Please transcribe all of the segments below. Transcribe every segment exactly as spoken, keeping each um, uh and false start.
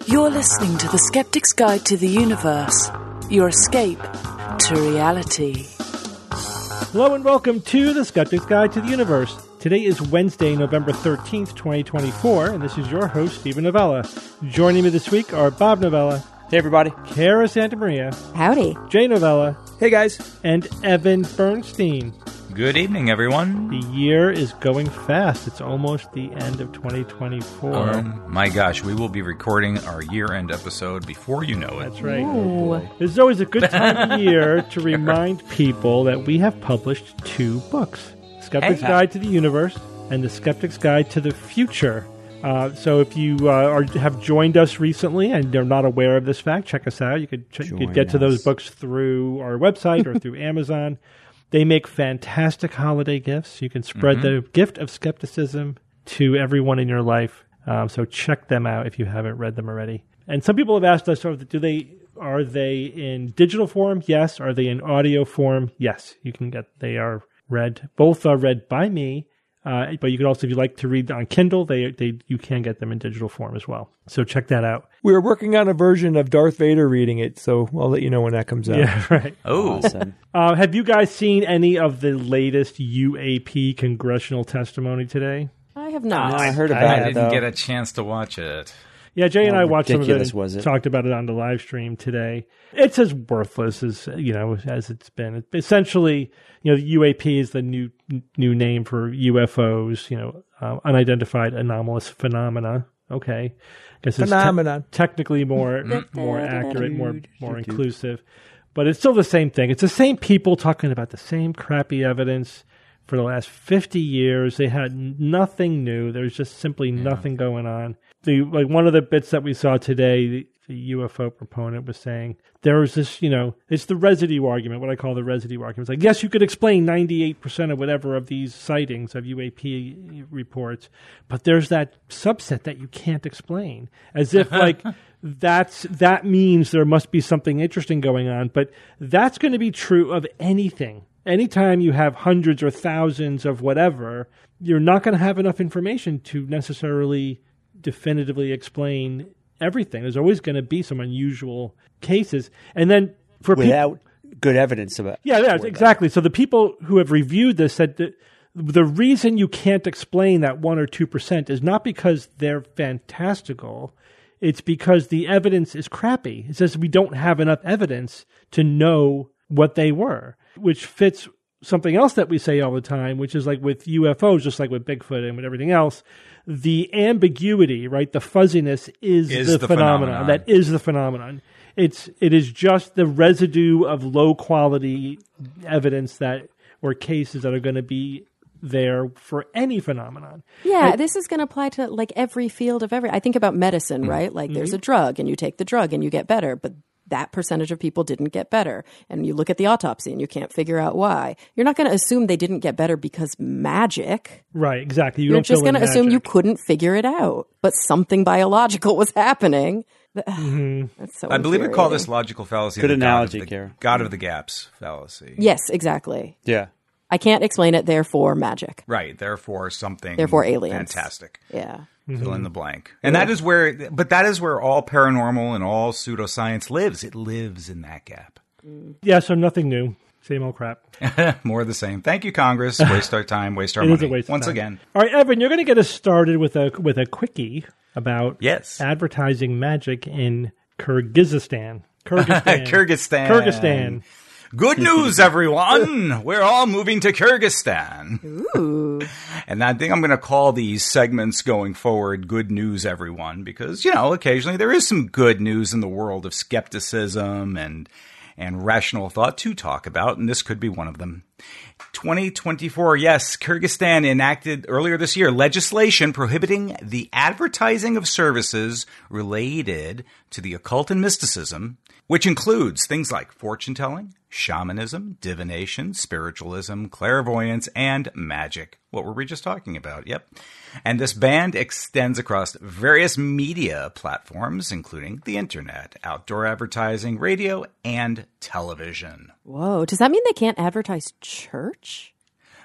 You're listening to The Skeptic's Guide to the Universe, your escape to reality. Hello and welcome to The Skeptic's Guide to the Universe. Today is Wednesday, November thirteenth, twenty twenty-four, and this is your host, Stephen Novella. Joining me this week are Bob Novella. Hey, everybody. Kara Santamaria. Howdy. Jay Novella. Hey, guys. And Evan Bernstein. Good evening, everyone. The year is going fast. It's almost the end of twenty twenty-four. Oh, my gosh. We will be recording our year-end episode before you know it. That's right. Ooh. This is always a good time of year to remind people that we have published two books. Skeptic's Hey. Guide to the Universe and The Skeptic's Guide to the Future. Uh, so if you uh, are, have joined us recently and you're not aware of this fact, check us out. You could, ch- you could get to us. those books through our website or through Amazon. They make fantastic holiday gifts. You can spread Mm-hmm. the gift of skepticism to everyone in your life. Um, so check them out if you haven't read them already. And some people have asked us, so do they are they in digital form? Yes. Are they in audio form? Yes. You can get. They are read. Both are read by me. Uh, but you could also, if you like to read on Kindle, they they you can get them in digital form as well. So check that out. We're working on a version of Darth Vader reading it, so I'll let you know when that comes out. Yeah, right. Oh, Awesome. Uh, have you guys seen any of the latest U A P congressional testimony today? I have not. No, I heard about I it, didn't though. get a chance to watch it. Yeah, Jay and How I watched some of it, ridiculous and was it? talked about it on the live stream today. It's as worthless as you know as it's been. Essentially, you know, U A P is the new new name for U F Os. You know, uh, unidentified anomalous phenomena. Okay, I guess it's te- Phenomenon. technically more more accurate, more more inclusive, but it's still the same thing. It's the same people talking about the same crappy evidence for the last fifty years. They had nothing new. There's just simply nothing going on. The like one of the bits that we saw today, the, the U F O proponent was saying there was this, you know, it's the residue argument, what I call the residue argument. It's like, yes, you could explain ninety-eight percent of whatever of these sightings of U A P reports, but there's that subset that you can't explain. As if like that's that means there must be something interesting going on, but that's going to be true of anything. Anytime you have hundreds or thousands of whatever, you're not going to have enough information to necessarily definitively explain everything. There's always going to be some unusual cases. And then for people... Without good evidence of it. Yeah, yeah, exactly. So the people who have reviewed this said that the reason you can't explain that one or two percent is not because they're fantastical. It's because the evidence is crappy. It says we don't have enough evidence to know what they were, which fits something else that we say all the time, which is like with U F Os, just like with Bigfoot and with everything else, the ambiguity, right, the fuzziness is, Is the, the phenomenon. phenomenon. That is the phenomenon. It's it is just the residue of low quality evidence that or cases that are going to be there for any phenomenon. Yeah, this is going to apply to like every field of every. I think about medicine, right? Like there's a drug and you take the drug and you get better, but that percentage of people didn't get better. And you look at the autopsy and you can't figure out why. You're not going to assume they didn't get better because magic. Right, exactly. You You're don't just fill going in to assume you magic. couldn't figure it out, but something biological was happening. Mm-hmm. That's so I believe we call this infuriating. logical fallacy. Good the God analogy, of the, Kara. God of the gaps fallacy. Yes, exactly. Yeah. I can't explain it, therefore magic. Right. Therefore, something. Therefore aliens. Fantastic. Yeah. Fill in the blank. And that is where, but that is where all paranormal and all pseudoscience lives. It lives in that gap. Yeah, so nothing new. Same old crap. More of the same. Thank you, Congress. Waste our time, waste our It is money. a waste of Once time. again. All right, Evan, you're going to get us started with a with a quickie about Yes. advertising magic in Kyrgyzstan. Kyrgyzstan. Kyrgyzstan. Kyrgyzstan. Good news, everyone! We're all moving to Kyrgyzstan. Ooh. And I think I'm going to call these segments going forward Good News, Everyone, because, you know, occasionally there is some good news in the world of skepticism and and rational thought to talk about, and this could be one of them. twenty twenty-four, yes, Kyrgyzstan enacted earlier this year legislation prohibiting the advertising of services related to the occult and mysticism, which includes things like fortune-telling, shamanism, divination, spiritualism, clairvoyance, and magic. What were we just talking about? Yep. And this ban extends across various media platforms, including the internet, outdoor advertising, radio, and television. Whoa. Does that mean they can't advertise church?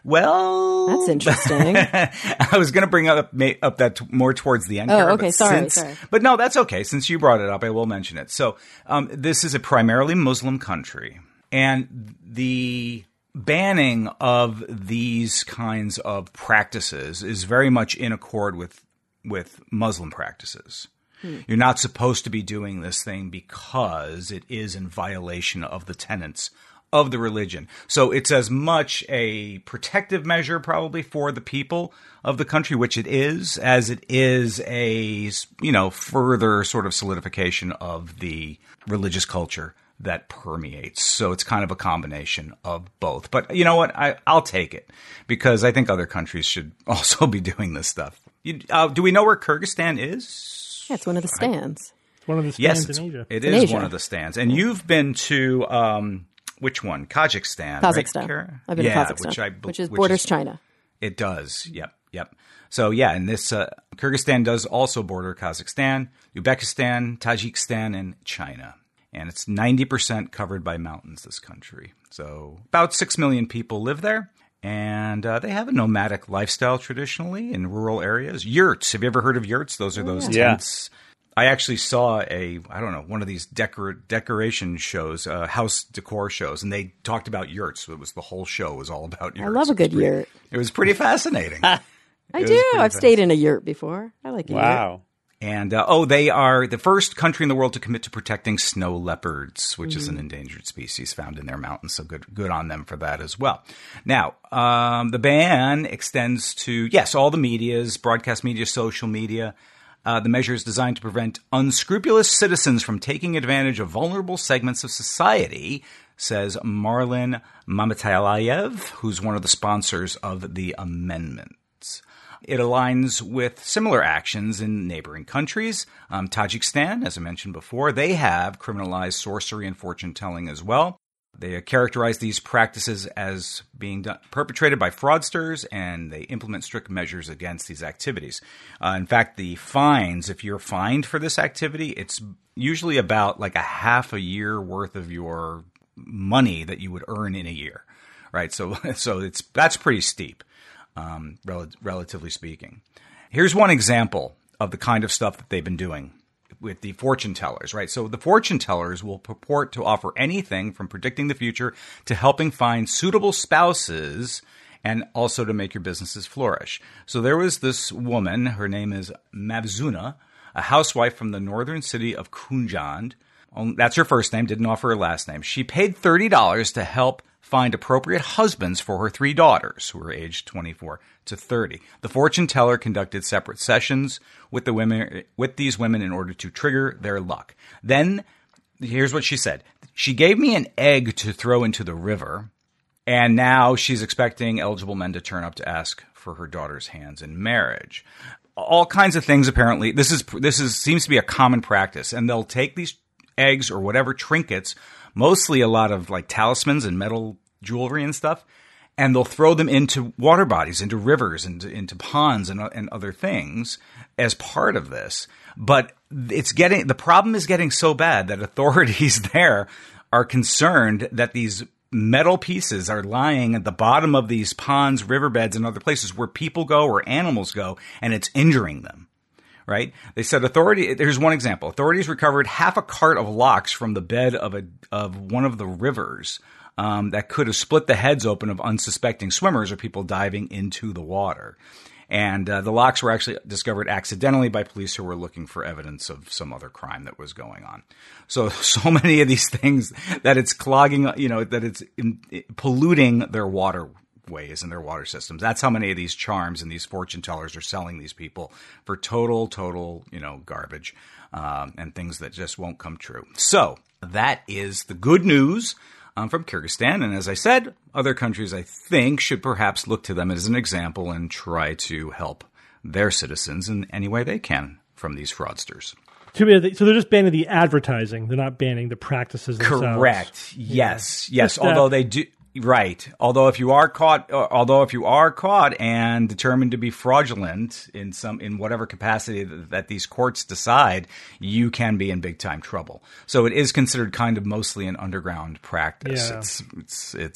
Well, that's interesting. I was going to bring up up that t- more towards the end. Oh, here, okay. Sorry, since, sorry. But no, that's okay. Since you brought it up, I will mention it. So um, this is a primarily Muslim country, and the banning of these kinds of practices is very much in accord with with Muslim practices. Hmm. You're not supposed to be doing this thing because it is in violation of the tenets of the religion. So it's as much a protective measure probably for the people of the country, which it is, as it is a, you know, further sort of solidification of the religious culture that permeates. So it's kind of a combination of both. But you know what? I, I'll take it because I think other countries should also be doing this stuff. You, uh, do we know where Kyrgyzstan is? Yeah, it's one of the stands. It's one of the stands yes, in Asia. It in is Asia. one of the stands. And you've been to... Um, Which one? Kazakhstan. Kazakhstan. Right, Kara? I've been yeah, to Kazakhstan, which, I, which is which borders is, China. It does. Yep. Yep. So yeah, and this uh, Kyrgyzstan does also border Kazakhstan, Uzbekistan, Tajikistan, and China. And it's ninety percent covered by mountains, this country. So about six million people live there. And uh, they have a nomadic lifestyle traditionally in rural areas. Yurts. Have you ever heard of yurts? Those are Oh, those yeah. tents. I actually saw a, I don't know, one of these decor- decoration shows, uh, house decor shows, and they talked about yurts. It was the whole show was all about yurts. I love a good it pretty, yurt. It was pretty fascinating. I It do. was pretty I've stayed in a yurt before. I like a yurt. Wow. And, uh, oh, they are the first country in the world to commit to protecting snow leopards, which mm-hmm. is an endangered species found in their mountains. So good, good on them for that as well. Now, um, the ban extends to, yes, all the medias, broadcast media, social media. Uh, the measure is designed to prevent unscrupulous citizens from taking advantage of vulnerable segments of society, says Marlin Mamatayev, who's one of the sponsors of the amendments. It aligns with similar actions in neighboring countries. Um, Tajikistan, as I mentioned before, they have criminalized sorcery and fortune-telling as well. They characterize these practices as being done, perpetrated by fraudsters, and they implement strict measures against these activities. Uh, in fact, the fines, if you're fined for this activity, it's usually about like a half a year worth of your money that you would earn in a year, right? So, so it's that's pretty steep, um, rel- relatively speaking. Here's one example of the kind of stuff that they've been doing with the fortune tellers, right? So the fortune tellers will purport to offer anything from predicting the future to helping find suitable spouses and also to make your businesses flourish. So there was this woman, her name is Mavzuna, a housewife from the northern city of Kunjand. That's her first name, didn't offer her last name. She paid thirty dollars to help find appropriate husbands for her three daughters, who were aged twenty-four to thirty. The fortune teller conducted separate sessions with the women, with these women in order to trigger their luck. Then, here's what she said. She gave me an egg to throw into the river, and now she's expecting eligible men to turn up to ask for her daughter's hands in marriage. All kinds of things, apparently. This is this is seems to be a common practice, and they'll take these eggs or whatever trinkets, mostly a lot of like talismans and metal jewelry and stuff, and they'll throw them into water bodies, into rivers, into, into ponds and, and other things as part of this. But it's getting, the problem is getting so bad that authorities there are concerned that these metal pieces are lying at the bottom of these ponds, riverbeds, and other places where people go or animals go, and it's injuring them. Right? They said authority, here's one example. Authorities recovered half a cart of locks from the bed of a, of one of the rivers, um, that could have split the heads open of unsuspecting swimmers or people diving into the water. And, uh, the locks were actually discovered accidentally by police who were looking for evidence of some other crime that was going on. So, so many of these things that it's clogging, you know, that it's in, polluting their water ways and their water systems. That's how many of these charms and these fortune tellers are selling these people for total, total, you know, garbage, um, and things that just won't come true. So that is the good news um, from Kyrgyzstan. And as I said, other countries, I think, should perhaps look to them as an example and try to help their citizens in any way they can from these fraudsters. So they're just banning the advertising. They're not banning the practices themselves. Correct. Yes. Yeah. Yes. Just Although that. they do. Right. Although if you are caught, uh, although if you are caught and determined to be fraudulent in some, in whatever capacity that, that these courts decide, you can be in big time trouble. So it is considered kind of mostly an underground practice. Yeah. It's, it's, it's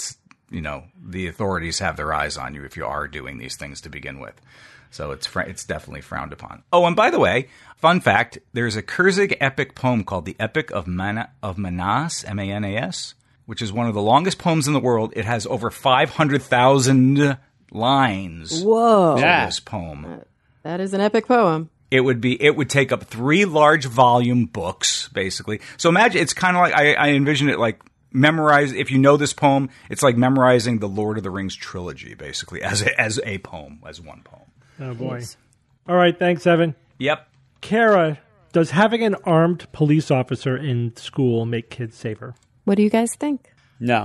you know, the authorities have their eyes on you if you are doing these things to begin with. So it's fr- it's definitely frowned upon. Oh, and by the way, fun fact, there's a Kyrgyz epic poem called the Epic of Mana- of Manas, M A N A S, which is one of the longest poems in the world. It has over five hundred thousand lines. Whoa. To Yeah. this poem. That is an epic poem. It would be, it would take up three large volume books, basically. So imagine, it's kind of like, I, I envision it like memorize, if you know this poem, it's like memorizing the Lord of the Rings trilogy, basically, as a, as a poem, as one poem. Oh, boy. All right. Thanks, Evan. Yep. Kara, does having an armed police officer in school make kids safer? What do you guys think? No.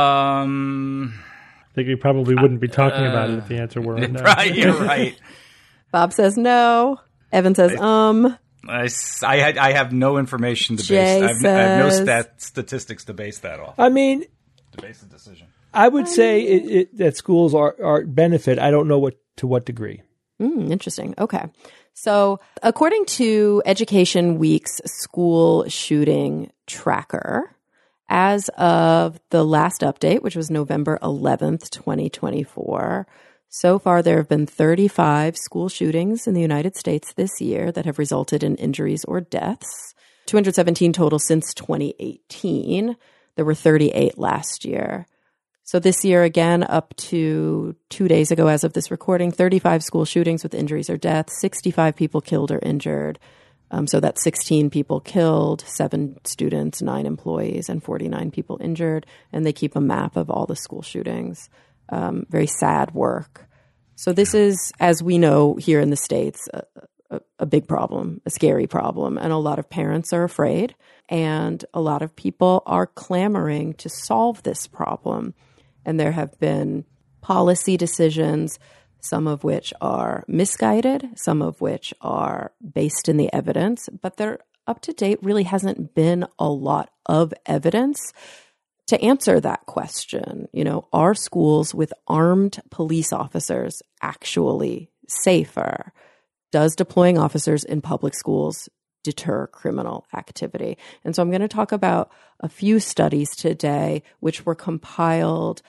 Um, I think we probably wouldn't be talking about it if the answer were no. right, you're right. Bob says no. Evan says um. I, s- I had, I have no information to Jay base, I have, I have no says- stat, statistics to base that off. I mean, To base the decision. I would say it, it, that schools are, are benefit. I don't know what to what degree. Mm, interesting. Okay. So, according to Education Week's school shooting tracker, as of the last update, which was November eleventh, twenty twenty-four, so far there have been thirty-five school shootings in the United States this year that have resulted in injuries or deaths. two hundred seventeen total since twenty eighteen. There were thirty-eight last year. So this year, again, up to two days ago as of this recording, thirty-five school shootings with injuries or deaths, sixty-five people killed or injured. Um, so that's sixteen people killed, seven students, nine employees, and forty-nine people injured. And they keep a map of all the school shootings. Um, very sad work. So this is, as we know here in the States, a, a, a big problem, a scary problem. And a lot of parents are afraid. And a lot of people are clamoring to solve this problem. And there have been policy decisions, some of which are misguided, some of which are based in the evidence, but they're up to date really hasn't been a lot of evidence to answer that question. You know, are schools with armed police officers actually safer? Does deploying officers in public schools deter criminal activity? And so I'm going to talk about a few studies today, which were compiled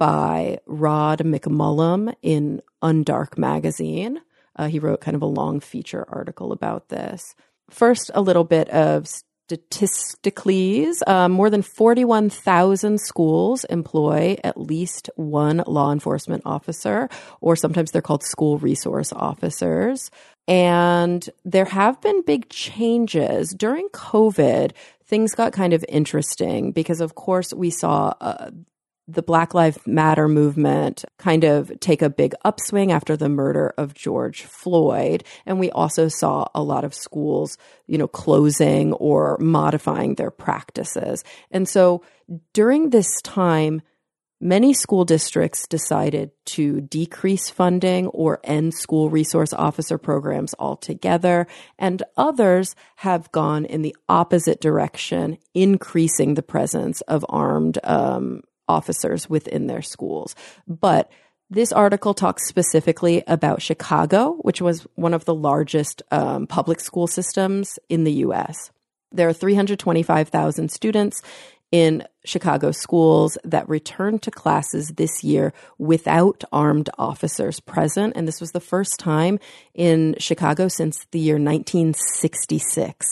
by Rod McMullum in Undark magazine. Uh, he wrote kind of a long feature article about this. First, a little bit of statistically, um, more than forty-one thousand schools employ at least one law enforcement officer, or sometimes they're called school resource officers. And there have been big changes. During COVID, things got kind of interesting because, of course, we saw uh, the Black Lives Matter movement kind of take a big upswing after the murder of George Floyd. And we also saw a lot of schools, you know, closing or modifying their practices. And so during this time, many school districts decided to decrease funding or end school resource officer programs altogether, and others have gone in the opposite direction, increasing the presence of armed um, officers within their schools. But this article talks specifically about Chicago, which was one of the largest um, public school systems in the U S. There are three hundred twenty-five thousand students in Chicago schools that returned to classes this year without armed officers present. And this was the first time in Chicago since the year nineteen sixty-six.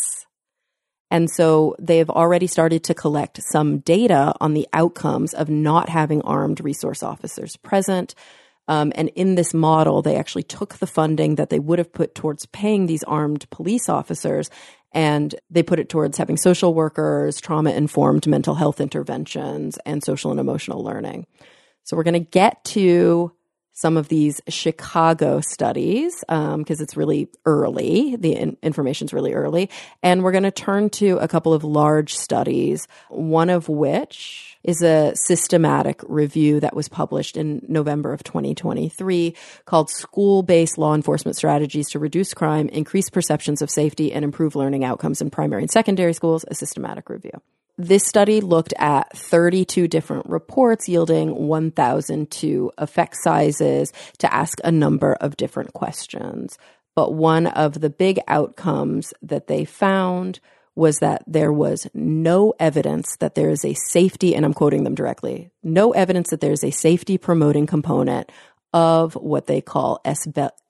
And so they have already started to collect some data on the outcomes of not having armed resource officers present. Um, and in this model, they actually took the funding that they would have put towards paying these armed police officers, and they put it towards having social workers, trauma-informed mental health interventions, and social and emotional learning. So we're going to get to some of these Chicago studies because um, it's really early. The in- information's really early. And we're going to turn to a couple of large studies, one of which is a systematic review that was published in November of twenty twenty-three called School-Based Law Enforcement Strategies to Reduce Crime, Increase Perceptions of Safety, and Improve Learning Outcomes in Primary and Secondary Schools, a systematic review. This study looked at thirty-two different reports yielding one thousand two effect sizes to ask a number of different questions. But one of the big outcomes that they found was that there was no evidence that there is a safety, and I'm quoting them directly, no evidence that there is a safety promoting component of what they call S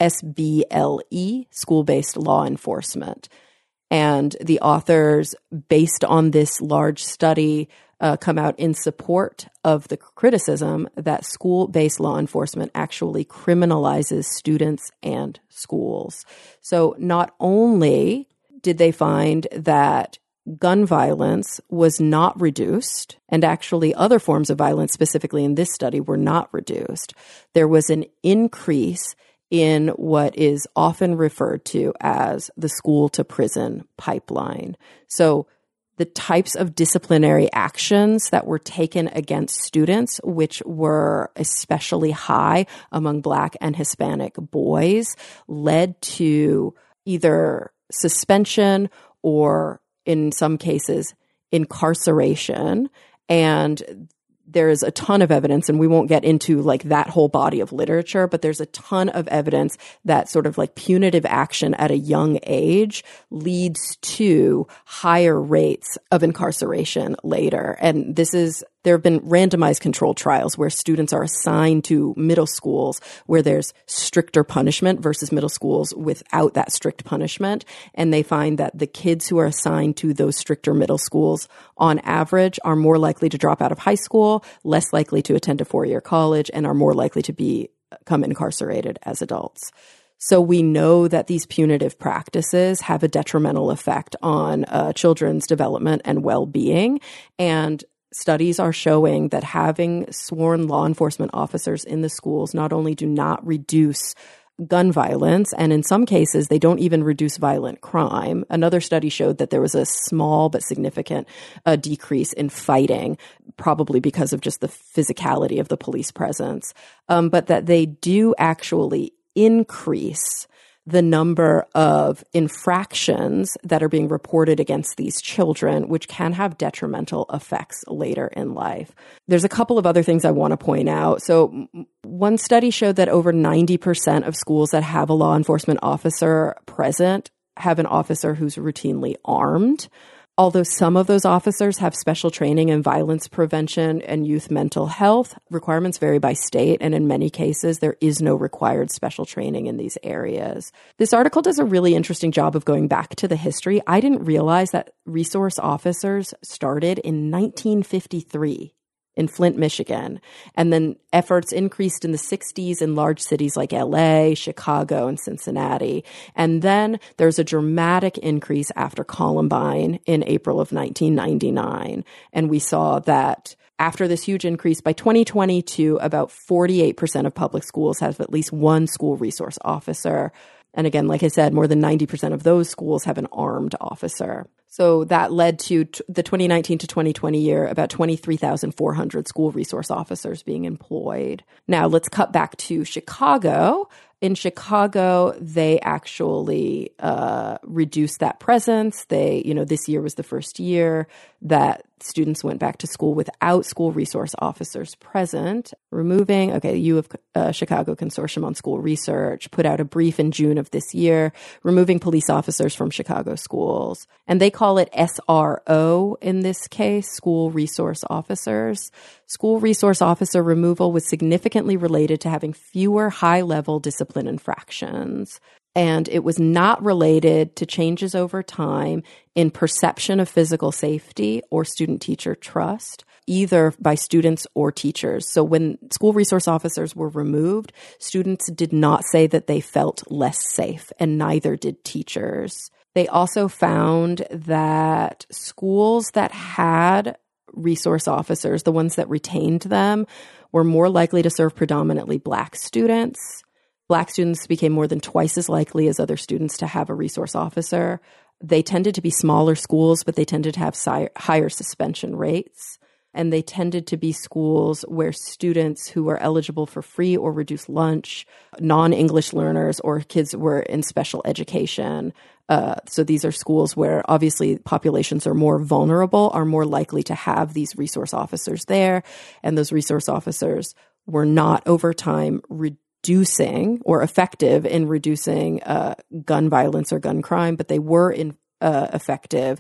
B L E, school-based law enforcement. And the authors, based on this large study, uh, come out in support of the criticism that school-based law enforcement actually criminalizes students and schools. So not only did they find that gun violence was not reduced, and actually other forms of violence, specifically in this study, were not reduced, there was an increase in what is often referred to as the school to prison pipeline. So the types of disciplinary actions that were taken against students, which were especially high among Black and Hispanic boys, led to either suspension or, in some cases, incarceration. And there is a ton of evidence, and we won't get into like that whole body of literature, but there's a ton of evidence that sort of like punitive action at a young age leads to higher rates of incarceration later. And this is, there have been randomized controlled trials where students are assigned to middle schools where there's stricter punishment versus middle schools without that strict punishment. And they find that the kids who are assigned to those stricter middle schools on average are more likely to drop out of high school, less likely to attend a four-year college, and are more likely to be, become incarcerated as adults. So we know that these punitive practices have a detrimental effect on uh, children's development and well-being. And studies are showing that having sworn law enforcement officers in the schools not only do not reduce gun violence, and in some cases, they don't even reduce violent crime. Another study showed that there was a small but significant uh, decrease in fighting, probably because of just the physicality of the police presence, um, but that they do actually increase the number of infractions that are being reported against these children, which can have detrimental effects later in life. There's a couple of other things I want to point out. So one study showed that over ninety percent of schools that have a law enforcement officer present have an officer who's routinely armed. Although some of those officers have special training in violence prevention and youth mental health, requirements vary by state, and in many cases, there is no required special training in these areas. This article does a really interesting job of going back to the history. I didn't realize that resource officers started in nineteen fifty-three. In Flint, Michigan. And then efforts increased in the sixties in large cities like L A, Chicago, and Cincinnati. And then there's a dramatic increase after Columbine in April of nineteen ninety-nine. And we saw that after this huge increase, by twenty twenty-two, about forty-eight percent of public schools have at least one school resource officer. And again, like I said, more than ninety percent of those schools have an armed officer. So that led to t- the twenty nineteen to twenty twenty year, about twenty-three thousand four hundred school resource officers being employed. Now let's cut back to Chicago. In Chicago, they actually uh, reduced that presence. They, you know, this year was the first year that students went back to school without school resource officers present. Removing, okay, U of uh, Chicago Consortium on School Research put out a brief in June of this year, removing police officers from Chicago schools. And they call it S R O in this case, school resource officers. School resource officer removal was significantly related to having fewer high-level discipline infractions. And it was not related to changes over time in perception of physical safety or student-teacher trust, either by students or teachers. So when school resource officers were removed, students did not say that they felt less safe, and neither did teachers. They also found that schools that had resource officers, the ones that retained them, were more likely to serve predominantly Black students. Black students became more than twice as likely as other students to have a resource officer. They tended to be smaller schools, but they tended to have si- higher suspension rates. And they tended to be schools where students who were eligible for free or reduced lunch, non-English learners, or kids were in special education. Uh, so these are schools where obviously populations are more vulnerable, are more likely to have these resource officers there. And those resource officers were not over time reducing or effective in reducing uh, gun violence or gun crime, but they were in uh, effective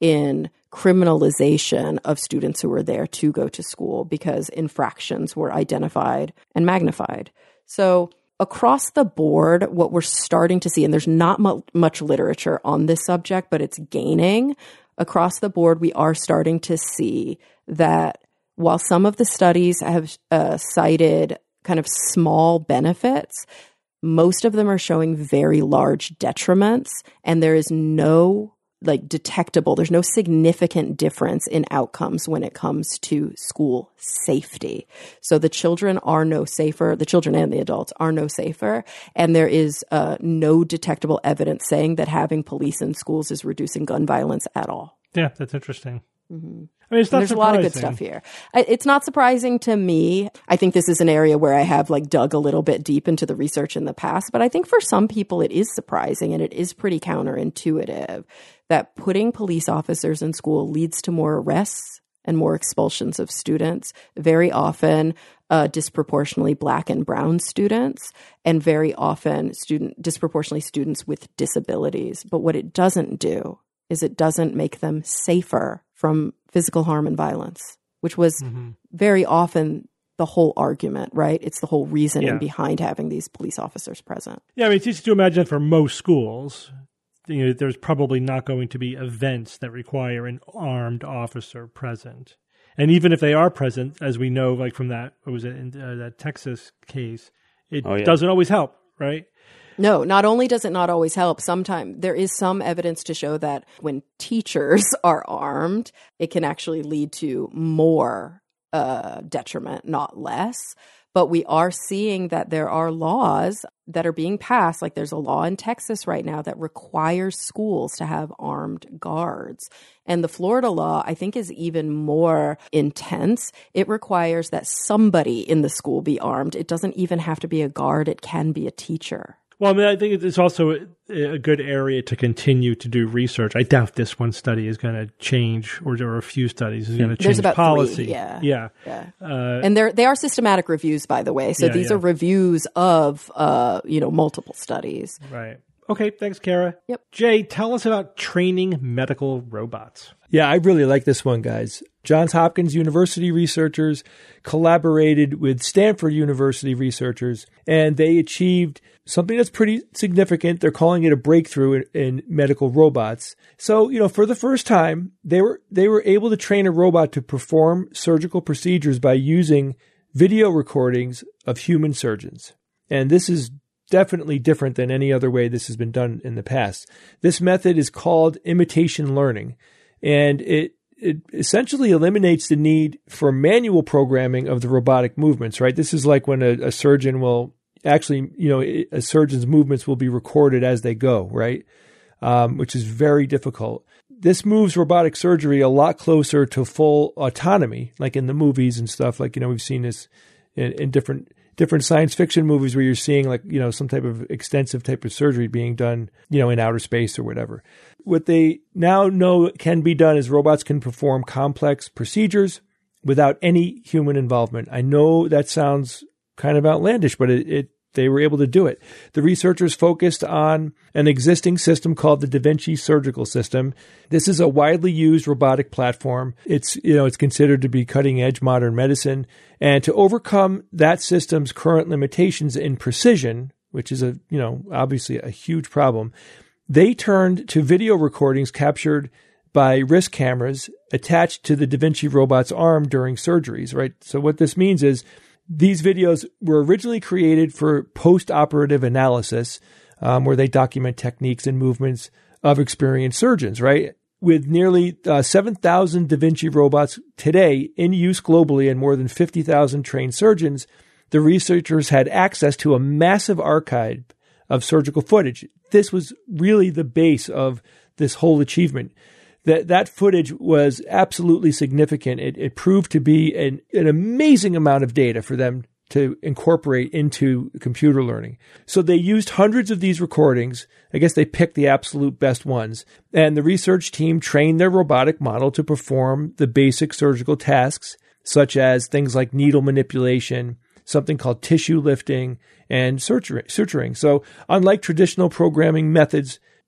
in criminalization of students who were there to go to school because infractions were identified and magnified. So across the board, what we're starting to see, and there's not mu- much literature on this subject, but it's gaining. Across the board, we are starting to see that while some of the studies have uh, cited kind of small benefits, most of them are showing very large detriments, and there is no like detectable, there's no significant difference in outcomes when it comes to school safety. So the children are no safer, the children and the adults are no safer, and there is uh, no detectable evidence saying that having police in schools is reducing gun violence at all. Yeah, that's interesting. Mm-hmm. I mean, it's not There's surprising. a lot of good stuff here. It's not surprising to me. I think this is an area where I have like dug a little bit deep into the research in the past, but I think for some people it is surprising and it is pretty counterintuitive that putting police officers in school leads to more arrests and more expulsions of students, very often uh, disproportionately Black and brown students, and very often student disproportionately students with disabilities. But what it doesn't do is it doesn't make them safer from physical harm and violence, which was mm-hmm. very often the whole argument, right? It's the whole reasoning yeah. behind having these police officers present. Yeah, I mean, it's easy to imagine for most schools, you know, there's probably not going to be events that require an armed officer present. And even if they are present, as we know, like from that, what was it, in, uh, that Texas case, it oh, yeah. doesn't always help, right? No, not only does it not always help, sometimes there is some evidence to show that when teachers are armed, it can actually lead to more uh, detriment, not less. But we are seeing that there are laws that are being passed. Like there's a law in Texas right now that requires schools to have armed guards. And the Florida law, I think, is even more intense. It requires that somebody in the school be armed. It doesn't even have to be a guard. It can be a teacher. Well, I mean, I think it's also a, a good area to continue to do research. I doubt this one study is going to change, or there are a few studies is going to change There's about policy. Three, yeah, yeah, yeah. Uh, and they're they are systematic reviews, by the way. So yeah, these yeah. are reviews of uh, you know multiple studies. Right. Okay. Thanks, Kara. Yep. Jay, tell us about training medical robots. Yeah, I really like this one, guys. Johns Hopkins University researchers collaborated with Stanford University researchers, and they achieved something that's pretty significant. They're calling it a breakthrough in, in medical robots. So, you know, for the first time, they were they were able to train a robot to perform surgical procedures by using video recordings of human surgeons. And this is definitely different than any other way this has been done in the past. This method is called imitation learning, and it it essentially eliminates the need for manual programming of the robotic movements, right? This is like when a, a surgeon will actually, you know, a surgeon's movements will be recorded as they go, right? Um, which is very difficult. This moves robotic surgery a lot closer to full autonomy, like in the movies and stuff. Like, you know, we've seen this in, in different different science fiction movies where you're seeing like, you know, some type of extensive type of surgery being done, you know, in outer space or whatever. What they now know can be done is robots can perform complex procedures without any human involvement. I know that sounds kind of outlandish, but it, it they were able to do it. The researchers focused on an existing system called the Da Vinci Surgical System. This is a widely used robotic platform. It's, you know, it's considered to be cutting edge modern medicine. And to overcome that system's current limitations in precision, which is a, you know, obviously a huge problem, they turned to video recordings captured by wrist cameras attached to the Da Vinci robot's arm during surgeries, right? So what this means is these videos were originally created for post-operative analysis, um, where they document techniques and movements of experienced surgeons, right? With nearly uh, seven thousand Da Vinci robots today in use globally and more than fifty thousand trained surgeons, the researchers had access to a massive archive of surgical footage. This was really the base of this whole achievement. That that footage was absolutely significant. It, it proved to be an, an amazing amount of data for them to incorporate into computer learning. So they used hundreds of these recordings. I guess they picked the absolute best ones. And the research team trained their robotic model to perform the basic surgical tasks, such as things like needle manipulation, something called tissue lifting, and suturing. So unlike traditional programming methods,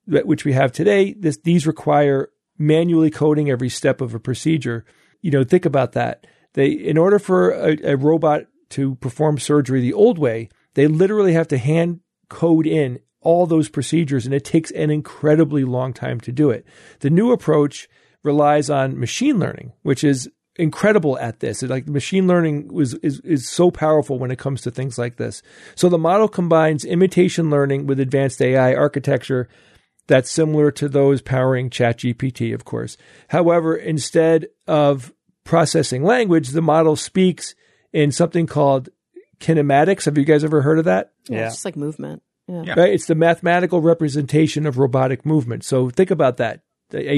which we have today, this, these require manually coding every step of a procedure. You know, think about that. They, in order for a, a robot to perform surgery the old way, they literally have to hand code in all those procedures, and it takes an incredibly long time to do it. The new approach relies on machine learning, which is incredible at this. It, like machine learning was is is so powerful when it comes to things like this. So the model combines imitation learning with advanced A I architecture that's similar to those powering ChatGPT, of course. However, instead of processing language, the model speaks in something called kinematics. Have you guys ever heard of that? Yeah, Yeah. it's just like movement. Yeah. Yeah. Right? It's the mathematical representation of robotic movement. So think about that. A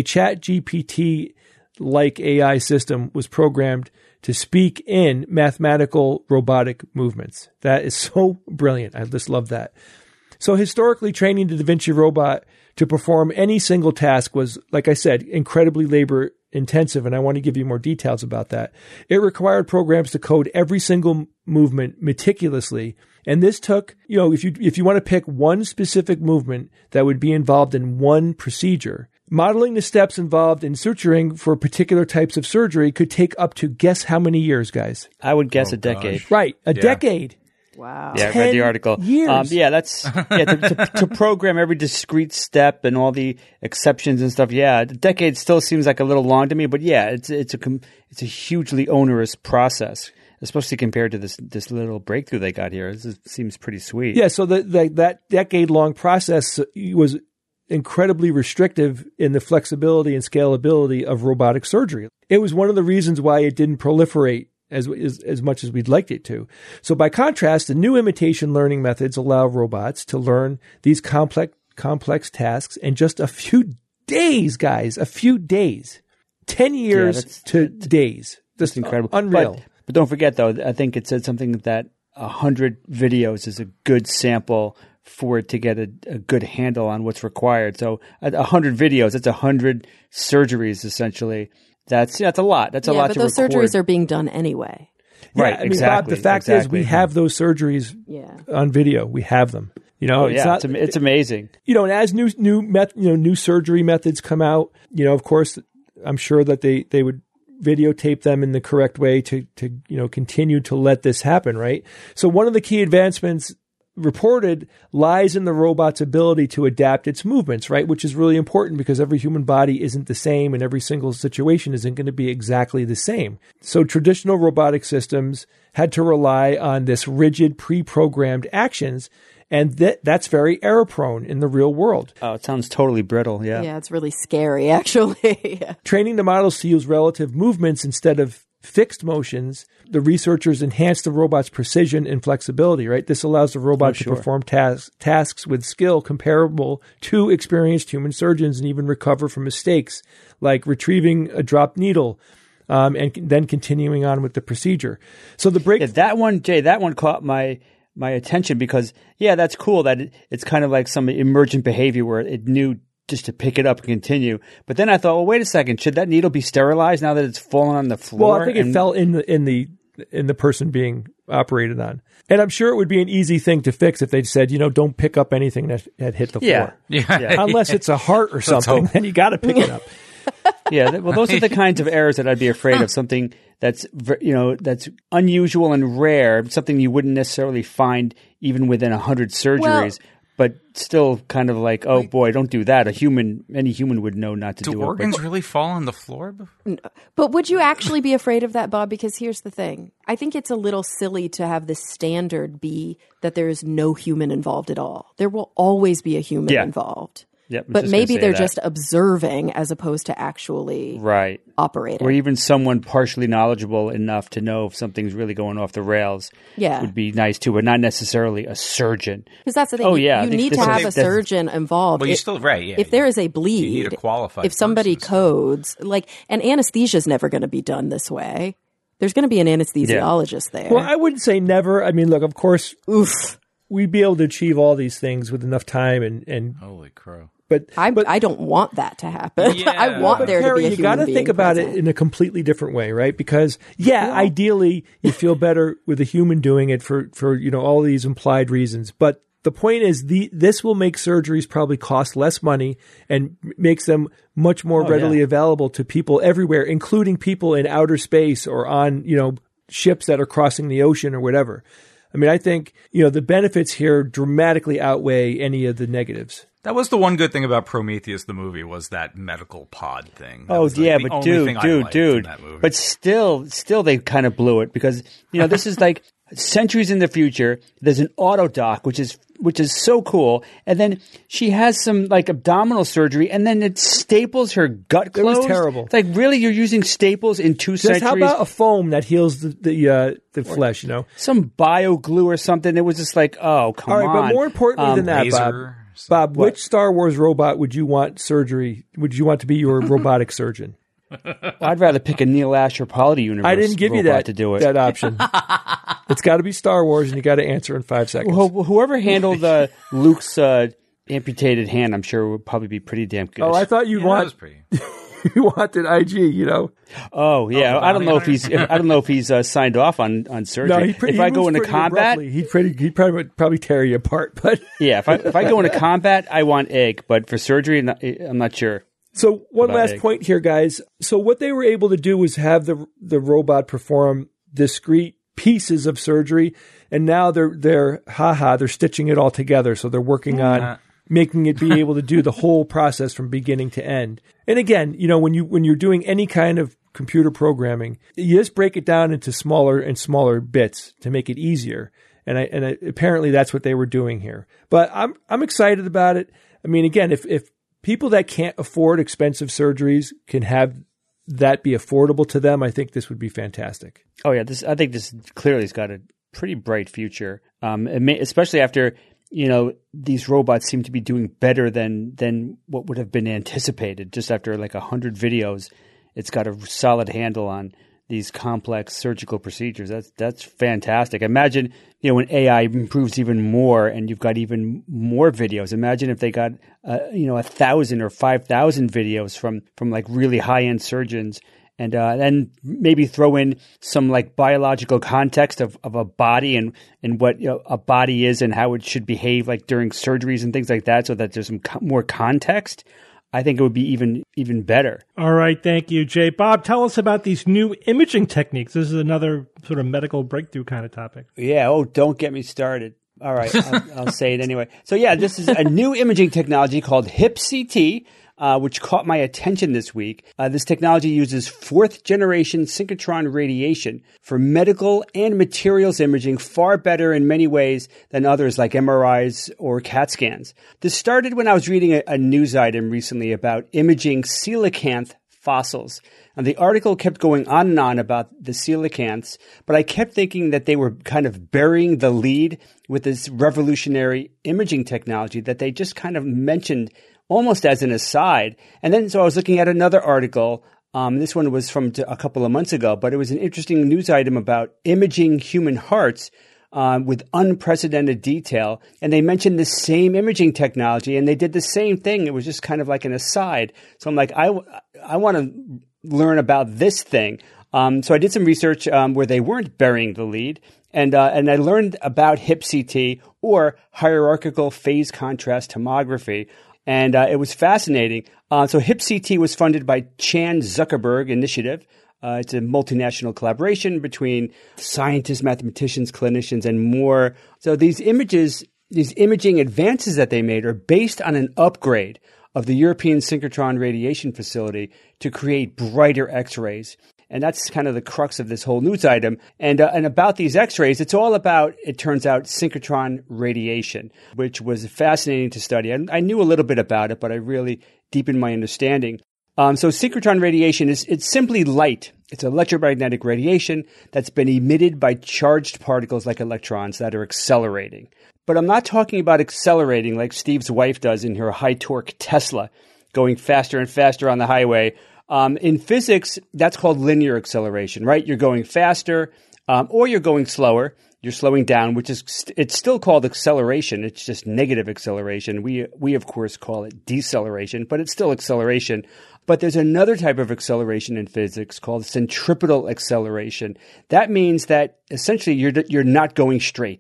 ChatGPT-like A I system was programmed to speak in mathematical robotic movements. That is so brilliant. I just love that. So historically, training the Da Vinci robot to perform any single task was, like I said, incredibly labor intensive, and I want to give you more details about that. It required programs to code every single movement meticulously, and this took, you know, if you if you want to pick one specific movement that would be involved in one procedure, modeling the steps involved in suturing for particular types of surgery could take up to, guess how many years, guys? I would guess Oh, a decade. gosh. Right, a Yeah. decade. Wow. Yeah, I read ten the article. years. Um, yeah, that's yeah to, to, to program every discrete step and all the exceptions and stuff. Yeah, a decade still seems like a little long to me, but yeah, it's it's a com- it's a hugely onerous process, especially compared to this this little breakthrough they got here. This is, seems pretty sweet. Yeah, so the, the, that decade-long process was incredibly restrictive in the flexibility and scalability of robotic surgery. It was one of the reasons why it didn't proliferate as, as, as much as we'd liked it to. So by contrast, the new imitation learning methods allow robots to learn these complex complex tasks in just a few days, guys, a few days. ten years that's- to days. Just incredible. Unreal. But, but don't forget, though, I think it said something that one hundred videos is a good sample for it to get a, a good handle on what's required. So one hundred videos, that's one hundred surgeries, essentially. That's yeah, that's a lot. That's a yeah, lot but to those record. surgeries are being done anyway. Right, Yeah, I mean, exactly. Bob, the fact is exactly. we have those surgeries Yeah. on video. We have them. You know, Oh, it's yeah, not, it's, am- it's amazing. you know, and as new new met, you know new surgery methods come out, you know, of course, I'm sure that they they would videotape them in the correct way to to you know continue to let this happen, right? So one of the key advancements reported lies in the robot's ability to adapt its movements, right? Which is really important because every human body isn't the same and every single situation isn't going to be exactly the same. So traditional robotic systems had to rely on this rigid pre-programmed actions, and that that's very error prone in the real world. Oh, it sounds totally brittle. Yeah. Yeah, it's really scary, actually. Yeah. Training the models to use relative movements instead of fixed motions, the researchers enhance the robot's precision and flexibility, right? This allows the robot Oh, to sure. perform tas- tasks with skill comparable to experienced human surgeons and even recover from mistakes like retrieving a dropped needle um, and c- then continuing on with the procedure. So the break. Yeah, that one, Jay, that one caught my my attention because, yeah, that's cool that it, it's kind of like some emergent behavior where it knew just to pick it up and continue. But then I thought, well, wait a second, should that needle be sterilized now that it's fallen on the floor? Well, I think it And- fell in the in the in the person being operated on, and I'm sure it would be an easy thing to fix if they said, you know, don't pick up anything that had hit the Yeah. floor. Yeah. Yeah. Unless it's a heart or something, hope. then you got to pick it up. Yeah, th- well, those are the kinds of errors that I'd be afraid of. Something that's ver- you know that's unusual and rare, something you wouldn't necessarily find even within a hundred surgeries, but still kind of like, oh boy, don't do that. A human, any human would know not to do, Do it. organs really fall on the floor? But would you actually be afraid of that, Bob? Because here's the thing. I think it's a little silly to have the standard be that there is no human involved at all. There will always be a human Yeah. involved. Yep, I was But just gonna maybe say they're that. just observing as opposed to actually right. operating. Or even someone partially knowledgeable enough to know if something's really going off the rails Yeah. would be nice too, but not necessarily a surgeon. Because that's the thing. Oh, You- yeah, I You think need to this have is- a that's- surgeon involved. Well, you If- still right. Yeah, if there is a bleed, you need a qualified if somebody person, so- codes, like, and anesthesia is never going to be done this way. There's going to be an anesthesiologist there. Well, I wouldn't say never. I mean, look, of course, Oof. we'd be able to achieve all these things with enough time, and and Holy crow! but I, but I don't want that to happen. Yeah. I want But there Harry, to be a you human gotta being think about present. it in a completely different way, right? Because yeah, ideally you feel better with a human doing it for for you know all these implied reasons, but the point is, the this will make surgeries probably cost less money and makes them much more oh, readily yeah. available to people everywhere, including people in outer space or on, you know, ships that are crossing the ocean or whatever. I mean, I think, you know, the benefits here dramatically outweigh any of the negatives. That was the one good thing about Prometheus, the movie, was that medical pod thing. That oh, was, like, yeah, the but only dude, thing I dude, liked dude. in that movie. But still, still they kind of blew it because, you know, this is like centuries in the future. There's an auto doc, which is which is so cool. And then she has some like abdominal surgery, and then it staples her gut closed. It was terrible. It's like, really, you're using staples in two Just centuries? how about a foam that heals the the, uh, the flesh, you know? Some bio glue or something. It was just like, oh, come All right, on. but more importantly Um, than that, Bob, laser. Bob, which Star Wars robot would you want surgery? Would you want to be your robotic surgeon? I'd rather pick a Neil Asher Polity universe. I didn't give you robot that to do it. that option. It's got to be Star Wars, and you got to answer in five seconds. Wh- whoever handled uh, Luke's uh, amputated hand, I'm sure would probably be pretty damn good. Oh, I thought you'd Yeah, that was want pretty. you wanted I G, you know. Oh yeah, Oh, I don't know if bounty he's. If, I don't know if he's uh, signed off on, on surgery. No, he pretty, if I he go moves into pretty combat, abruptly. he'd pretty he'd probably probably tear you apart. But yeah, if I if I go into combat, I want egg. But for surgery, I'm not, I'm not sure. so one About last egg. point here, guys. So what they were able to do was have the the robot perform discrete pieces of surgery, and now they're they're haha they're stitching it all together. So they're working on making it be able to do the whole process from beginning to end. And again, you know, when you when you're doing any kind of computer programming, you just break it down into smaller and smaller bits to make it easier. And I and I, apparently that's what they were doing here. But I'm I'm excited about it. I mean, again, if if people that can't afford expensive surgeries can have that be affordable to them, I think this would be fantastic. Oh yeah, this I think this clearly has got a pretty bright future. Um, it may, especially after, you know, these robots seem to be doing better than than what would have been anticipated. Just after like a hundred videos, it's got a solid handle on these complex surgical procedures. That's that's fantastic. Imagine, you know, when A I improves even more and you've got even more videos. Imagine if they got uh, you know a thousand or five thousand videos from from like really high end surgeons. And uh, then maybe throw in some like biological context of, of a body and, and what, you know, a body is and how it should behave like during surgeries and things like that, so that there's some co- more context. I think it would be even even better. All right, thank you, Jay. Bob, tell us about these new imaging techniques. This is another sort of medical breakthrough kind of topic. Yeah. Oh, don't get me started. All right, I'll, I'll say it anyway. So yeah, this is a new imaging technology called Hip C T. Uh, which caught my attention this week. Uh, this technology uses fourth-generation synchrotron radiation for medical and materials imaging far better in many ways than others like M R Is or CAT scans. This started when I was reading a, a news item recently about imaging coelacanth fossils. And the article kept going on and on about the coelacanths, but I kept thinking that they were kind of burying the lead with this revolutionary imaging technology that they just kind of mentioned almost as an aside. And then so I was looking at another article. Um, this one was from t- a couple of months ago, but it was an interesting news item about imaging human hearts um, with unprecedented detail. And they mentioned the same imaging technology, and they did the same thing. It was just kind of like an aside. So I'm like, I, w- I want to learn about this thing. Um, so I did some research um, where they weren't burying the lead. And uh, and I learned about Hip C T, or hierarchical phase contrast tomography. And uh, it was fascinating. Uh, so Hip C T was funded by Chan Zuckerberg Initiative. Uh, it's a multinational collaboration between scientists, mathematicians, clinicians, and more. So these images, these imaging advances that they made are based on an upgrade of the European Synchrotron Radiation Facility to create brighter X-rays. And that's kind of the crux of this whole news item. And uh, and about these X-rays, it's all about, it turns out, synchrotron radiation, which was fascinating to study. I, I knew a little bit about it, but I really deepened my understanding. Um, so synchrotron radiation is it's simply light. It's electromagnetic radiation that's been emitted by charged particles like electrons that are accelerating. But I'm not talking about accelerating like Steve's wife does in her high-torque Tesla, going faster and faster on the highway. Um, in physics, that's called linear acceleration, right? You're going faster, um, or you're going slower. You're slowing down, which is st- it's still called acceleration. It's just negative acceleration. We we of course call it deceleration, but it's still acceleration. But there's another type of acceleration in physics called centripetal acceleration. That means that essentially you're you're not going straight.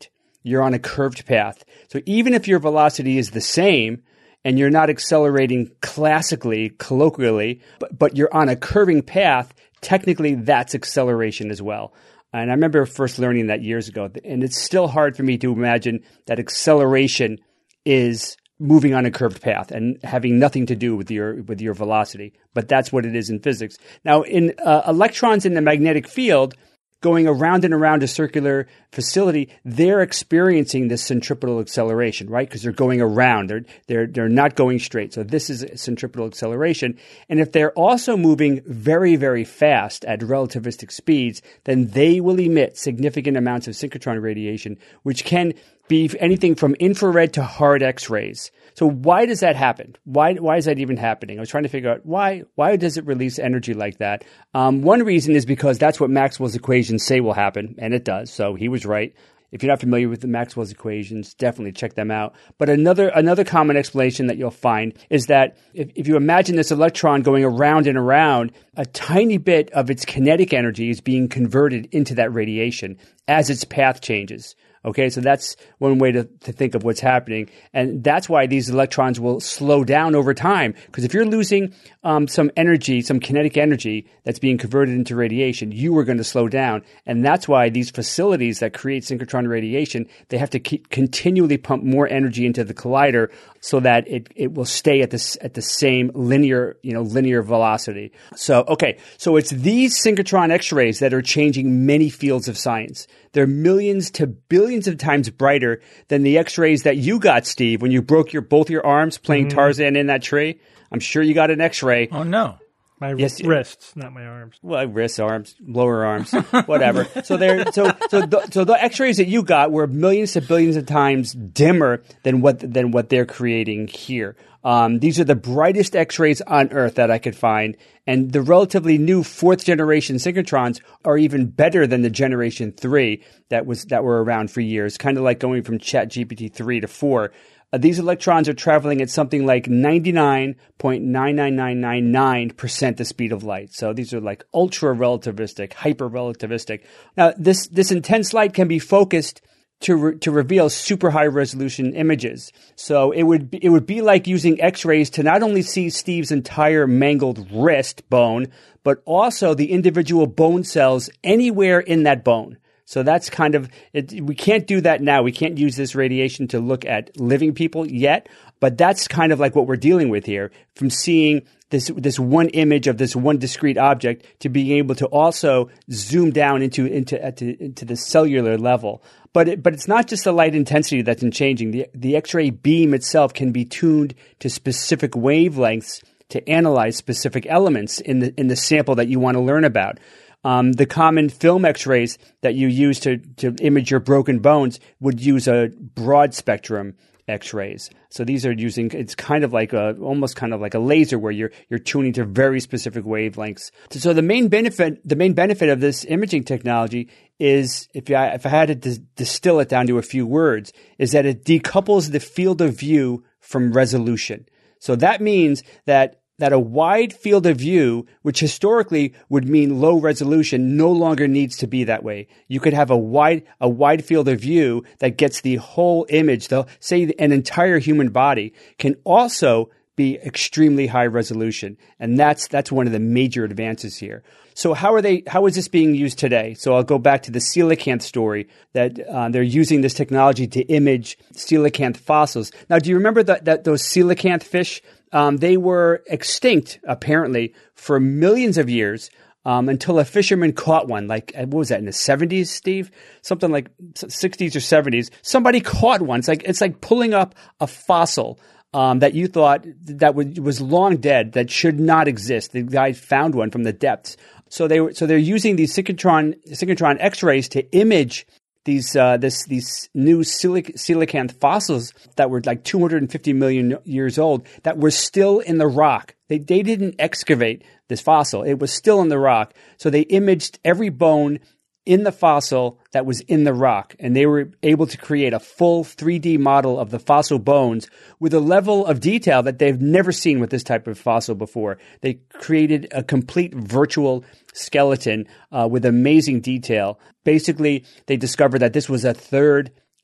you're on a curved path. So even if your velocity is the same and you're not accelerating classically, colloquially, but, but you're on a curving path, technically that's acceleration as well. And I remember first learning that years ago, and it's still hard for me to imagine that acceleration is moving on a curved path and having nothing to do with your with your velocity. But that's what it is in physics. Now, in uh, electrons in the magnetic field, going around and around a circular facility, they're experiencing this centripetal acceleration, right? Because they're going around. They're, they're, they're not going straight. So this is centripetal acceleration. And if they're also moving very, very fast at relativistic speeds, then they will emit significant amounts of synchrotron radiation, which can be anything from infrared to hard X-rays. So why does that happen? Why why is that even happening? I was trying to figure out why why does it release energy like that? Um, one reason is because that's what Maxwell's equations say will happen, and it does. So he was right. If you're not familiar with the Maxwell's equations, definitely check them out. But another another common explanation that you'll find is that if, if you imagine this electron going around and around, a tiny bit of its kinetic energy is being converted into that radiation as its path changes. Okay, so that's one way to, to think of what's happening. And that's why these electrons will slow down over time. Because if you're losing um, some energy, some kinetic energy that's being converted into radiation, you are going to slow down. And that's why these facilities that create synchrotron radiation, they have to keep continually pump more energy into the collider so that it, it will stay at this at the same linear, you know, linear velocity. So, okay, so it's these synchrotron X-rays that are changing many fields of science. They're millions to billions of times brighter than the X-rays that you got, Steve, when you broke your both your arms playing mm-hmm. Tarzan in that tree. I'm sure you got an X-ray. Oh, no. My yes, wrists, not my arms. Well, wrists, arms, lower arms, whatever. so they're so so the, so the X-rays that you got were millions to billions of times dimmer than what than what they're creating here. Um, these are the brightest X-rays on Earth that I could find, and the relatively new fourth generation synchrotrons are even better than the generation three that was that were around for years. Kind of like going from ChatGPT three to four. Uh, these electrons are traveling at something like ninety-nine point nine nine nine nine nine percent the speed of light. So these are like ultra relativistic, hyper relativistic. Now, this this intense light can be focused to re- to reveal super high resolution images. So it would be, it would be like using X-rays to not only see Steve's entire mangled wrist bone, but also the individual bone cells anywhere in that bone. So that's kind of it, we can't do that now. We can't use this radiation to look at living people yet, but that's kind of like what we're dealing with here, from seeing this this one image of this one discrete object to being able to also zoom down into into into, into the cellular level. But it, but it's not just the light intensity that's changing. The the X-ray beam itself can be tuned to specific wavelengths to analyze specific elements in the in the sample that you want to learn about. Um, the common film X-rays that you use to, to image your broken bones would use a broad spectrum X-rays. So these are using, it's kind of like a, almost kind of like a laser where you're, you're tuning to very specific wavelengths. So the main benefit, the main benefit of this imaging technology is, if I, if I had to dis- distill it down to a few words, is that it decouples the field of view from resolution. So that means that that a wide field of view, which historically would mean low resolution, no longer needs to be that way. You could have a wide a wide field of view that gets the whole image, the, say an entire human body, can also be extremely high resolution. And that's that's one of the major advances here. So how are they? How is this being used today? So I'll go back to the coelacanth story that uh, they're using this technology to image coelacanth fossils. Now, do you remember that, that those coelacanth fish? Um, they were extinct, apparently, for millions of years um, until a fisherman caught one. Like, what was that, in the seventies, Steve? Something like sixties or seventies. Somebody caught one. It's like it's like pulling up a fossil um, that you thought that was long dead, that should not exist. The guy found one from the depths. So they were, so they're using these synchrotron synchrotron X-rays to image these uh, this these new coelac- coelacanth fossils that were like two hundred fifty million years old that were still in the rock. They they didn't excavate this fossil; it was still in the rock. So they imaged every bone in the fossil that was in the rock, and they were able to create a full three D model of the fossil bones with a level of detail that they've never seen with this type of fossil before. They created a complete virtual skeleton uh, with amazing detail. Basically, they discovered that this was a third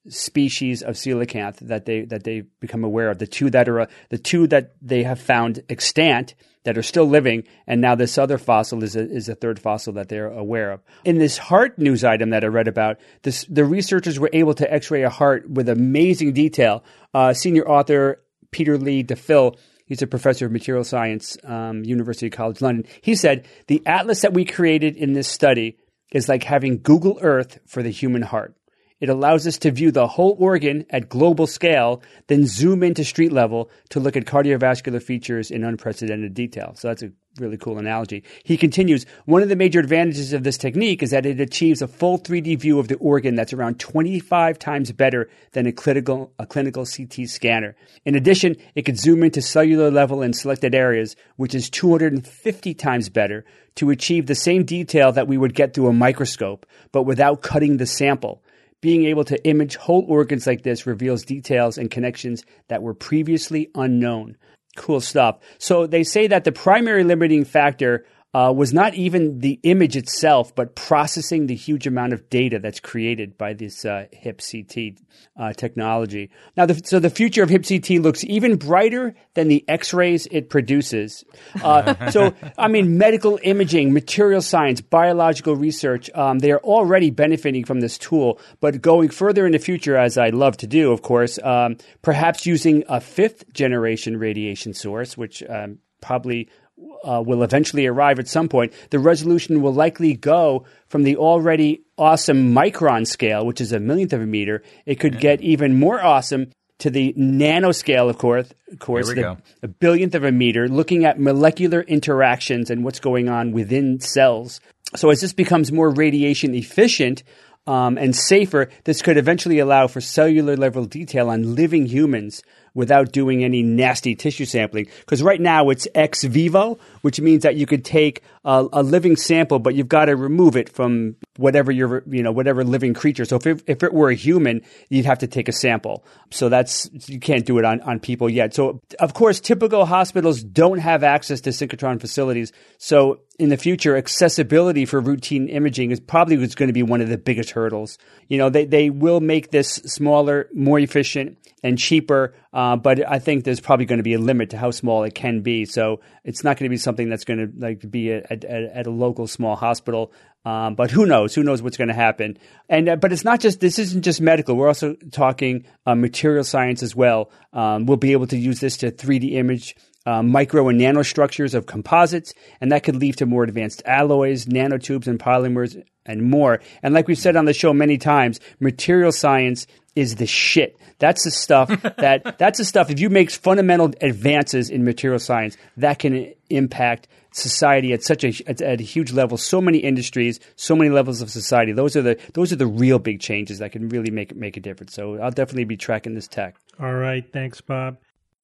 species of coelacanth that they that they become aware of. The two that are uh, the two that they have found extant that are still living, and now this other fossil is a, is a third fossil that they're aware of. In this heart news item that I read about, this, the researchers were able to X-ray a heart with amazing detail. Uh, senior author Peter Lee DeFille, he's a professor of material science, um, University College London. He said, the atlas that we created in this study is like having Google Earth for the human heart. It allows us to view the whole organ at global scale, then zoom into street level to look at cardiovascular features in unprecedented detail. So that's a really cool analogy. He continues, one of the major advantages of this technique is that it achieves a full three D view of the organ that's around twenty-five times better than a clinical, a clinical C T scanner. In addition, it could zoom into cellular level in selected areas, which is two hundred fifty times better to achieve the same detail that we would get through a microscope, but without cutting the sample. Being able to image whole organs like this reveals details and connections that were previously unknown. Cool stuff. So they say that the primary limiting factor uh, was not even the image itself, but processing the huge amount of data that's created by this uh, H I P C T uh, technology. Now, the, so the future of H I P C T looks even brighter than the X-rays it produces. Uh, so, I mean, medical imaging, material science, biological research, um, they are already benefiting from this tool. But going further in the future, as I love to do, of course, um, perhaps using a fifth generation radiation source, which um, probably Uh, will eventually arrive at some point, the resolution will likely go from the already awesome micron scale, which is a millionth of a meter. It could yeah. get even more awesome to the nanoscale, of course, of course the, go. a billionth of a meter, looking at molecular interactions and what's going on within cells. So as this becomes more radiation efficient um, and safer, this could eventually allow for cellular level detail on living humans without doing any nasty tissue sampling. Because right now it's ex vivo, which means that you could take a, a living sample, but you've got to remove it from whatever your, you know, whatever living creature. So if it, if it were a human, you'd have to take a sample. So that's, you can't do it on, on people yet. So of course, typical hospitals don't have access to synchrotron facilities. So in the future, accessibility for routine imaging is probably what's going to be one of the biggest hurdles. You know, they, they will make this smaller, more efficient, and cheaper, uh, but I think there's probably going to be a limit to how small it can be. So it's not going to be something that's going to like be at, at, at a local small hospital. Um, but who knows? Who knows what's going to happen? And uh, but it's not just this isn't just medical. We're also talking uh, material science as well. Um, we'll be able to use this to three D image Uh, micro and nanostructures of composites, and that could lead to more advanced alloys, nanotubes, and polymers, and more. And like we've said on the show many times, material science is the shit. That's the stuff that that's the stuff. If you make fundamental advances in material science, that can impact society at such a at, at a huge level. So many industries, so many levels of society. Those are the those are the real big changes that can really make make a difference. So I'll definitely be tracking this tech. All right, thanks, Bob.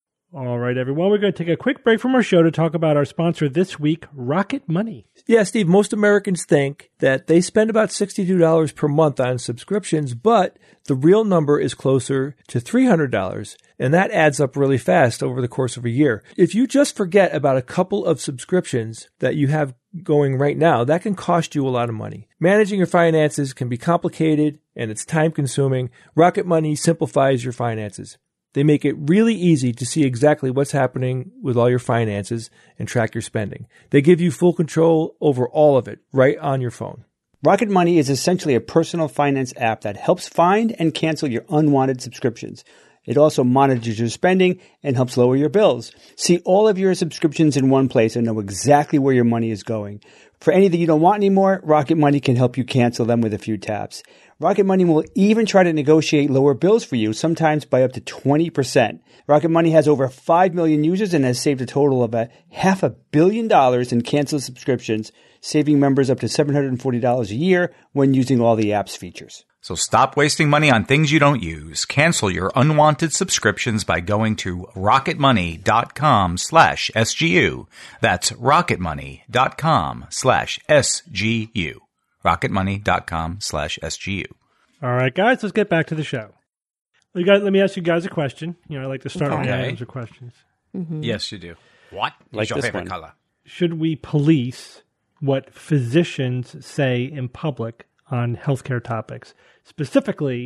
All right, everyone, we're going to take a quick break from our show to talk about our sponsor this week, Rocket Money. Yeah, Steve, most Americans think that they spend about sixty-two dollars per month on subscriptions, but the real number is closer to three hundred dollars, and that adds up really fast over the course of a year. If you just forget about a couple of subscriptions that you have going right now, that can cost you a lot of money. Managing your finances can be complicated, and it's time-consuming. Rocket Money simplifies your finances. They make it really easy to see exactly what's happening with all your finances and track your spending. They give you full control over all of it right on your phone. Rocket Money is essentially a personal finance app that helps find and cancel your unwanted subscriptions. It also monitors your spending and helps lower your bills. See all of your subscriptions in one place and know exactly where your money is going. For any that you don't want anymore, Rocket Money can help you cancel them with a few taps. Rocket Money will even try to negotiate lower bills for you, sometimes by up to twenty percent. Rocket Money has over five million users and has saved a total of a half a billion dollars in canceled subscriptions, saving members up to seven hundred forty dollars a year when using all the app's features. So stop wasting money on things you don't use. Cancel your unwanted subscriptions by going to rocketmoney.com slash SGU. That's rocketmoney.com slash SGU. rocketmoney.com slash SGU. All right, guys, let's get back to the show. You guys, let me ask you guys a question. You know, I like to start Okay. with items or questions. Mm-hmm. Yes, you do. What Like is your this favorite one. color? Should we police what physicians say in public on healthcare topics? Specifically,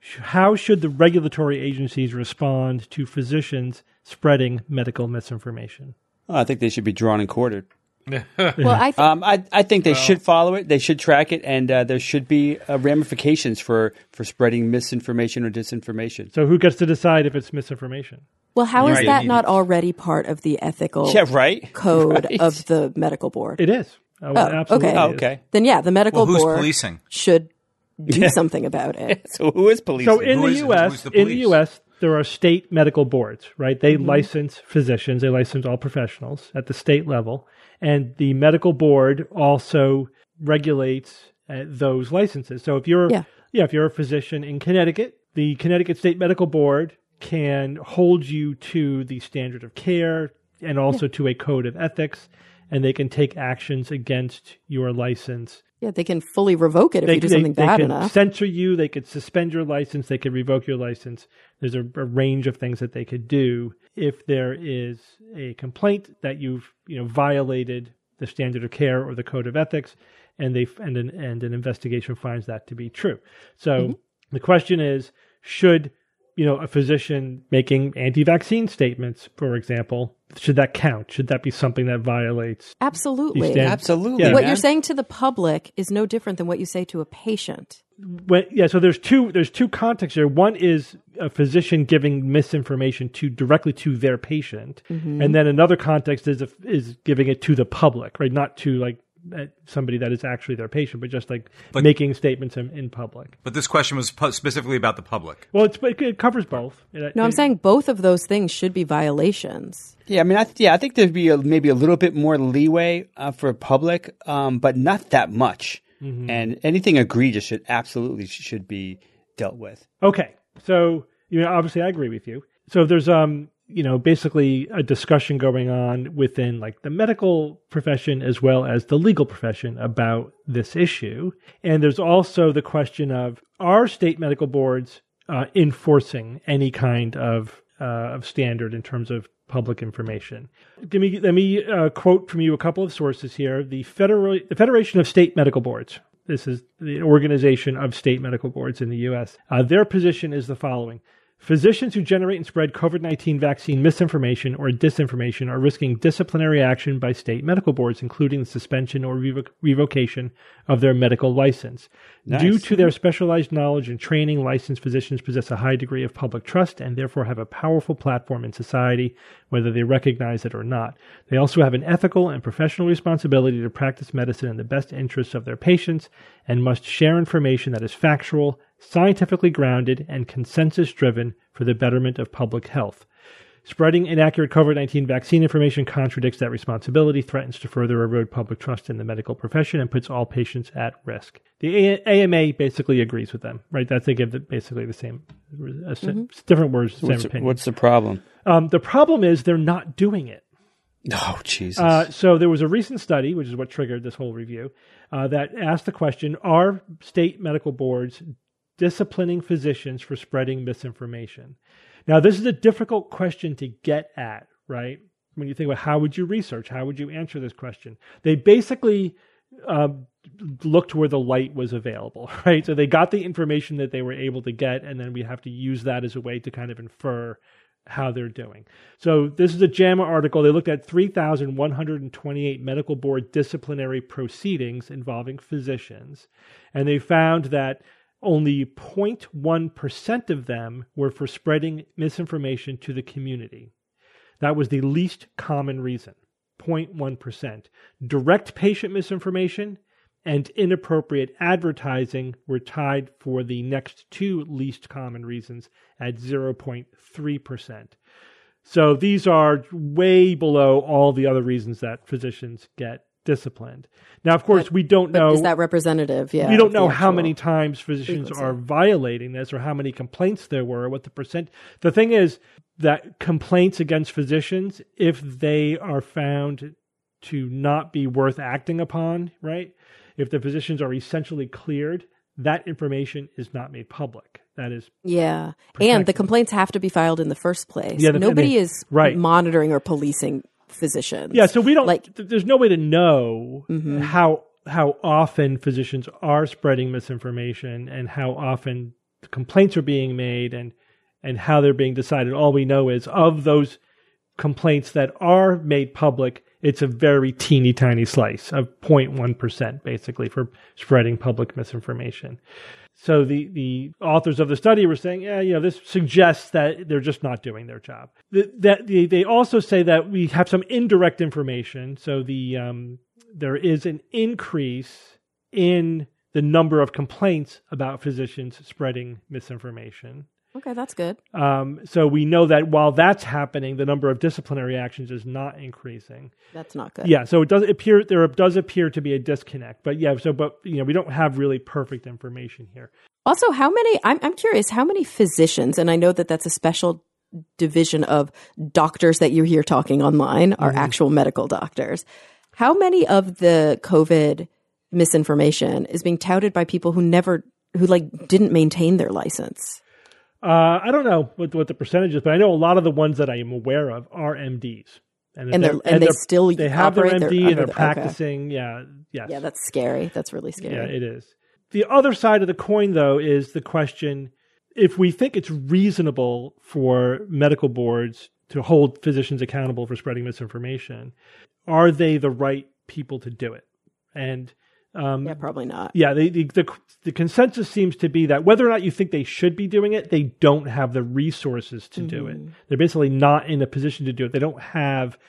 how should the regulatory agencies respond to physicians spreading medical misinformation? Oh, I think they should be drawn and quartered. Well, I, th- um, I, I think they well, should follow it. They should track it, and uh, there should be uh, ramifications for, for spreading misinformation or disinformation. So who gets to decide if it's misinformation? Well, how is Right. that not already part of the ethical Yeah, right. code Right. of the medical board? It is. Oh, it Oh, absolutely okay. Oh, is. okay. Then yeah, the medical Well, who's board policing? should do something about it. So who is policing? So in Who the is- U S, who's the in the police? U S, there are state medical boards, right? They license physicians, they license all professionals at the state level, and the medical board also regulates uh, those licenses. So if you're Yeah. yeah, if you're a physician in Connecticut, the Connecticut State Medical Board can hold you to the standard of care and also to a code of ethics, and they can take actions against your license. Yeah, they can fully revoke it if you do something they bad can enough. censor you. They could suspend your license. They could revoke your license. There's a, a range of things that they could do if there is a complaint that you've you know violated the standard of care or the code of ethics, and they and an and an investigation finds that to be true. So Mm-hmm. the question is, should you know a physician making anti-vaccine statements, for example, should that count? Should that be something that violates Absolutely. these standards? Absolutely. Yeah. What man. you're saying to the public is no different than what you say to a patient. When, yeah, so there's two there's two contexts here. One is a physician giving misinformation to directly to their patient, and then another context is a, is giving it to the public, right? Not to like uh, somebody that is actually their patient, but just like But- making statements in, in public. But this question was pu- specifically about the public. Well, it's, it, it covers both. It- No, I'm it- saying both of those things should be violations. Yeah, I mean, I th- yeah, I think there'd be a, maybe a little bit more leeway uh, for public, um, but not that much. And anything egregious should absolutely sh- should be dealt with. Okay, so you know, obviously, I agree with you. So there's um, you know, basically a discussion going on within like the medical profession as well as the legal profession about this issue, and there's also the question of are state medical boards uh, enforcing any kind of uh, of standard in terms of public information. Let me let me uh, quote from you a couple of sources here. The Federal the Federation of State Medical Boards. This is the organization of state medical boards in the U S. Uh, their position is the following. Physicians who generate and spread COVID nineteen vaccine misinformation or disinformation are risking disciplinary action by state medical boards, including the suspension or revo- revocation of their medical license. Nice. Due to their specialized knowledge and training, licensed physicians possess a high degree of public trust and therefore have a powerful platform in society, whether they recognize it or not. They also have an ethical and professional responsibility to practice medicine in the best interests of their patients and must share information that is factual, scientifically grounded, and consensus-driven for the betterment of public health. Spreading inaccurate COVID nineteen vaccine information contradicts that responsibility, threatens to further erode public trust in the medical profession, and puts all patients at risk. The A M A basically agrees with them, right? That's they give the, basically the same, uh, different words, same What's, opinion. what's the problem? Um, the problem is they're not doing it. Oh, Jesus. Uh, so there was a recent study, which is what triggered this whole review, uh, that asked the question, are state medical boards disciplining physicians for spreading misinformation? Now, this is a difficult question to get at, right? When you think about how would you research, how would you answer this question? They basically um, looked where the light was available, right? So they got the information that they were able to get, and then we have to use that as a way to kind of infer how they're doing. So this is a JAMA article. They looked at three thousand one hundred twenty-eight medical board disciplinary proceedings involving physicians, and they found that only zero point one percent of them were for spreading misinformation to the community. That was the least common reason, zero point one percent. Direct patient misinformation and inappropriate advertising were tied for the next two least common reasons at zero point three percent. So these are way below all the other reasons that physicians get disciplined. Now, of course, But- we don't But know. is that representative? Yeah. we don't of the know how actual- many times physicians frequency. are violating this or how many complaints there were, what the percent. The thing is that complaints against physicians, if they are found to not be worth acting upon, right? If the physicians are essentially cleared, that information is not made public. That is Yeah. protected. And the complaints have to be filed in the first place. Yeah, the- Nobody I mean, is right. monitoring or policing physicians. Yeah, so we don't like th- there's no way to know Mhm. how how often physicians are spreading misinformation and how often complaints are being made and and how they're being decided. All we know is of those complaints that are made public, it's a very teeny tiny slice of zero point one percent basically for spreading public misinformation. So the, the authors of the study were saying, yeah, you know, this suggests that they're just not doing their job. The, that the, they also say that we have some indirect information. So the um, there is an increase in the number of complaints about physicians spreading misinformation. Okay, that's good. Um, so we know that while that's happening, the number of disciplinary actions is not increasing. That's not good. Yeah, so it does appear there does appear to be a disconnect. But yeah, so but you know we don't have really perfect information here. Also, how many? I'm I'm curious. How many physicians? And I know that that's a special division of doctors that you hear talking online are mm-hmm. actual medical doctors. How many of the COVID misinformation is being touted by people who never, who like didn't maintain their license? Uh, I don't know what, what the percentage is, but I know a lot of the ones that I am aware of are M Ds. And, and, they're, and, and they still they have their M D their, and they're the, practicing. Okay. Yeah, yes. Yeah, that's scary. That's really scary. Yeah, it is. The other side of the coin, though, is the question, if we think it's reasonable for medical boards to hold physicians accountable for spreading misinformation, are they the right people to do it? And Um, yeah, probably not. Yeah, the, the the the consensus seems to be that whether or not you think they should be doing it, they don't have the resources to mm-hmm. do it. They're basically not in a position to do it. They don't have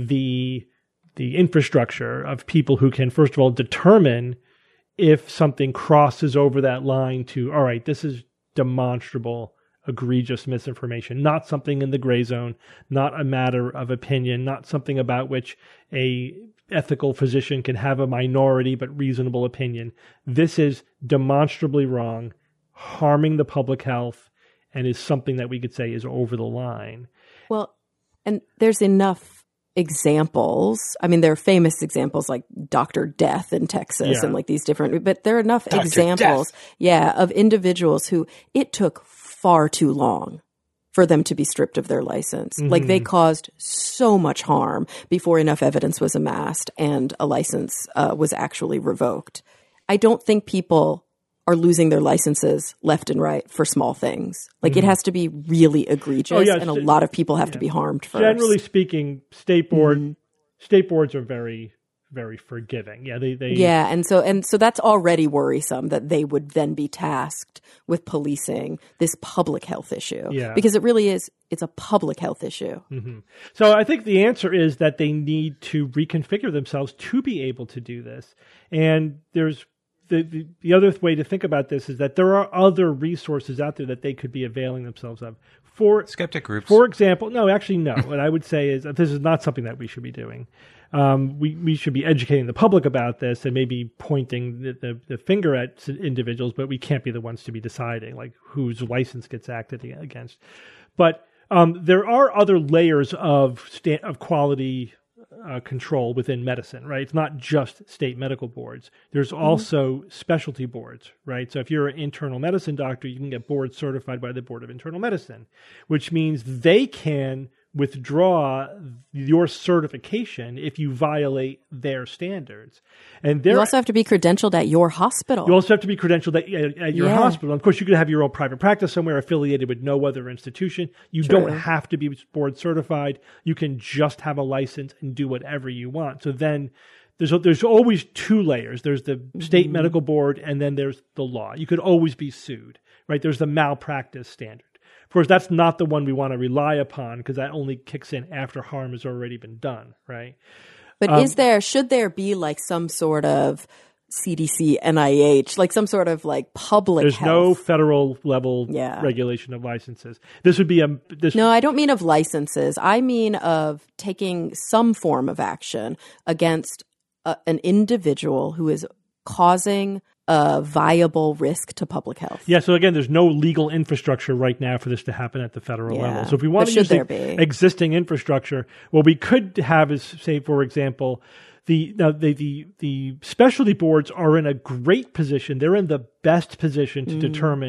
the the infrastructure of people who can, first of all, determine if something crosses over that line to, all right, this is demonstrable, egregious misinformation, not something in the gray zone, not a matter of opinion, not something about which a ethical physician can have a minority but reasonable opinion. This is demonstrably wrong, harming the public health, and is something that we could say is over the line. Well, and there's enough examples. I mean, there are famous examples like Doctor Death in Texas yeah. and like these different, but there are enough Doctor examples, Death. yeah, of individuals who it took far too long for them to be stripped of their license. Mm-hmm. Like they caused so much harm before enough evidence was amassed and a license uh, was actually revoked. I don't think people are losing their licenses left and right for small things. Like mm-hmm. it has to be really egregious oh, yeah, and a st- lot of people have yeah. to be harmed first. Generally speaking, state board mm-hmm. state boards are very very forgiving. Yeah, they, they Yeah, and so and so that's already worrisome that they would then be tasked with policing this public health issue. Yeah. Because it really is it's a public health issue. Mm-hmm. So I think the answer is that they need to reconfigure themselves to be able to do this. And there's the, the the other way to think about this is that there are other resources out there that they could be availing themselves of. For skeptic groups. For example, no, actually no. What I would say is that this is not something that we should be doing. Um, we, we should be educating the public about this and maybe pointing the, the, the finger at individuals, but we can't be the ones to be deciding like whose license gets acted against. But um, there are other layers of sta- of quality uh, control within medicine, right? It's not just state medical boards. There's also mm-hmm. specialty boards, right? So if you're an internal medicine doctor, you can get board certified by the Board of Internal Medicine, which means they can withdraw your certification if you violate their standards. And you also have to be credentialed at your hospital. You also have to be credentialed at, at your yeah. hospital. Of course, you could have your own private practice somewhere affiliated with no other institution. You True. Don't have to be board certified. You can just have a license and do whatever you want. So then there's there's always two layers. There's the state mm-hmm. medical board, and then there's the law. You could always be sued, right? There's the malpractice standard. Of course, that's not the one we want to rely upon because that only kicks in after harm has already been done, right? But um, is there, should there be like some sort of C D C, N I H, like some sort of like public There's health? no federal level yeah. regulation of licenses. This would be a... This no, I don't mean of licenses. I mean of taking some form of action against a, an individual who is causing a viable risk to public health. Yeah, so again, there's no legal infrastructure right now for this to happen at the federal yeah. level. So if we want but to use the be? existing infrastructure, what we could have is, say, for example, the, now the the the specialty boards are in a great position. They're in the best position to mm. determine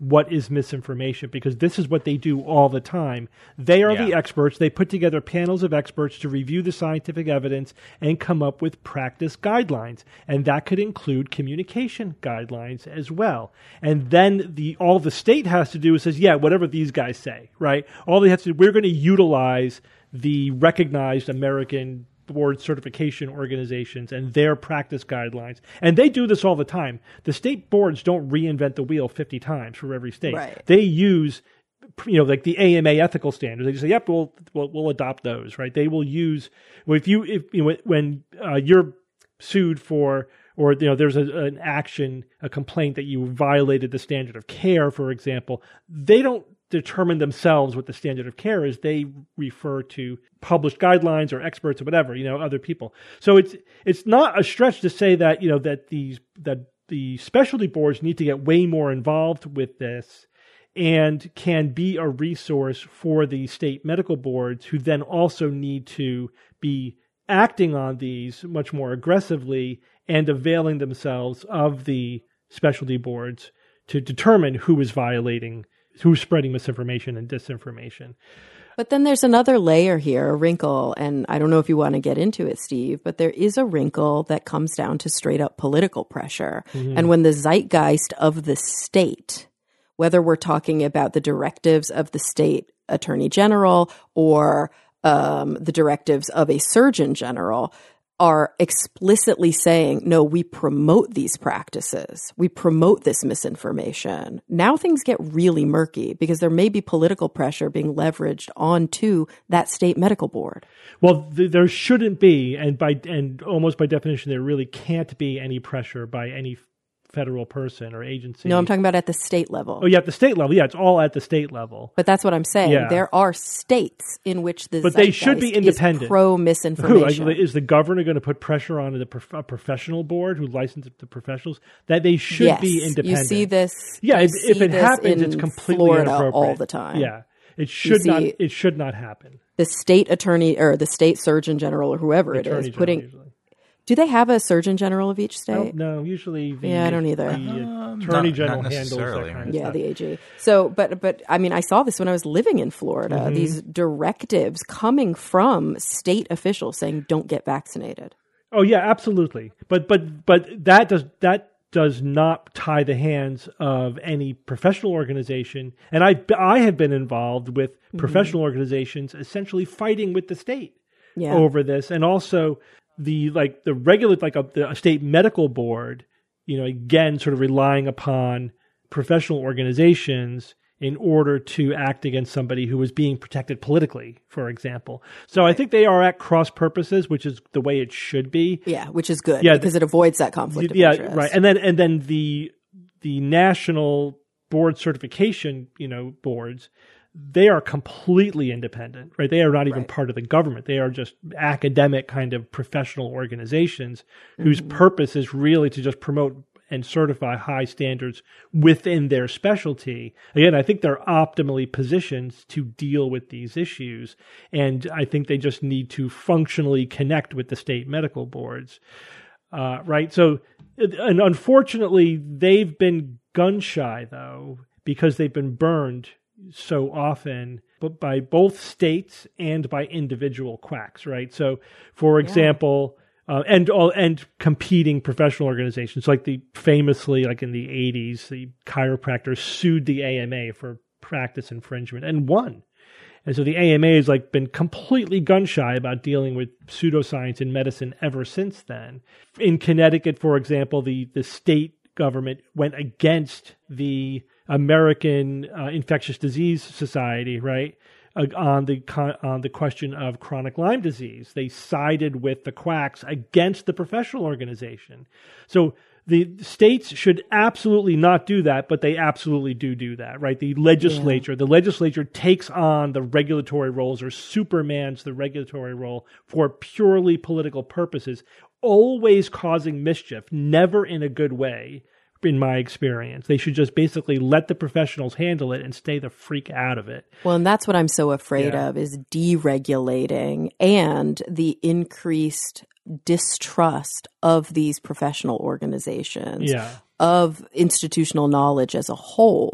what is misinformation, because this is what they do all the time. They are Yeah. the experts. They put together panels of experts to review the scientific evidence and come up with practice guidelines. And that could include communication guidelines as well. And then the all the state has to do is says, yeah, whatever these guys say, right? All they have to do, we're going to utilize the recognized American board certification organizations and their practice guidelines. And they do this all the time. The state boards don't reinvent the wheel fifty times for every state. Right. They use, you know, like the A M A ethical standards. They just say, yep, we'll, we'll, we'll adopt those, right? They will use, well, if you, if, you know, when uh, you're sued for, or, you know, there's a, an action, a complaint that you violated the standard of care, for example, they don't determine themselves what the standard of care is. They refer to published guidelines or experts or whatever, you know, other people. So it's it's not a stretch to say that, you know, that these that the specialty boards need to get way more involved with this and can be a resource for the state medical boards, who then also need to be acting on these much more aggressively and availing themselves of the specialty boards to determine who is violating, who's spreading misinformation and disinformation. But then there's another layer here, a wrinkle, and I don't know if you want to get into it, Steve, but there is a wrinkle that comes down to straight up political pressure. Mm-hmm. And when the zeitgeist of the state, whether we're talking about the directives of the state attorney general or um, the directives of a surgeon general, are explicitly saying, no, we promote these practices. We promote this misinformation. Now things get really murky because there may be political pressure being leveraged onto that state medical board. Well, th- there shouldn't be, and by and almost by definition, there really can't be any pressure by any federal person or agency. No, I'm talking about at the state level. Oh, yeah, at the state level. Yeah, it's all at the state level. But that's what I'm saying. Yeah. There are states in which the but they should be independent. Pro misinformation. Who is the governor going to put pressure on the prof- a professional board who licenses the professionals that they should yes, be independent? You see this. Yeah, if, see if it happens, it's completely Florida inappropriate all the time. Yeah, it should see, not. It should not happen. The state attorney or the state surgeon general or whoever it is putting. Usually. Do they have a surgeon general of each state? No, no usually the, yeah, I don't either. The um, attorney not, general not handles that kind of yeah, stuff. the A G. So, but but I mean, I saw this when I was living in Florida. Mm-hmm. These directives coming from state officials saying, "Don't get vaccinated." Oh yeah, absolutely. But but but that does that does not tie the hands of any professional organization. And I I have been involved with mm-hmm. professional organizations essentially fighting with the state yeah. over this, and also the like the regular like a, the, a state medical board, you know, again sort of relying upon professional organizations in order to act against somebody who was being protected politically, for example. So I think they are at cross purposes, which is the way it should be. Yeah, which is good yeah, because it avoids that conflict of yeah, interest. right. And then and then the the national board certification, you know, boards, they are completely independent, right? They are not even right. part of the government. They are just academic kind of professional organizations mm-hmm. whose purpose is really to just promote and certify high standards within their specialty. Again, I think they're optimally positioned to deal with these issues, and I think they just need to functionally connect with the state medical boards, uh, right? So, and unfortunately, they've been gun shy, though, because they've been burned so often, but by both states and by individual quacks, right? So, for example, yeah. uh, and all and competing professional organizations, like the famously, like in the eighties, the chiropractors sued the A M A for practice infringement and won. And so the A M A has like been completely gun shy about dealing with pseudoscience in medicine ever since then. In Connecticut, for example, the the state government went against the American uh, Infectious Disease Society, right, uh, on the con- on the question of chronic Lyme disease. They sided with the quacks against the professional organization. So the states should absolutely not do that, but they absolutely do do that, right? The legislature, yeah. the legislature takes on the regulatory roles or supermans the regulatory role for purely political purposes, always causing mischief, never in a good way. In my experience, they should just basically let the professionals handle it and stay the freak out of it. Well, and that's what I'm so afraid yeah. of is deregulating and the increased distrust of these professional organizations, yeah. of institutional knowledge as a whole.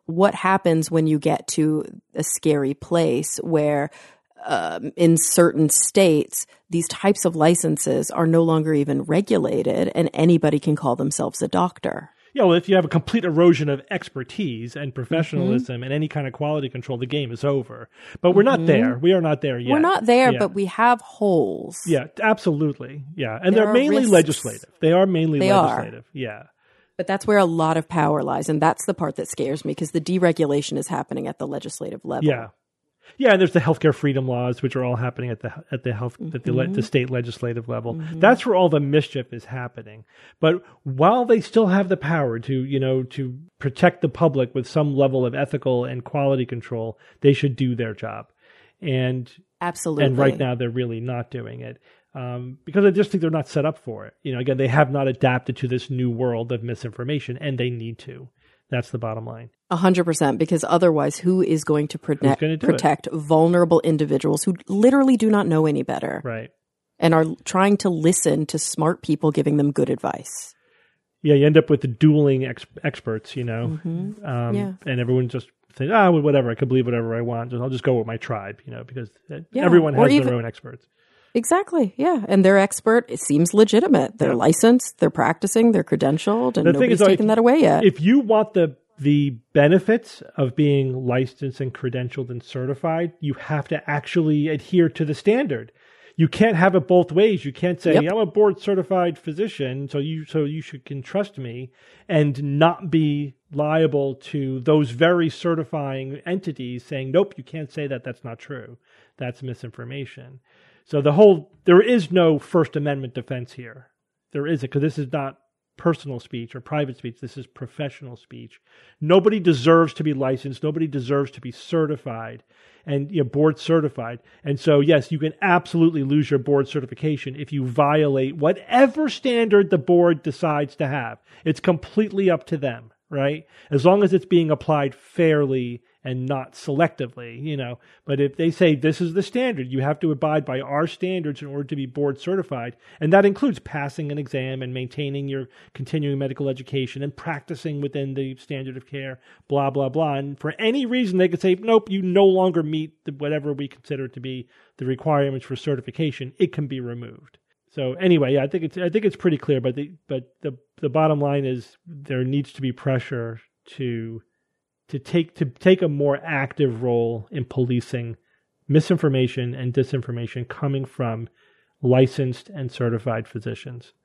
what happens when you get to a scary place where um, in certain states, these types of licenses are no longer even regulated and anybody can call themselves a doctor. Yeah, well, if you have a complete erosion of expertise and professionalism mm-hmm. and any kind of quality control, the game is over. But we're mm-hmm. not there. We are not there yet. We're not there, yeah. but we have holes. Yeah, absolutely. Yeah, and there they're mainly risks. legislative. They are mainly they legislative. Are. Yeah. But that's where a lot of power lies, and that's the part that scares me because the deregulation is happening at the legislative level. Yeah. Yeah, and there's the healthcare freedom laws, which are all happening at the at the health mm-hmm. at the, le- the state legislative level. Mm-hmm. That's where all the mischief is happening. But while they still have the power to, you know, to protect the public with some level of ethical and quality control, they should do their job. And absolutely, and right now they're really not doing it um, because I just think they're not set up for it. You know, again, they have not adapted to this new world of misinformation, and they need to. That's the bottom line. A hundred percent, because otherwise who is going to protect, protect vulnerable individuals who literally do not know any better? Right. And are trying to listen to smart people giving them good advice. Yeah, you end up with the dueling ex- experts, you know, mm-hmm. um, yeah. and everyone just thinks, ah, well, whatever, I can believe whatever I want. Just, I'll just go with my tribe, you know, because yeah. everyone has even, their own experts. Exactly, yeah. And their expert, it seems legitimate. They're yeah. licensed, they're practicing, they're credentialed, and the nobody's thing is, taken like, that away yet. If you want the the benefits of being licensed and credentialed and certified, you have to actually adhere to the standard. You can't have it both ways. You can't say, yep. I'm a board certified physician, so you so you should can trust me, and not be liable to those very certifying entities saying, nope, you can't say that. That's not true. That's misinformation. So the whole, there is no First Amendment defense here. There isn't, because this is not personal speech or private speech. This is professional speech. Nobody deserves to be licensed. Nobody deserves to be certified and you know, board certified. And so, yes, you can absolutely lose your board certification if you violate whatever standard the board decides to have. It's completely up to them, right? As long as it's being applied fairly and not selectively, you know. But if they say this is the standard, you have to abide by our standards in order to be board certified, and that includes passing an exam and maintaining your continuing medical education and practicing within the standard of care, blah, blah, blah. And for any reason, they could say, nope, you no longer meet the, whatever we consider to be the requirements for certification. It can be removed. So anyway, yeah, I think it's I think it's pretty clear. But the but the the bottom line is there needs to be pressure to. to take to take a more active role in policing misinformation and disinformation coming from licensed and certified physicians.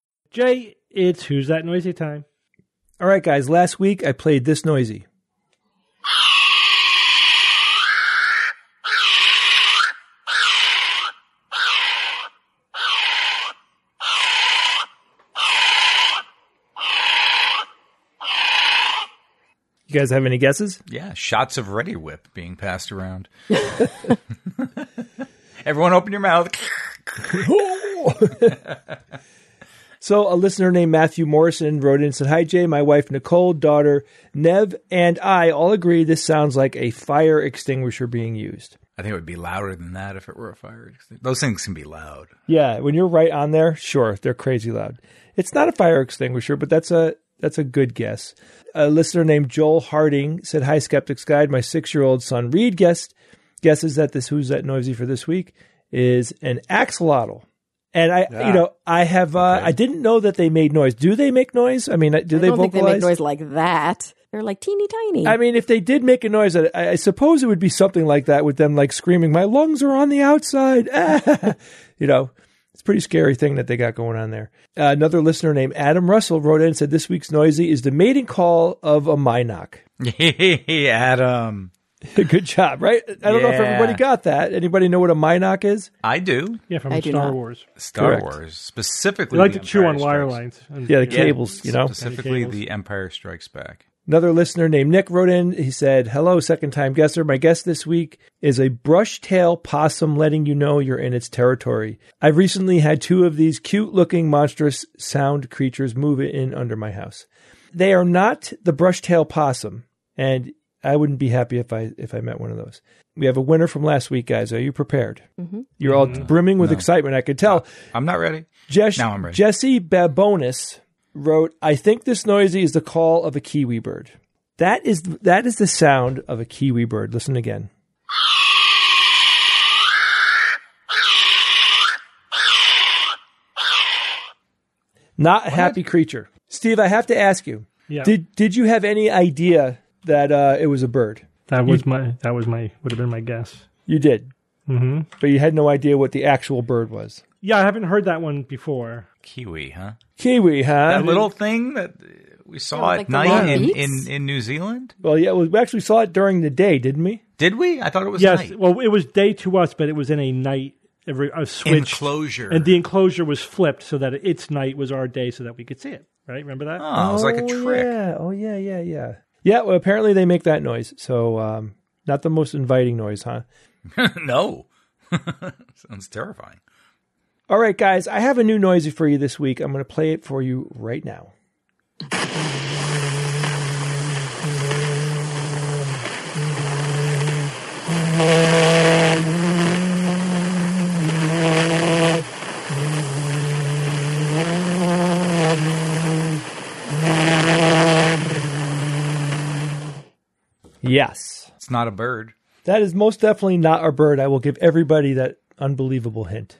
Jay, it's Who's That Noisy time. All right, guys, last week I played This Noisy. You guys have any guesses? Yeah, shots of Ready Whip being passed around. Everyone open your mouth. So a listener named Matthew Morrison wrote in and said, hi, Jay, my wife Nicole, daughter Nev, and I all agree this sounds like a fire extinguisher being used. I think it would be louder than that if it were a fire extinguisher. Those things can be loud. Yeah, when you're right on there, sure, they're crazy loud. It's not a fire extinguisher, but that's a that's a good guess. A listener named Joel Harding said, hi, Skeptics Guide. My six-year-old son Reed guessed, guesses that this Who's That Noisy for this week is an axolotl. And I, yeah. you know, I have, uh, okay. I didn't know that they made noise. Do they make noise? I mean, do I they don't vocalize? think they make noise like that. They're like teeny tiny. I mean, if they did make a noise, I, I suppose it would be something like that with them like screaming, my lungs are on the outside. You know, it's a pretty scary thing that they got going on there. Uh, another listener named Adam Russell wrote in and said, this week's noisy is the mating call of a Minoc. Hey, Adam. Good job, right? I don't yeah. know if everybody got that. Anybody know what a Minoc is? I do. Yeah, from I Star Wars. Star Correct. Wars. Specifically, they like to Empire chew on Strikes. wire lines. Yeah, the cables, yeah, you know. Specifically, cables. The Empire Strikes Back. Another listener named Nick wrote in. He said, hello, second-time guesser. My guest this week is a brush-tail possum letting you know you're in its territory. I've recently had two of these cute-looking monstrous sound creatures move in under my house. They are not the brush-tail possum, and I wouldn't be happy if I if I met one of those. We have a winner from last week, guys. Are you prepared? Mm-hmm. You're all mm-hmm. brimming with no. excitement. I could tell. I'm not ready. Jess, now I'm ready. Jesse Babonis wrote, I think this noisy is the call of a kiwi bird. That is that is the sound of a kiwi bird. Listen again. Not a happy creature. Steve, I have to ask you. Yeah. Did did you have any idea that uh, it was a bird? That was you, my that was my would have been my guess. You did. Mm-hmm. But you had no idea what the actual bird was. Yeah, I haven't heard that one before. Kiwi, huh? Kiwi, huh? That little thing that we saw Oh, at like the night long in, beaks? in, in New Zealand? Well, yeah, we actually saw it during the day, didn't we? Did we? I thought it was Yes, night. well, it was day to us, but it was in a night a, a switch Enclosure. and the enclosure was flipped so that its night was our day, so that we could see it. Right? Remember that? Oh, it was like a trick. Yeah. Oh, yeah, yeah, yeah. Yeah, well, apparently they make that noise. So, um, not the most inviting noise, huh? No. Sounds terrifying. All right, guys, I have a new noisy for you this week. I'm going to play it for you right now. Yes. It's not a bird. That is most definitely not our bird. I will give everybody that unbelievable hint.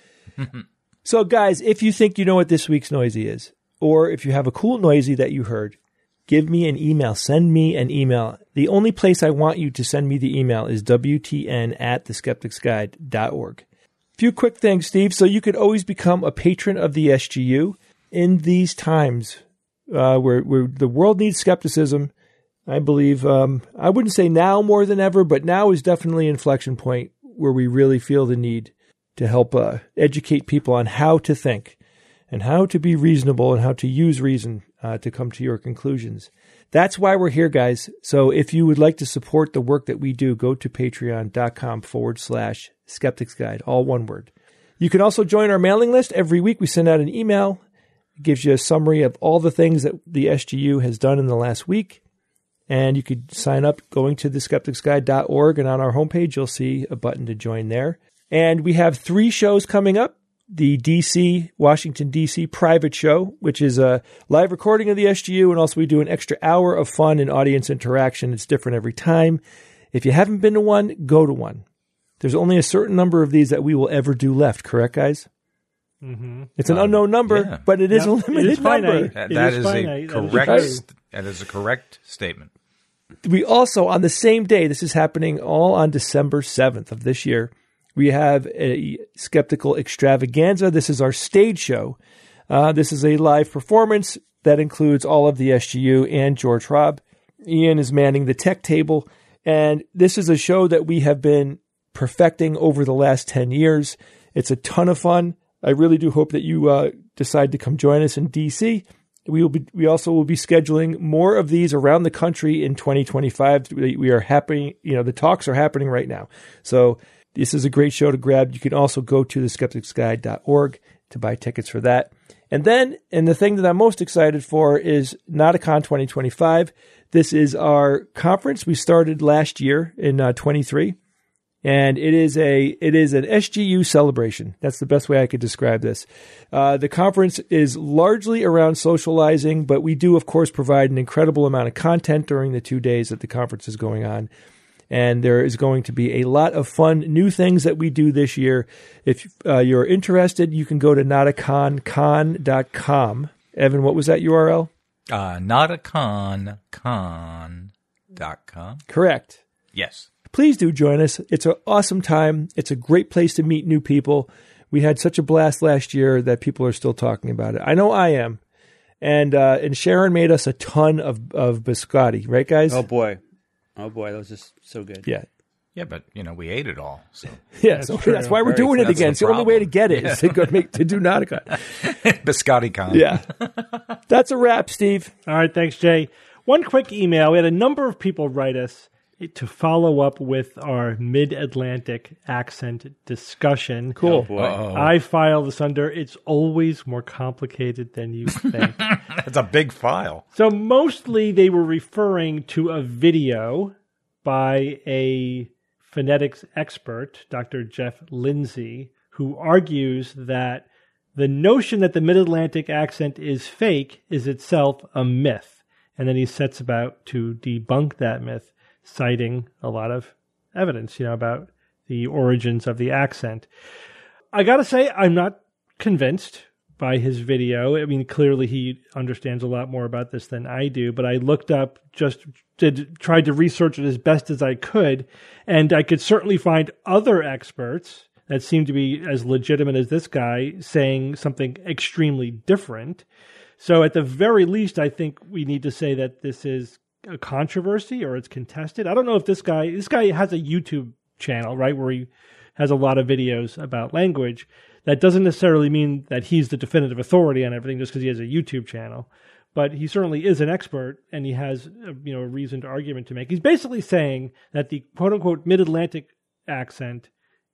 So, guys, if you think you know what this week's noisy is, or if you have a cool noisy that you heard, give me an email. Send me an email. The only place I want you to send me the email is W T N at the skeptics guide dot org. Few quick things, Steve. So you could always become a patron of the S G U in these times uh, where, where the world needs skepticism. I believe, um, I wouldn't say now more than ever, but now is definitely an inflection point where we really feel the need to help uh, educate people on how to think and how to be reasonable and how to use reason uh, to come to your conclusions. That's why we're here, guys. So if you would like to support the work that we do, go to patreon.com forward slash skeptics guide, all one word. You can also join our mailing list. Every week we send out an email. It gives you a summary of all the things that the S G U has done in the last week. And you could sign up going to the skeptics guide dot org, and on our homepage, you'll see a button to join there. And we have three shows coming up. The D C, Washington, D C private show, which is a live recording of the S G U, and also we do an extra hour of fun and audience interaction. It's different every time. If you haven't been to one, go to one. There's only a certain number of these that we will ever do left, correct, guys? Mm-hmm. It's an Um, unnknown number, yeah. but it is Yeah, a it limited is finite. number. That, It that is is finite. a That is correct. true. That is a correct statement. We also, on the same day, this is happening all on December seventh of this year, we have a skeptical extravaganza. This is our stage show. Uh, this is a live performance that includes all of the S G U and George Robb. Ian is manning the tech table. And this is a show that we have been perfecting over the last ten years. It's a ton of fun. I really do hope that you uh, decide to come join us in D C. We will be. We also will be scheduling more of these around the country in twenty twenty-five. We we are happy. You know, the talks are happening right now. So this is a great show to grab. You can also go to the skeptics guide dot org to buy tickets for that. And then, and the thing that I'm most excited for is NataCon twenty twenty-five. This is our conference we started last year in uh, twenty-three. And it is a it is an S G U celebration. That's the best way I could describe this. Uh, the conference is largely around socializing, but we do, of course, provide an incredible amount of content during the two days that the conference is going on. And there is going to be a lot of fun new things that we do this year. If uh, you're interested, you can go to natacon con dot com. Evan, what was that U R L? Uh, natacon con dot com. Correct. Yes. Please do join us. It's an awesome time. It's a great place to meet new people. We had such a blast last year that people are still talking about it. I know I am. And uh, and Sharon made us a ton of, of biscotti, right, guys? Oh, boy. Oh, boy. That was just so good. Yeah. Yeah, but, you know, we ate it all. So Yeah, That's so true. that's why we're Very- doing it that's again. the It's the only way to problem. get it is to go make to do Nautica. Biscotti con. Yeah. That's a wrap, Steve. All right, thanks, Jay. One quick email. We had a number of people write us to follow up with our mid-Atlantic accent discussion. Cool. Oh, boy. Uh-oh. I file this under, it's always more complicated than you think. That's a big file. So mostly they were referring to a video by a phonetics expert, Doctor Jeff Lindsay, who argues that the notion that the Mid-Atlantic accent is fake is itself a myth. And then he sets about to debunk that myth, citing a lot of evidence, you know, about the origins of the accent. I got to say, I'm not convinced by his video. I mean, clearly he understands a lot more about this than I do, but I looked up, just did, tried to research it as best as I could, and I could certainly find other experts that seem to be as legitimate as this guy saying something extremely different. So at the very least, I think we need to say that this is a controversy or it's contested. I don't know if this guy, this guy has a YouTube channel, right, where he has a lot of videos about language. That doesn't necessarily mean that he's the definitive authority on everything just because he has a YouTube channel. But he certainly is an expert, and he has a, you know, a reasoned argument to make. He's basically saying that the quote-unquote mid-Atlantic accent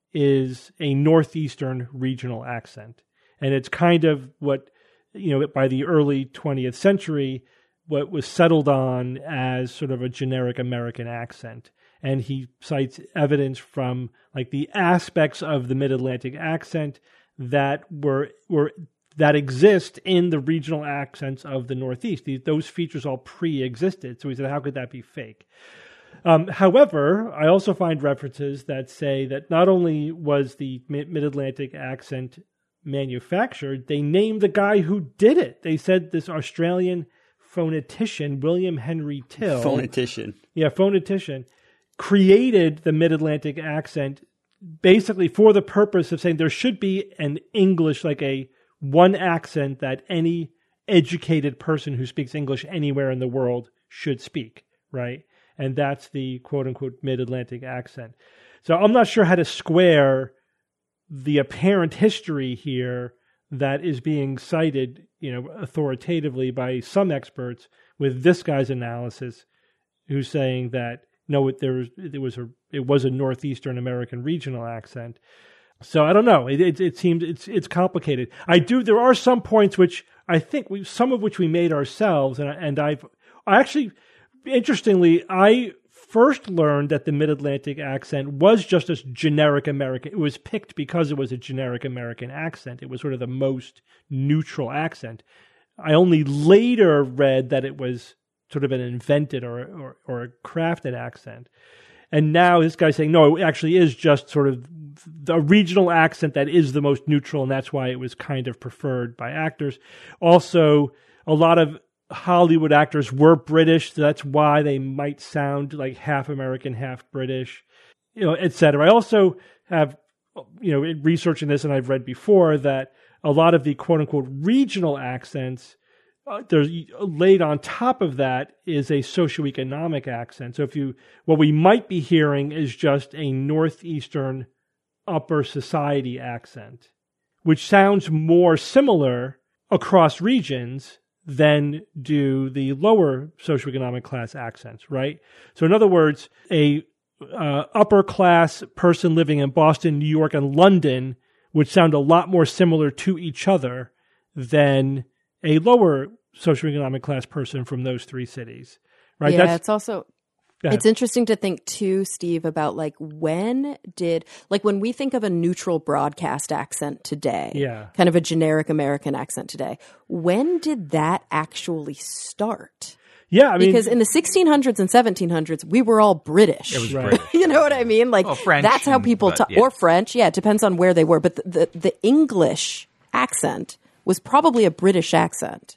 is a northeastern regional accent. And it's kind of what, you know, by the early twentieth century, what was settled on as sort of a generic American accent. And he cites evidence from like the aspects of the mid-Atlantic accent that were were that exist in the regional accents of the Northeast. These, those features all pre-existed. So he said, how could that be fake? Um, however, I also find references that say that not only was the mid-Atlantic accent manufactured, they named the guy who did it. They said this Australian phonetician, William Henry Till. Phonetician. Yeah, phonetician. Created the mid-Atlantic accent basically for the purpose of saying there should be an English, like a one accent that any educated person who speaks English anywhere in the world should speak, right? And that's the quote-unquote mid-Atlantic accent. So I'm not sure how to square the apparent history here that is being cited, you know, authoritatively by some experts with this guy's analysis, who's saying that no, it, there was it was a it was a northeastern American regional accent. So I don't know. It it, it seems it's it's complicated. I do. There are some points which I think we some of which we made ourselves, and and I've I actually interestingly I first learned that the mid-Atlantic accent was just a generic American. It was picked because it was a generic American accent. It was sort of the most neutral accent. I only later read that it was sort of an invented or, or or a crafted accent. And now this guy's saying, no, it actually is just sort of the regional accent that is the most neutral, and that's why it was kind of preferred by actors. Also, a lot of Hollywood actors were British, so that's why they might sound like half American, half British, you know, et cetera. I also have, you know, in researching this, and I've read before, that a lot of the quote-unquote regional accents, Uh, there's laid on top of that is a socioeconomic accent. So if you, what we might be hearing is just a northeastern upper society accent, which sounds more similar across regions than do the lower socioeconomic class accents, right? So in other words, a uh, upper class person living in Boston, New York, and London would sound a lot more similar to each other than a lower socioeconomic class person from those three cities, right? Yeah, That's, it's also, it's interesting to think too, Steve, about like when did, like when we think of a neutral broadcast accent today, yeah. kind of a generic American accent today, when did that actually start? Yeah, I mean, because in the sixteen hundreds and seventeen hundreds, we were all British. It was Right. British. You know what I mean? Like Well, French that's how and- people but, talk, yeah. or French. Yeah, it depends on where they were. But the, the, the English accent was probably a British accent.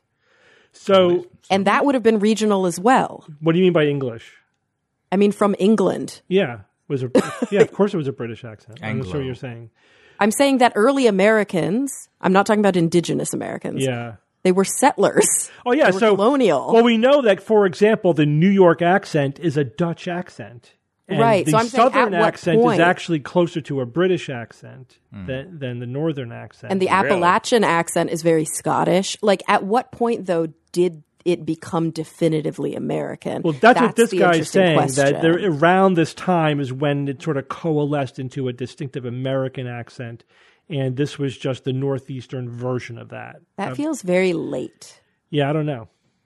so And that would have been regional as well. what do you mean by English? I mean, from England. Yeah, was a yeah, of course it was a British accent. I'm not sure Anglo. what you're saying. I'm saying that early Americans, I'm not talking about indigenous Americans. Yeah. They were settlers. Oh yeah, They were so colonial. Well, we know that, for example, the New York accent is a Dutch accent. And Right, The so I'm saying southern at what accent point- is actually closer to a British accent than, than the northern accent. And the Appalachian accent is very Scottish. Like, at what point, though, did it become definitively American? Well, that's, what this the guy's interesting saying, question. that there, around this time is when it sort of coalesced into a distinctive American accent, and this was just the northeastern version of that. That Uh, feels very late. yeah, I don't know.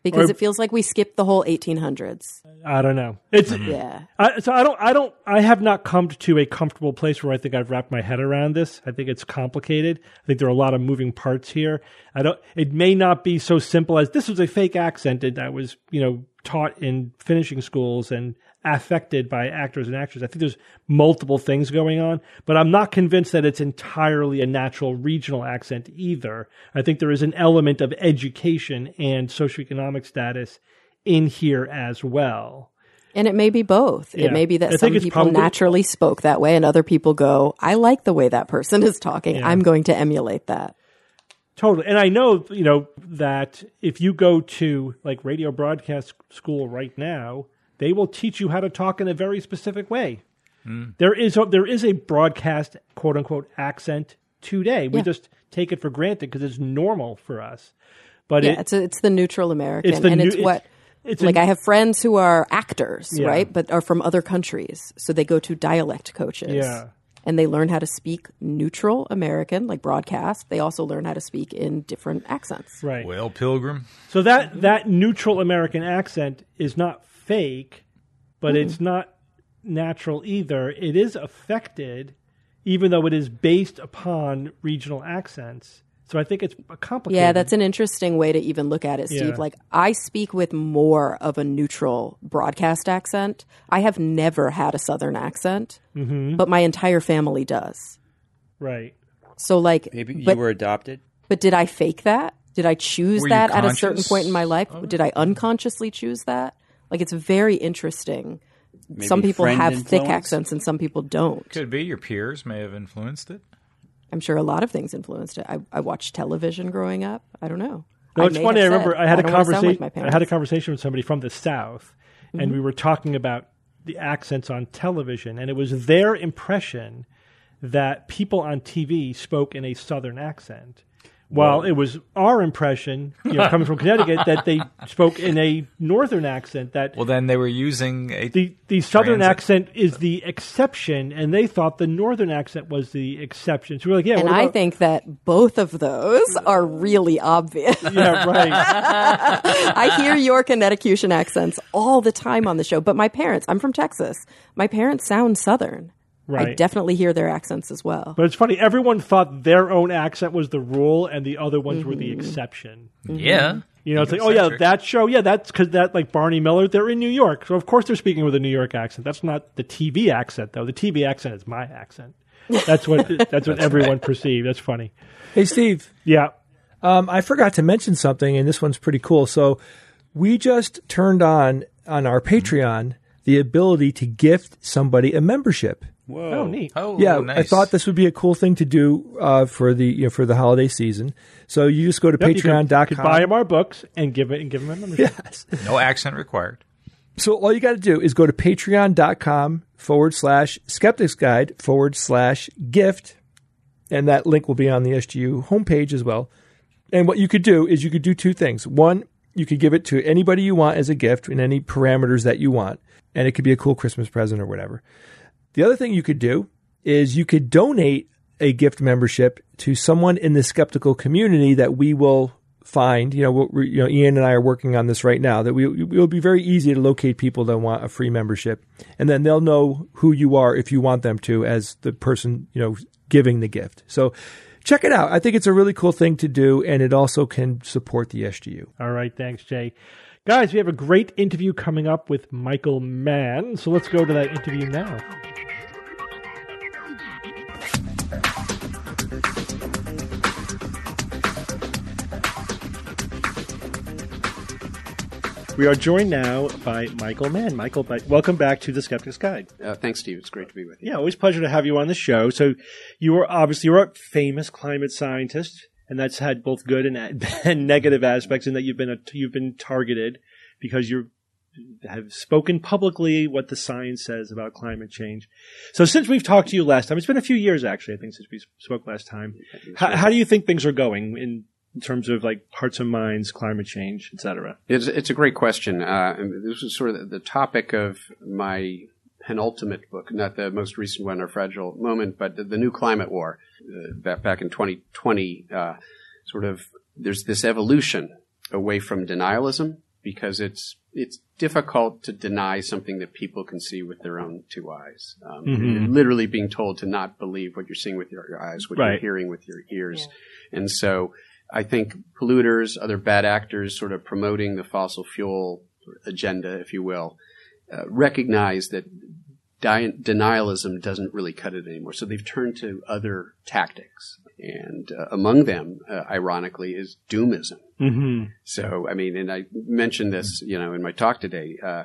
Because or, it feels like we skipped the whole eighteen hundreds. I don't know. It's yeah. I, so I don't. I don't. I have not come to a comfortable place where I think I've wrapped my head around this. I think it's complicated. I think there are a lot of moving parts here. I don't. It may not be so simple as this was a fake accent that was, you know, taught in finishing schools and affected by actors and actresses. I think there's multiple things going on, but I'm not convinced that it's entirely a natural regional accent either. I think there is an element of education and socioeconomic status in here as well. And it may be both. Yeah. It may be that I some think it's people probably- naturally spoke that way and other people go, I like the way that person is talking. Yeah. I'm going to emulate that. Totally. And I know, you know, that if you go to like radio broadcast school right now, they will teach you how to talk in a very specific way. Mm. There is a, there is a broadcast quote unquote accent today. We Yeah. just take it for granted because it's normal for us. But Yeah, it, it's a, it's the neutral American, It's the and new- it's what it's- it's like a- I have friends who are actors, Yeah. right, but are from other countries, so they go to dialect coaches, Yeah. and they learn how to speak neutral American, like broadcast. They also learn how to speak in different accents. right. Well, Pilgrim. So that that neutral American accent is not fake, but Mm. it's not natural either. It is affected, even though it is based upon regional accents. So I think it's complicated. Yeah, that's an interesting way to even look at it, Steve. Yeah. Like, I speak with more of a neutral broadcast accent. I have never had a Southern accent, Mm-hmm. but my entire family does. right. So, like, Maybe you but, were adopted. but did I fake that? Did I choose Were you that at a certain conscious point in my life? of it? Did I unconsciously choose that? Like, it's very interesting. Maybe some people friend have thick influence? accents and some people don't. Could be your peers may have influenced it. I'm sure a lot of things influenced it. I, I watched television growing up. I don't know. No, I it's may funny. I have remember said, I had a don't wanna sound conversation. like my I had a parents. conversation with somebody from the South, Mm-hmm. and we were talking about the accents on television, and it was their impression that people on T V spoke in a Southern accent, while it was our impression, you know, coming from Connecticut, that they spoke in a Northern accent. That Well, then they were using a the the Southern transit- accent is the exception, and they thought the Northern accent was the exception. So we're like, yeah, And what I about- think that both of those are really obvious. yeah, right. I hear your Connecticut accents all the time on the show, but my parents, I'm from Texas. My parents sound Southern. I Right. definitely hear their accents as well. But it's funny, everyone thought their own accent was the rule and the other ones were Mm-hmm. the exception. Yeah. You know, it's like, oh yeah, Eccentric. that show, yeah, that's because that, like Barney Miller, they're in New York. So of course they're speaking with a New York accent. That's not the T V accent, though. The T V accent is my accent. That's what that's what everyone perceived. That's funny. Hey, Steve, Yeah. um, I forgot to mention something, and this one's pretty cool. So we just turned on on our Patreon the ability to gift somebody a membership. Whoa. Oh, neat. Oh, Yeah, nice. I thought this would be a cool thing to do uh, for the you know, for the holiday season. So you just go to Yep, you could- patreon dot could com. buy him our books and give it and give him a membership. Yes. No accent required. So all you got to do is go to patreon.com forward slash skeptics guide forward slash gift. And that link will be on the S G U homepage as well. And what you could do is you could do two things. One, you could give it to anybody you want as a gift in any parameters that you want. And it could be a cool Christmas present or whatever. The other thing you could do is you could donate a gift membership to someone in the skeptical community that we will find. You know, we're, you know, Ian and I are working on this right now. That we it will be very easy to locate people that want a free membership, and then they'll know who you are if you want them to, as the person you know giving the gift. So check it out. I think it's a really cool thing to do, and it also can support the S G U. All right, thanks, Jay. Guys, we have a great interview coming up with Michael Mann. So let's go to that interview now. We are joined now by Michael Mann. Michael, welcome back to the Skeptic's Guide. Uh, thanks, Steve. It's great to be with you. Yeah, always a pleasure to have you on the show. So you are obviously you're a famous climate scientist, and that's had both good and, and negative aspects in that you've been a, you've been targeted because you have spoken publicly what the science says about climate change. So since we've talked to you last time, it's been a few years actually, I think, since we spoke last time. How, how do you think things are going in in terms of like hearts and minds, climate change, et cetera? It's, it's a great question. Uh, and this is sort of the, the topic of my penultimate book, not the most recent one, Our Fragile Moment, but the, the New Climate War. Uh, back, back in twenty twenty, uh, sort of there's this evolution away from denialism because it's it's difficult to deny something that people can see with their own two eyes. Um, Mm-hmm. You're literally being told to not believe what you're seeing with your, your eyes, what Right. you're hearing with your ears. And so I think polluters, other bad actors sort of promoting the fossil fuel agenda, if you will, uh, recognize that di- denialism doesn't really cut it anymore. So they've turned to other tactics. And uh, among them, uh, ironically, is doomism. Mm-hmm. So, I mean, and I mentioned this, you know, in my talk today. Uh,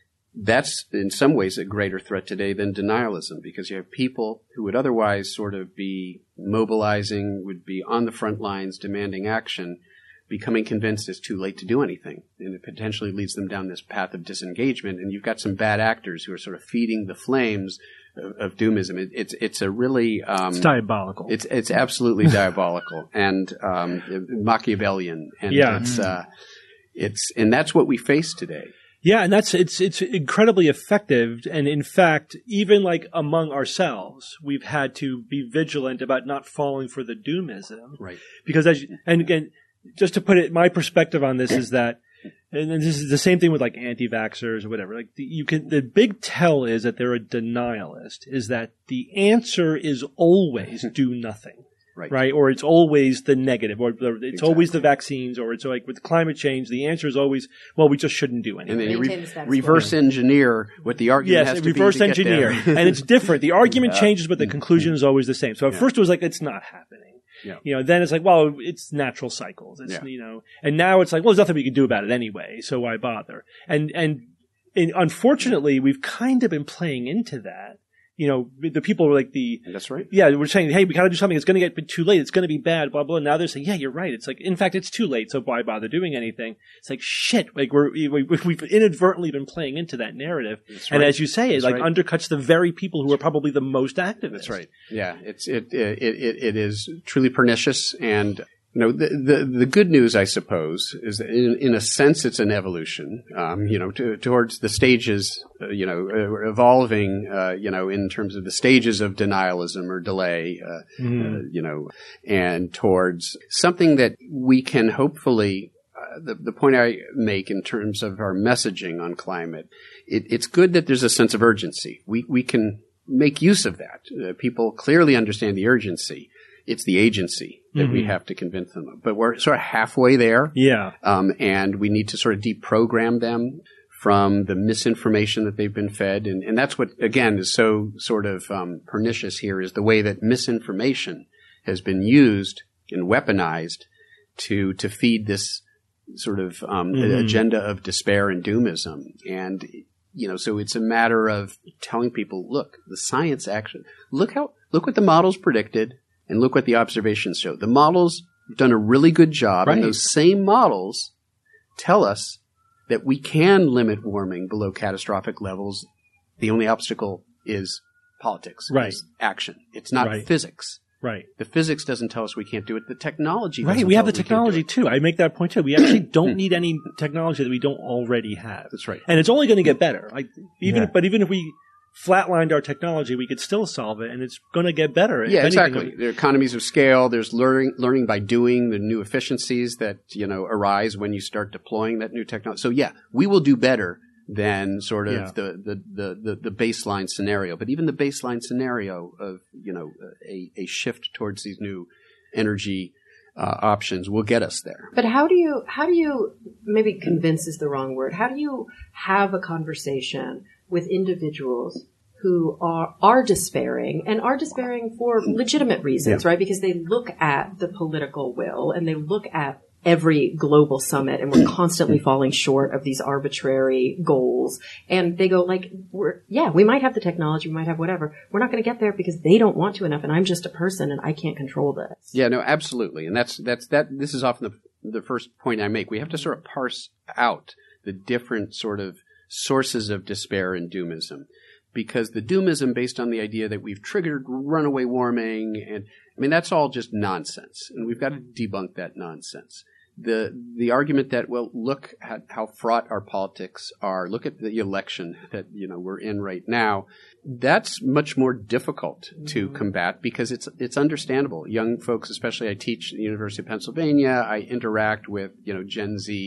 that's in some ways a greater threat today than denialism, because you have people who would otherwise sort of be mobilizing, would be on the front lines demanding action, becoming convinced it's too late to do anything. And it potentially leads them down this path of disengagement. And you've got some bad actors who are sort of feeding the flames of, of doomism. It, it's it's a really um, It's diabolical. It's it's absolutely diabolical and um, Machiavellian, and Yeah. it's uh, it's and that's what we face today. Yeah, and that's it's it's incredibly effective. And in fact, even like among ourselves, we've had to be vigilant about not falling for the doomism. Right. Because as you, and again, just to put it, my perspective on this is that, and this is the same thing with like anti-vaxxers or whatever. Like the, you can, the big tell is that they're a denialist. Is that the answer is always do nothing. Right. Right. Or it's always the negative, or the, it's Exactly. always the vaccines, or it's like with climate change, the answer is always, well, we just shouldn't do anything. And then you Maintain re- the status reverse engineer what the argument Yes, has to reverse be to engineer. get there. And it's different. The argument changes, but the conclusion is always the same. So at Yeah. first it was like, it's not happening. Yeah. You know, then it's like, well, it's natural cycles. It's, Yeah. you know, and now it's like, well, there's nothing we can do about it anyway, so why bother? And, and, and unfortunately, we've kind of been playing into that. You know, the people were like the, That's right. yeah, we're saying, hey, we gotta do something. It's gonna get too late. It's gonna be bad, blah, blah. Now they're saying, yeah, you're right. It's like, in fact, it's too late. So why bother doing anything? It's like, shit. Like we're, we, we've inadvertently been playing into that narrative. That's And right. as you say, it That's like right. undercuts the very people who are probably the most active. That's right. Yeah, it's it it it, it is truly pernicious, and you know the, the the good news, I suppose, is that in, in a sense it's an evolution. Um, you know, to, towards the stages, uh, you know, uh, evolving. Uh, you know, in terms of the stages of denialism or delay. Uh, uh, you know, and towards something that we can hopefully. Uh, the, the point I make in terms of our messaging on climate, it, it's good that there's a sense of urgency. We we can make use of that. Uh, people clearly understand the urgency. It's the agency that Mm-hmm. we have to convince them of. But we're sort of halfway there. Yeah. Um, and we need to sort of deprogram them from the misinformation that they've been fed. And, and that's what, again, is so sort of um, pernicious here, is the way that misinformation has been used and weaponized to to feed this sort of um, Mm-hmm. agenda of despair and doomism. And, you know, so it's a matter of telling people, look, the science actually, look how, look what the models predicted and look what the observations show. The models have done a really good job, Right. and those same models tell us that we can limit warming below catastrophic levels. The only obstacle is politics, Right. is action. It's not Right. physics. Right. The physics doesn't tell us we can't do it. The technology doesn't Right. We tell have the us we can't do technology it. too. I make that point too. We actually don't need any technology that we don't already have. That's right. And it's only going to get better. Like even, Yeah. but even if we flatlined our technology, we could still solve it, and it's going to get better. If Yeah, anything, exactly. There are economies of scale. There's learning, learning by doing, the new efficiencies that, you know, arise when you start deploying that new technology. So yeah, we will do better than sort of Yeah. the, the, the, the, the baseline scenario. But even the baseline scenario of, you know, a, a shift towards these new energy uh, options will get us there. But how do you, how do you, maybe convince is the wrong word, how do you have a conversation with individuals who are, are despairing and are despairing for legitimate reasons, Yeah. right? Because they look at the political will and they look at every global summit and we're constantly falling short of these arbitrary goals. And they go like, we're, yeah, we might have the technology, we might have whatever. We're not going to get there because they don't want to enough and I'm just a person and I can't control this. Yeah, no, absolutely. And that's, that's, that, this is often the, the first point I make. We have to sort of parse out the different sort of sources of despair and doomism, because the doomism based on the idea that we've triggered runaway warming, and I mean, that's all just nonsense. And we've got to debunk that nonsense. The, the argument that, well, look at how fraught our politics are. Look at the election that, you know, we're in right now. That's much more difficult to combat because it's, it's understandable. Young folks, especially I teach at the University of Pennsylvania. I interact with, you know, Gen Z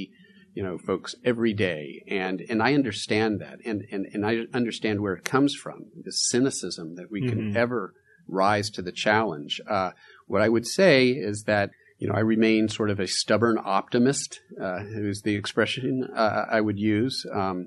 you know, folks every day. And, and I understand that. And, and, and I understand where it comes from, the cynicism that we can mm-hmm. ever rise to the challenge. Uh, what I would say is that, you know, I remain sort of a stubborn optimist, uh, is the expression uh, I would use, um,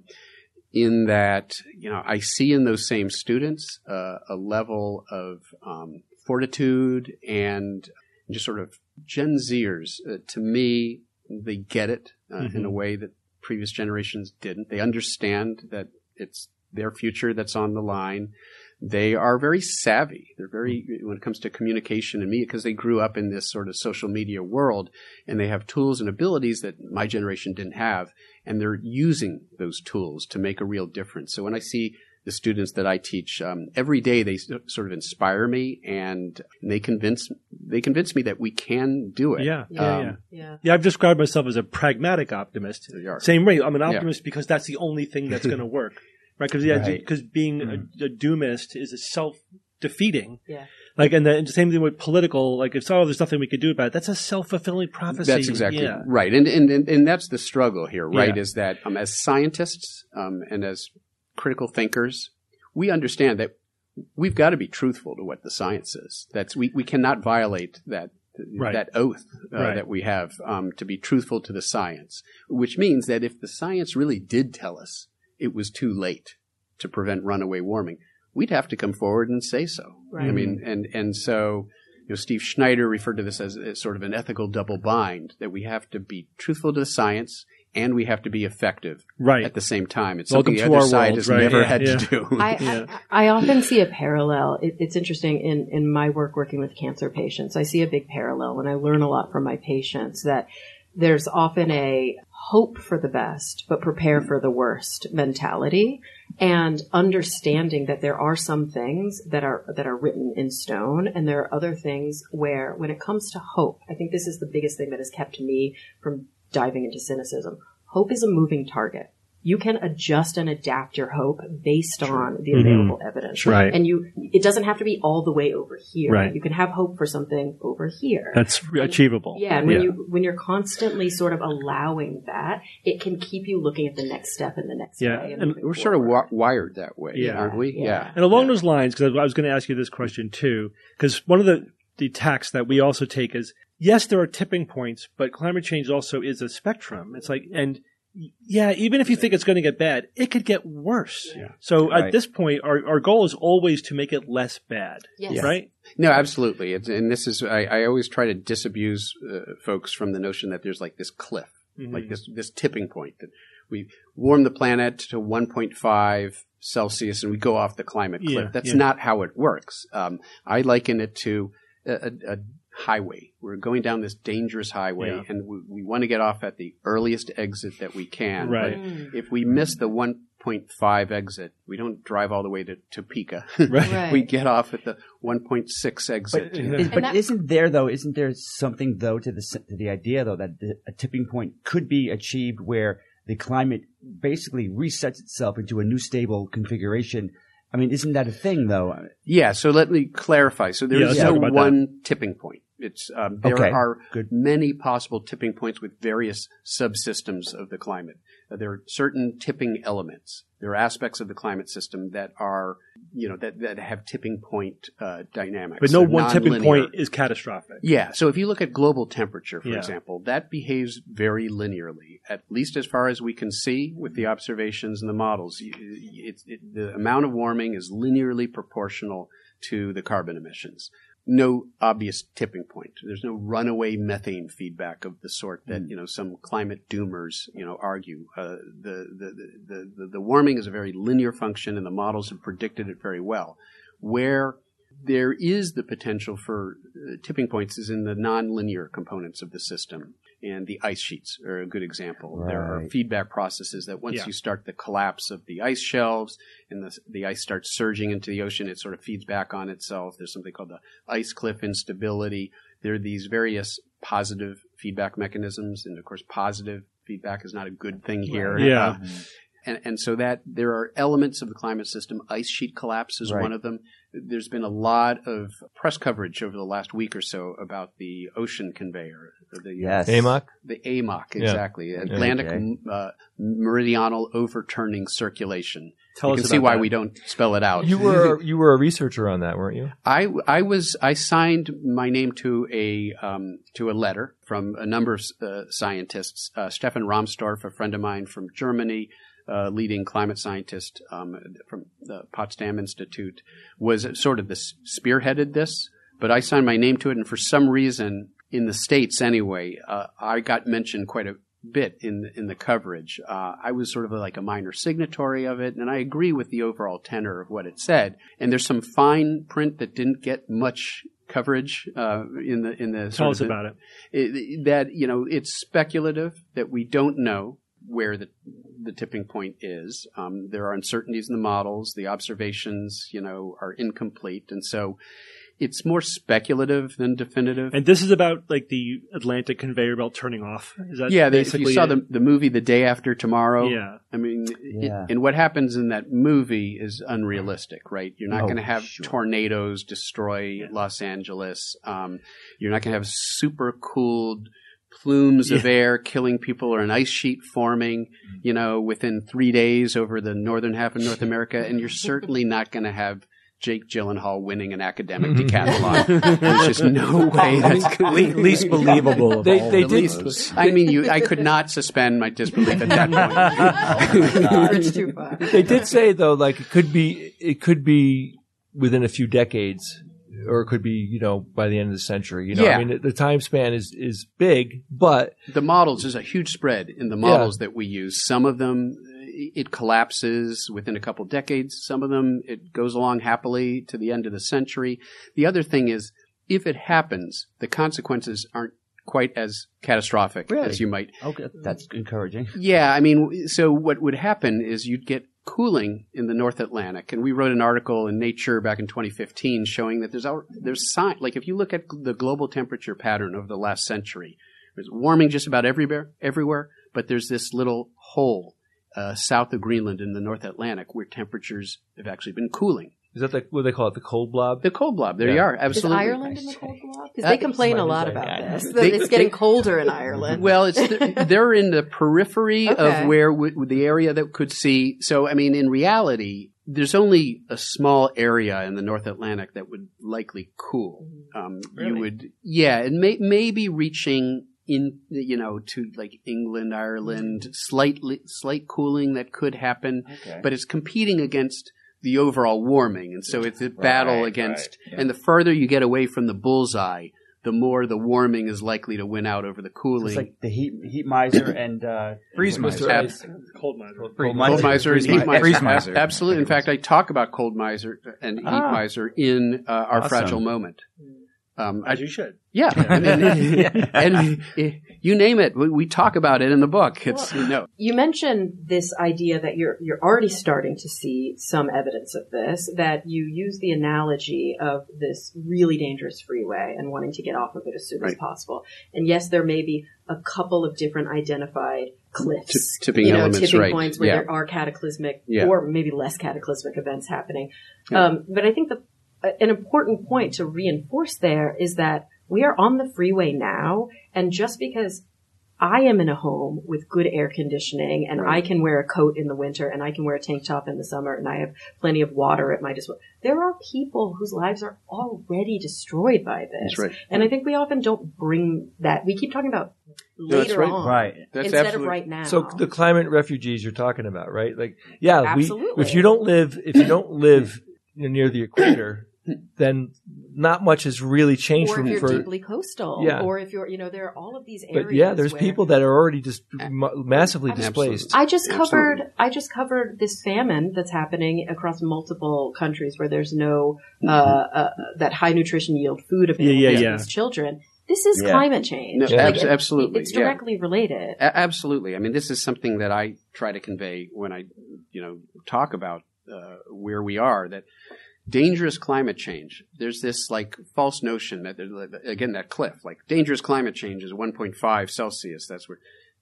in that, you know, I see in those same students uh, a level of um, fortitude and just sort of Gen Zers. Uh, to me, they get it uh, mm-hmm. in a way that previous generations didn't. They understand that it's their future that's on the line. They are very savvy. They're very, when it comes to communication and media, because they grew up in this sort of social media world, and they have tools and abilities that my generation didn't have, and they're using those tools to make a real difference. So when I see the students that I teach, um, every day they sort of inspire me, and they convince they convince me that we can do it. Yeah, yeah, um, yeah. yeah. Yeah, I've described myself as a pragmatic optimist. Same way, I'm an optimist yeah. because that's the only thing that's going to work. Right, because yeah, because right. being mm-hmm. a, a doomist is a self-defeating. Yeah. Like, and the, and the same thing with political. Like, if oh, there's nothing we could do about it, that's a self-fulfilling prophecy. That's exactly yeah. right, and, and and and that's the struggle here, right? Yeah. Is that um, as scientists um, and as critical thinkers, we understand that we've got to be truthful to what the science is. That's we we cannot violate that. Right. That oath uh, right. that we have um, to be truthful to the science, which means that if the science really did tell us it was too late to prevent runaway warming, we'd have to come forward and say so. Right. I mean, and, and so, you know, Steve Schneider referred to this as, as sort of an ethical double bind, that we have to be truthful to the science and we have to be effective right. at the same time. It's Welcome something to the other our side world, has right. never yeah, had yeah. to do. I, yeah. I, I often see a parallel. It, it's interesting in, in my work working with cancer patients. I see a big parallel, and I learn a lot from my patients that there's often a hope for the best, but prepare for the worst mentality, and understanding that there are some things that are, that are written in stone. And there are other things where, when it comes to hope, I think this is the biggest thing that has kept me from diving into cynicism. Hope is a moving target. You can adjust and adapt your hope based sure. on the available mm-hmm. evidence. Right. And you, it doesn't have to be all the way over here. Right. You can have hope for something over here. That's and, achievable. Yeah. And when yeah. you, when you're constantly sort of allowing that, it can keep you looking at the next step and the next yeah. way. And, and we're forward. sort of wa- wired that way, yeah. aren't we? Yeah. yeah. And along yeah. those lines, because I was going to ask you this question too, because one of the, the tacks that we also take is, yes, there are tipping points, but climate change also is a spectrum. It's like, and yeah, even if you think it's going to get bad, it could get worse. Yeah. So right. at this point, our, our goal is always to make it less bad. Yes. Right? No, absolutely. It's, and this is, I, I always try to disabuse uh, folks from the notion that there's like this cliff, mm-hmm. like this, this tipping point that we warm the planet to one point five Celsius and we go off the climate cliff. Yeah, That's yeah. not how it works. Um, I liken it to a, a, a highway. We're going down this dangerous highway, yeah. and we, we want to get off at the earliest exit that we can. Right. But if we miss the one point five exit, we don't drive all the way to Topeka. Right. Right. We get off at the one point six exit. But, is, but that, isn't there though? Isn't there something though to the to the idea though that the, a tipping point could be achieved where the climate basically resets itself into a new stable configuration? I mean, isn't that a thing though? Yeah. So let me clarify. So there Yeah, is let's no talk about one that. tipping point. It's um, there Okay, are good. many possible tipping points with various subsystems of the climate. Uh, there are certain tipping elements. There are aspects of the climate system that are, you know, that, that have tipping point uh, dynamics. But no They're one tipping nonlinear. point is catastrophic. Yeah. So if you look at global temperature, for Yeah. example, that behaves very linearly, at least as far as we can see with the observations and the models. It, it, the amount of warming is linearly proportional to the carbon emissions. No obvious tipping point. There's no runaway methane feedback of the sort that, you know, some climate doomers, you know, argue. Uh, the, the, the, the, the warming is a very linear function and the models have predicted it very well. Where there is the potential for uh, tipping points is in the nonlinear components of the system. And the ice sheets are a good example. Right. There are feedback processes that once Yeah. you start the collapse of the ice shelves and the, the ice starts surging into the ocean, it sort of feeds back on itself. There's something called the ice cliff instability. There are these various positive feedback mechanisms. And of course, positive feedback is not a good thing here. Yeah. Uh, and, and so that there are elements of the climate system. Ice sheet collapse is Right. one of them. There's been a lot of press coverage over the last week or so about the ocean conveyor, The, Yes. A M O C? The A M O C, exactly. Yeah. Atlantic Okay. uh, Meridional Overturning Circulation. Tell you us can see about why that. we don't spell it out. You were you were a researcher on that, weren't you? I, I was I signed my name to a um, to a letter from a number of uh, scientists. Uh, Stefan Rahmstorf, a friend of mine from Germany, uh, leading climate scientist um, from the Potsdam Institute, was sort of this spearheaded this. But I signed my name to it, and for some reason, in the States anyway, uh, I got mentioned quite a bit in the, in the coverage. Uh, I was sort of like a minor signatory of it, and I agree with the overall tenor of what it said. And there's some fine print that didn't get much coverage uh, in the in the. Tell us the, about it. it. That you know, it's speculative that we don't know where the the tipping point is. Um, there are uncertainties in the models. The observations, you know, are incomplete, and so. It's more speculative than definitive. And this is about like the Atlantic conveyor belt turning off. Is that yeah, the, if basically you saw it? the the movie The Day After Tomorrow. Yeah. I mean, Yeah. it, and what happens in that movie is unrealistic, right? You're not Oh, going to have sure. tornadoes destroy Los Angeles. Um, you're not going to have super cooled plumes of air killing people or an ice sheet forming, you know, within three days over the northern half of North America. And you're certainly not going to have Jake Gyllenhaal winning an academic decathlon. There's just no way that's Le- least believable of They- all. they the did- least. I mean, you. I could not suspend my disbelief at that point. Bridge too far. They did say though, like it could be it could be within a few decades, or it could be you know by the end of the century. You know, Yeah. I mean the, the time span is is big, but The models, there's a huge spread in the models that we use. Some of them, it collapses within a couple decades. Some of them, it goes along happily to the end of the century. The other thing is, if it happens, the consequences aren't quite as catastrophic Really? as you might. Okay, that's encouraging. Yeah, I mean, so what would happen is you'd get cooling in the North Atlantic, and we wrote an article in Nature back in twenty fifteen showing that there's al- there's sign like if you look at the global temperature pattern over the last century, there's warming just about everywhere, everywhere, but there's this little hole uh, south of Greenland in the North Atlantic where temperatures have actually been cooling. is that the, what they call it, the cold blob? The cold blob, there Yeah. you are, Is absolutely. Ireland in the cold blob? Because Uh, they complain a lot might be about saying, this. They- it's getting they- colder in Ireland. Well, it's the, they're in the periphery Okay. of where w- the area that could see. So, I mean, in reality, there's only a small area in the North Atlantic that would likely cool. Um, You would, yeah, and may, maybe reaching in, you know, to like England, Ireland, slightly slight cooling that could happen, Okay. but it's competing against the overall warming, and so it's a battle Right, against. right, yeah. And the further you get away from the bullseye, the more the warming is likely to win out over the cooling. It's like the heat heat miser and uh, Freeze miser. Ab- Cold miser. Cold Cold miser. miser and Freeze heat mi- miser. freeze Ab- miser. Absolutely. In fact, I talk about cold miser and heat Ah. miser in uh, Our Awesome. Fragile Moment. Um, I, As you should. yeah, I mean, and uh, you name it, we, we talk about it in the book. It's you know, You mentioned this idea that you're you're already starting to see some evidence of this, that you use the analogy of this really dangerous freeway and wanting to get off of it as soon as Right. possible. And yes, there may be a couple of different identified cliffs, Tip- tipping you know, elements, tipping right. points where Yeah. there are cataclysmic Yeah. or maybe less cataclysmic events happening. Yeah. Um, but I think the an important point to reinforce there is that we are on the freeway now, and just because I am in a home with good air conditioning and I can wear a coat in the winter and I can wear a tank top in the summer and I have plenty of water at my disposal, there are people whose lives are already destroyed by this. That's right. And I think we often don't bring that. We keep talking about that's later right. on Right. That's instead absolutely- of right now. So the climate refugees you're talking about, right? Like, yeah, we, Absolutely. if you don't live, if you don't live near the equator, then not much has really changed or from if you're for. deeply coastal, Yeah. or if you're, you know, there are all of these areas. But yeah, there's where- people that are already just ma- massively Absolutely. displaced. I just covered. Absolutely. I just covered this famine that's happening across multiple countries where there's no uh, uh, that high nutrition yield food available Yeah, yeah, to yeah. these children. This is Yeah. climate change. No, Like, abs- it- absolutely, it's yeah. directly related. A- absolutely. I mean, this is something that I try to convey when I, you know, talk about uh, where we are. That dangerous climate change. There's this like false notion that there- again that cliff, like dangerous climate change is one point five Celsius. That's where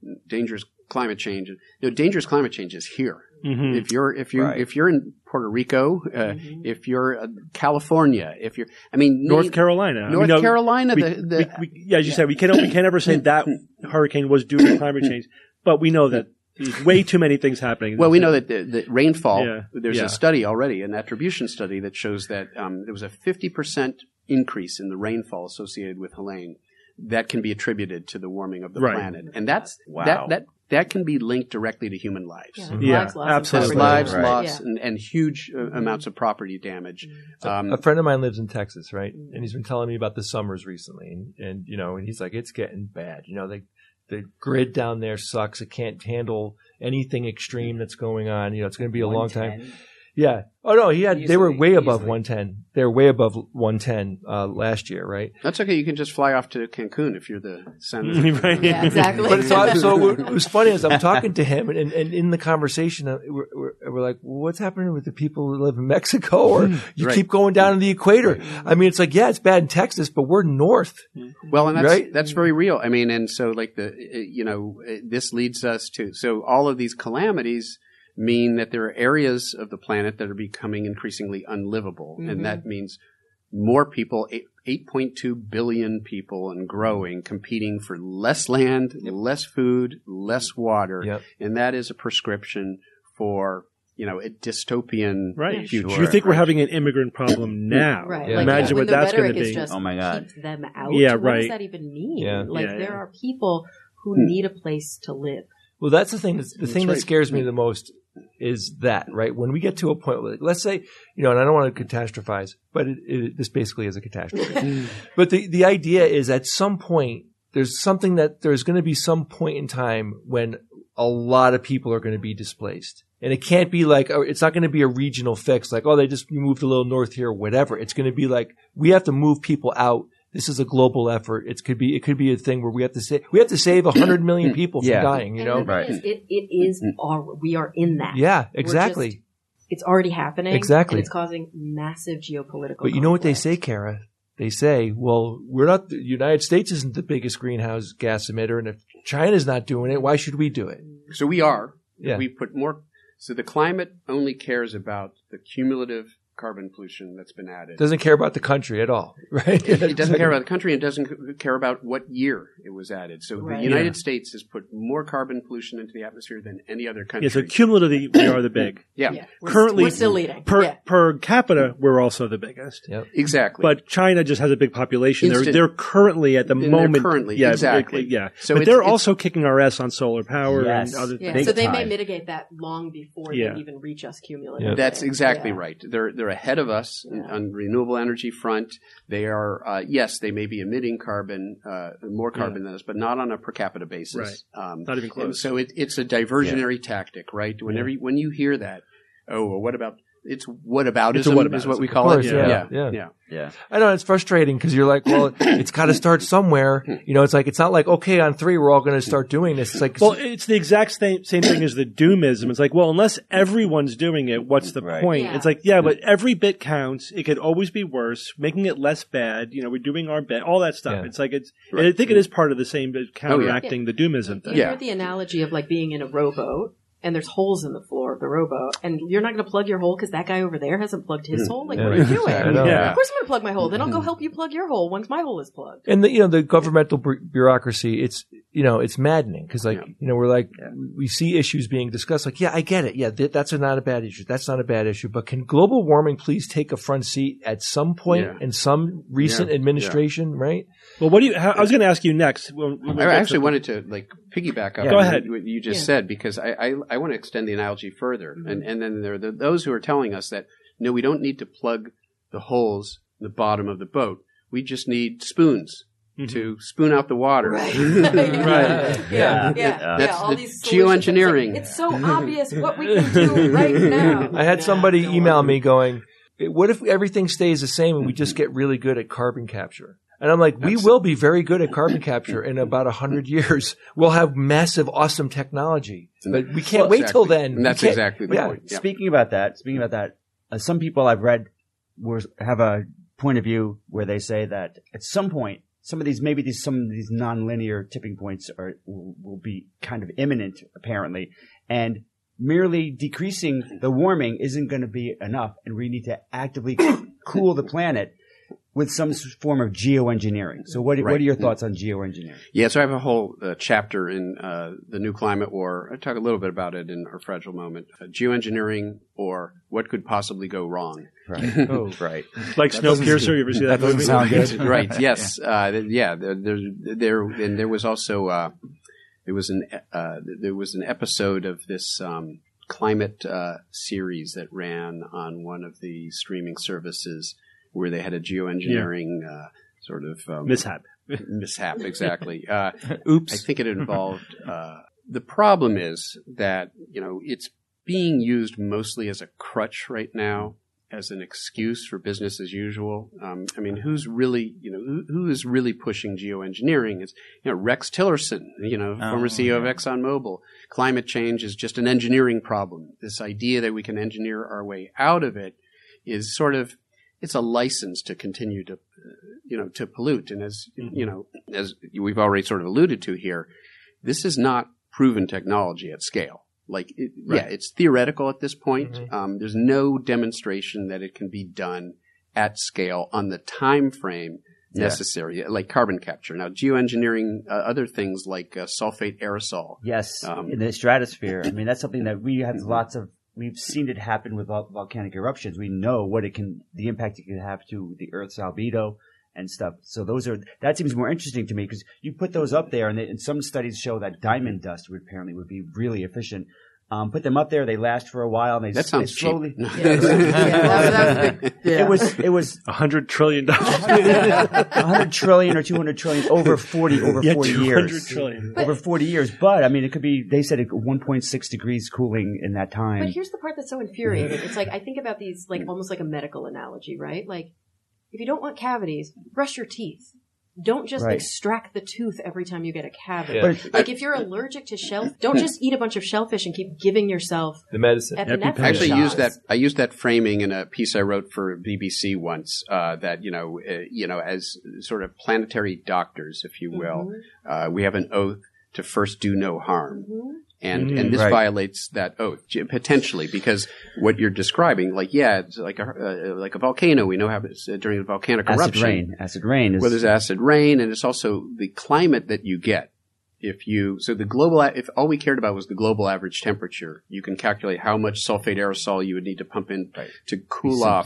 dangerous climate change. No, dangerous climate change is here. Mm-hmm. If you're if you Right. if you're in Puerto Rico, uh, mm-hmm. if you're uh, California, if you're, I mean, North name, Carolina, North I mean, no, Carolina, we, the, the we, we, yeah, as you said, we can't we can't ever say that hurricane was due to climate change, but we know that there's way too many things happening. Well, we know that the, the rainfall, Yeah. there's Yeah. a study already, an attribution study that shows that um, there was a fifty percent increase in the rainfall associated with Helene that can be attributed to the warming of the Right. planet. And that's, Wow. that, that, that can be linked directly to human lives. Yeah, Yeah, lives lost and absolutely. property Lives damage. lost Yeah. and, and huge uh, amounts of property damage. Um, A friend of mine lives in Texas, right? And he's been telling me about the summers recently. And, and you know, and he's like, it's getting bad. You know, they, the grid down there sucks. It can't handle anything extreme that's going on. You know, it's going to be a long time. Yeah. Oh no, he had. They were way above one ten. They were way above one ten uh, last year, right? that's okay. You can just fly off to Cancun if you're the senator. Right. Yeah, exactly. But so, so what was funny is I'm talking to him, and, and in the conversation, uh, we're, we're, we're like, well, "What's happening with the people who live in Mexico?" Or you Right. keep going down to the equator. I mean, it's like, yeah, it's bad in Texas, but we're north. Well, and that's Right? that's very real. I mean, and so like the uh, you know uh, this leads us to so all of these calamities mean that there are areas of the planet that are becoming increasingly unlivable, Mm-hmm. and that means more people, eight point two billion people and growing, competing for less land, less food, less water, Yep. and that is a prescription for you know a dystopian Right. future. You think we're having an immigrant problem now? Right. Yeah. Like, Imagine when what the that's going to rhetoric is be. just Oh my God. keep them out. Yeah, what right. does that even mean? Yeah. Like Yeah, there yeah. are people who need a place to live. Well, that's the thing. That's, the thing right. that scares me the most is that, right? When we get to a point where, like, let's say, you know, and I don't want to catastrophize, but it, it, this basically is a catastrophe. But the, the idea is at some point, there's something that there's going to be some point in time when a lot of people are going to be displaced. And it can't be like, oh, it's not going to be a regional fix, like, oh, they just moved a little north here, or whatever. It's going to be like, we have to move people out. This is a global effort. It could be, it could be a thing where we have to say, we have to save a hundred million people from Yeah. dying, you And know? the thing Right. is, it, it is our, we are in that. Yeah, We're exactly. just- it's already happening. Exactly. And it's causing massive geopolitical But you know what they conflict. say, Kara? They say, well, we're not, the United States isn't the biggest greenhouse gas emitter, and if China's not doing it, why should we do it? So we are. Yeah. We put more. So the climate only cares about the cumulative carbon pollution that's been added. Doesn't care about the country at all, right? It doesn't care about the country and doesn't care about what year it was added. So Right. the United Yeah. States has put more carbon pollution into the atmosphere than any other country. Yeah, so cumulatively, we are the big. yeah, Yeah. We're, Currently, we're still leading. Per yeah. per capita, we're also the biggest. Yep. exactly. But China just has a big population. They're Instant- they're currently at the And they're moment. currently, yeah, exactly. Yeah. So but it's- they're it's- also kicking our ass on solar power Yes. and other Yeah, things. so they time. may mitigate that long before Yeah. they even reach us cumulatively. Yeah. That's exactly Yeah. right. They're they're ahead of us Yeah. on renewable energy front. They are uh, yes, they may be emitting carbon, uh, more carbon than us, but not on a per capita basis. Um, Not even and close. so it, it's a diversionary tactic, right? Whenever you, when you hear that, oh, well, what about it's whataboutism It's a whataboutism. is what we Of call course, it. yeah, yeah, yeah. yeah. Yeah. I know it's frustrating because you're like, well, it's got to start somewhere. You know, it's like, it's not like, okay, on three, we're all going to start doing this. It's like, Well, it's the exact same same thing as the doomism. It's like, well, unless everyone's doing it, what's the Right. point? Yeah. It's like, yeah, but every bit counts. It could always be worse, making it less bad. You know, we're doing our bit, all that stuff. Yeah. It's like it's. And I think it is part of the same uh, counteracting Yeah. the doomism thing. You Yeah. heard the analogy of like being in a rowboat and there's holes in the floor of the rowboat and you're not going to plug your hole because that guy over there hasn't plugged his hole. Like, Yeah. what are you doing? I know. Yeah. Of course I'm going to plug my hole. Then I'll go help you plug your hole once my hole is plugged. and the, you know, the governmental bu- bureaucracy, it's, you know, it's maddening because like, Yeah. you know, we're like, we see issues being discussed. Like, yeah, I get it. Yeah, th- that's a, not a bad issue. That's not a bad issue. But can global warming please take a front seat at some point Yeah. in some recent Yeah. administration, right? Well, what do you? How, I was going to ask you next. When, when we I get actually to- wanted to like piggyback up Go on ahead. what you just Yeah. said because I, I, I want to extend the analogy further. Mm-hmm. And and then there are the, those who are telling us that no, we don't need to plug the holes in the bottom of the boat. We just need spoons Mm-hmm. to spoon out the water. Right. Right. Yeah. Yeah. Yeah. That's all the these solutions. geoengineering. It's, like, it's so obvious what we can do right now. I had Nah, somebody don't email worry. me going, what if everything stays the same and we just get really good at carbon capture? And I'm like, we will be very good at carbon capture in about a hundred years. We'll have massive, awesome technology, but we can't Well, wait till exactly. then. And We that's can't- exactly the yeah. point. Yeah. Speaking about that, speaking about that, uh, some people I've read were, have a point of view where they say that at some point some of these, maybe these, some of these nonlinear tipping points are, will, will be kind of imminent, apparently. And merely decreasing the warming isn't going to be enough. And we need to actively cool the planet with some form of geoengineering. So what, right. what are your thoughts on geoengineering? Yeah, so I have a whole uh, chapter in uh, The New Climate War. I talk a little bit about it in Our Fragile Moment. Uh, geoengineering, or what could possibly go wrong. Right. Oh, right. Like Snowpiercer, you ever see that, that movie? Sound good. Right, yes. yeah, uh, yeah there, there, there, and there was also, uh, there was an, uh, there was an episode of this um, climate uh, series that ran on one of the streaming services where they had a geoengineering yeah. uh, sort of um, mishap. Mishap, exactly. Uh, Oops. I think it involved. Uh, the problem is that you know it's being used mostly as a crutch right now, as an excuse for business as usual. Um, I mean, who's really you know who, who is really pushing geoengineering? Is you know Rex Tillerson, you know, oh, former C E O yeah. of ExxonMobil. Climate change is just an engineering problem. This idea that we can engineer our way out of it is sort of it's a license to continue to, uh, you know, to pollute. And as, you know, as we've already sort of alluded to here, this is not proven technology at scale. Like, it, right. yeah, it's theoretical at this point. Mm-hmm. Um, there's no demonstration that it can be done at scale on the time frame yeah. necessary, like carbon capture. Now, geoengineering, uh, other things like uh, sulfate aerosol. Yes, um, in the stratosphere. I mean, that's something that we have lots of We've seen it happen with volcanic eruptions. We know what it can, the impact it can have to the Earth's albedo and stuff. So those are, that seems more interesting to me because you put those up there and, they, and some studies show that diamond dust would apparently would be really efficient. Um, put them up there, they last for a while and they, that sounds they slowly. Cheap. Yeah, yeah, yeah. It was, it was a hundred trillion dollars. A hundred trillion or two hundred trillion over forty, over yeah, forty years. Trillion. Over forty years. But I mean, it could be, they said it one point six degrees cooling in that time. But here's the part that's so infuriating. It's like, I think about these like almost like a medical analogy, right? Like, if you don't want cavities, brush your teeth. Don't just right. extract the tooth every time you get a cavity. Yeah. Like if you're allergic to shellfish, don't just eat a bunch of shellfish and keep giving yourself the medicine. epinephrine I actually shots. used that. I used that framing in a piece I wrote for B B C once. Uh, that you know, uh, you know, as sort of planetary doctors, if you will, mm-hmm. uh, we have an oath to first do no harm. Mm-hmm. And mm, and this right. violates that oath potentially because what you're describing, like yeah, it's like a uh, like a volcano. We know happens uh, during a volcanic acid eruption. Rain. Acid rain is where there's acid rain, and it's also the climate that you get. If you so the global if all we cared about was the global average temperature, you can calculate how much sulfate aerosol you would need to pump in right. to cool off.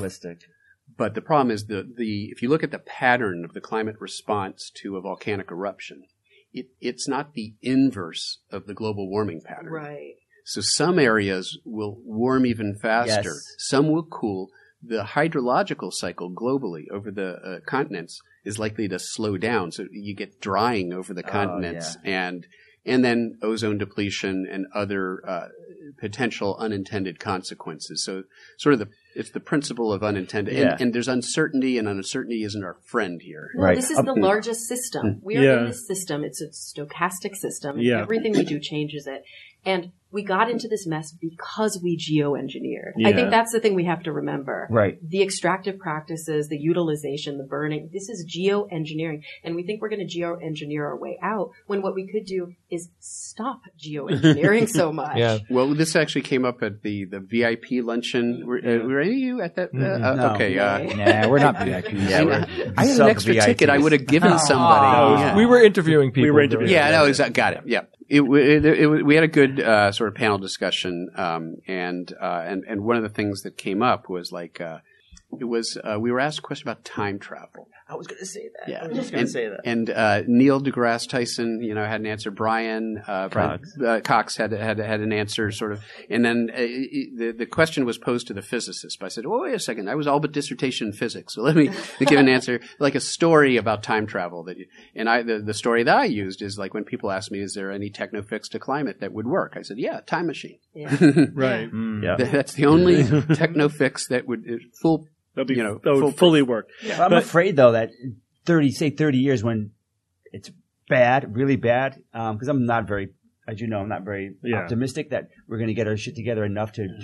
But the problem is the the if you look at the pattern of the climate response to a volcanic eruption. It, it's not the inverse of the global warming pattern. Right. So some areas will warm even faster. Yes. Some will cool. The hydrological cycle globally over the uh, continents is likely to slow down. So you get drying over the continents oh, yeah. and and then ozone depletion and other uh, potential unintended consequences. So sort of the it's the principle of unintended. Yeah. And, and there's uncertainty, and uncertainty isn't our friend here. No, right. This is the largest system. We are yeah. in this system. It's a stochastic system. Yeah. Everything we do changes it. And we got into this mess because we geoengineered. Yeah. I think that's the thing we have to remember. Right. The extractive practices, the utilization, the burning, this is geoengineering. And we think we're going to geoengineer our way out when what we could do is stop geoengineering so much. Yeah. Well, this actually came up at the, the V I P luncheon. Were, uh, were any of you at that? Uh, uh, no. Okay. Uh, nah, we're not V I P. Yeah, we're, I had an extra V I Ps. ticket I would have given somebody. Oh, yeah. We were interviewing people. We were interviewing. Yeah, no, exactly. Got it. Yeah. It, it, it, it, we had a good uh, sort of panel discussion, um, and uh, and and one of the things that came up was like uh, it was uh, we were asked a question about time travel. I was going to say that. Yeah, I was just going to and, say that. And uh, Neil deGrasse Tyson, you know, had an answer. Brian uh, Cox, Brian, uh, Cox had had had an answer, sort of. And then uh, the the question was posed to the physicist. But I said, "Oh, wait a second! I was all but dissertation in physics, so let me give an answer, like a story about time travel." That, you, and I the, the story that I used is like when people ask me, "Is there any techno fix to climate that would work?" I said, "Yeah, time machine." Yeah. Right. Mm. Yeah. That's the only techno fix that would uh, full. That'll be, you know, that would full fully work. Yeah. I'm But- afraid though that thirty, say thirty years when it's bad, really bad, because I'm not very, as you know, I'm not very Yeah. optimistic that we're going to get our shit together enough to, to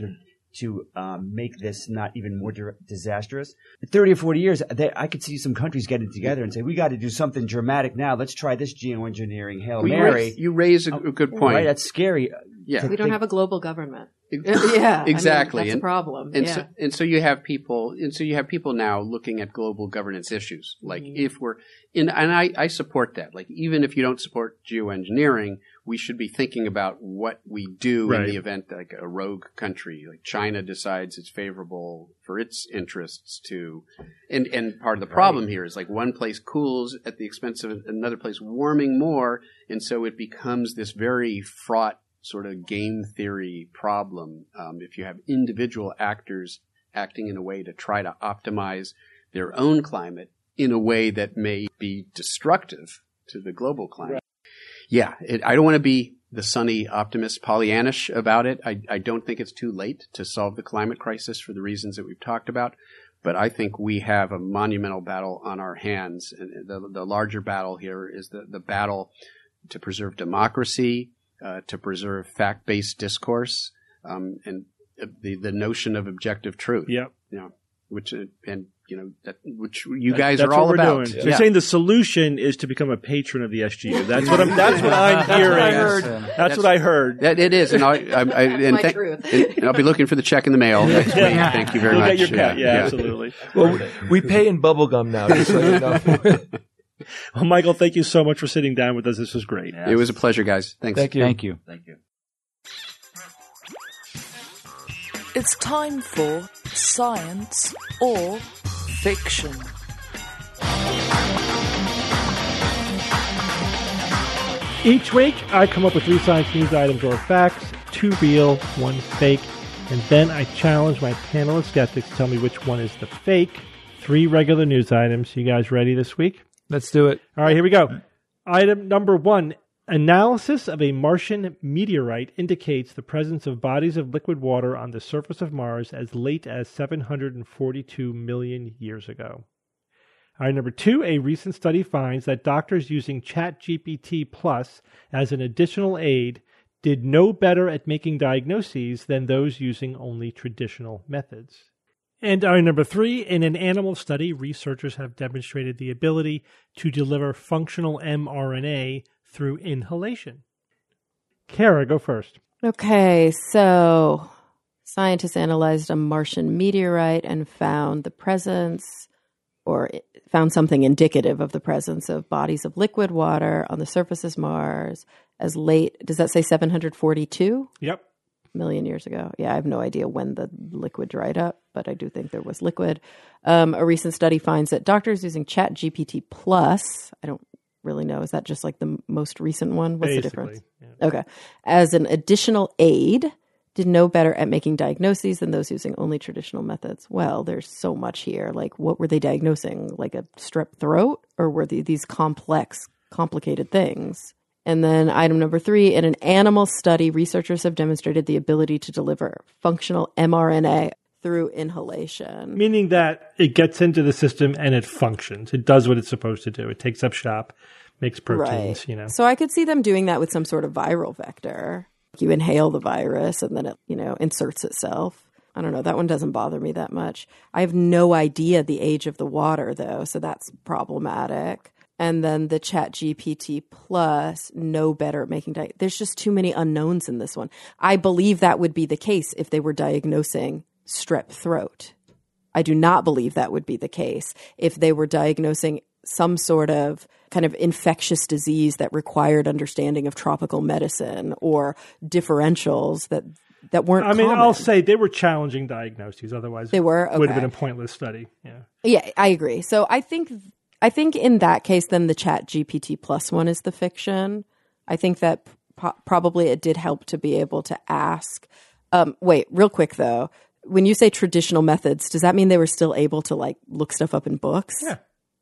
to um, make this not even more di- disastrous. In thirty or forty years, they, I could see some countries getting together and say, we got to do something dramatic now. Let's try this geoengineering Hail Well, you Mary. raise, you raise a, a good point. Right? That's scary. Yeah. We don't have a global government. Ex- Yeah, exactly. I mean, that's and, a problem. And yeah. so, and so you have people, and so you have people now looking at global governance issues. Like Mhm. if we're, and, and I, I support that. Like even if you don't support geoengineering, we should be thinking about what we do Right. in the event like a rogue country, like China decides it's favorable for its interests to, and, and part of the problem here is like one place cools at the expense of another place warming more. And so it becomes this very fraught sort of game theory problem. Um, if you have individual actors acting in a way to try to optimize their own climate in a way that may be destructive to the global climate. Right. Yeah, it, I don't want to be the sunny optimist Pollyannish about it. I, I don't think it's too late to solve the climate crisis for the reasons that we've talked about. But I think we have a monumental battle on our hands. And the, the larger battle here is the, the battle to preserve democracy, Uh, to preserve fact-based discourse, um, and uh, the the notion of objective truth. Yep. You know, which uh, and you know that which you That- guys that's are all what we're about. doing. So Yeah. you're saying the solution is to become a patron of the S G U. That's what I'm. That's what I'm hearing. I heard. That's, That's- what I heard. That it is, and, I, I, I, and, my thank- truth. and, and I'll be looking for the check in the mail next week. Thank you very You'll much. get your cut. Yeah, absolutely. Well, we pay in bubble gum now, just so you know. Well, Michael, thank you so much for sitting down with us. This was great. It was a pleasure, guys. Thanks. Thank you. Thank you. Thank you. It's time for Science or Fiction. Each week, I come up with three science news items or facts, two real, one fake, and then I challenge my panel of skeptics to tell me which one is the fake. Three regular news items. You guys ready this week? Let's do it. All right, here we go. Item number one. Analysis of a Martian meteorite indicates the presence of bodies of liquid water on the surface of Mars as late as seven hundred forty-two million years ago. All right, number two, a recent study finds that doctors using ChatGPT Plus as an additional aid did no better at making diagnoses than those using only traditional methods. And our number three, in an animal study, researchers have demonstrated the ability to deliver functional mRNA through inhalation. Kara, go first. Okay, so scientists analyzed a Martian meteorite and found the presence, or found something indicative of the presence of bodies of liquid water on the surface of Mars as late, does that say seven hundred forty-two? Yep. Million years ago. Yeah, I have no idea when the liquid dried up, but I do think there was liquid. Um, a recent study finds that doctors using ChatGPT Plus, I don't really know, is that just like the most recent one? What's Basically, the difference? yeah. Okay. As an additional aid, did no better at making diagnoses than those using only traditional methods. Well, there's so much here. Like, what were they diagnosing? Like a strep throat? Or were they these complex, complicated things? And then item number three, in an animal study, researchers have demonstrated the ability to deliver functional mRNA through inhalation. Meaning that it gets into the system and it functions. It does what it's supposed to do. It takes up shop, makes proteins, Right. you know. So I could see them doing that with some sort of viral vector. You inhale the virus and then it, you know, inserts itself. I don't know. That one doesn't bother me that much. I have no idea the age of the water, though, so that's problematic. And then the ChatGPT Plus, no better at making di- there's just too many unknowns in this one. I believe that would be the case if they were diagnosing strep throat. I do not believe that would be the case if they were diagnosing some sort of kind of infectious disease that required understanding of tropical medicine or differentials that that weren't I mean, common. I'll say they were challenging diagnoses. Otherwise, They were? it would have Okay. been a pointless study. Yeah. Yeah, I agree. So I think I think in that case, then the Chat G P T Plus one is the fiction. I think that po- probably it did help to be able to ask. Um, wait, real quick though, when you say traditional methods, does that mean they were still able to like look stuff up in books? Yeah.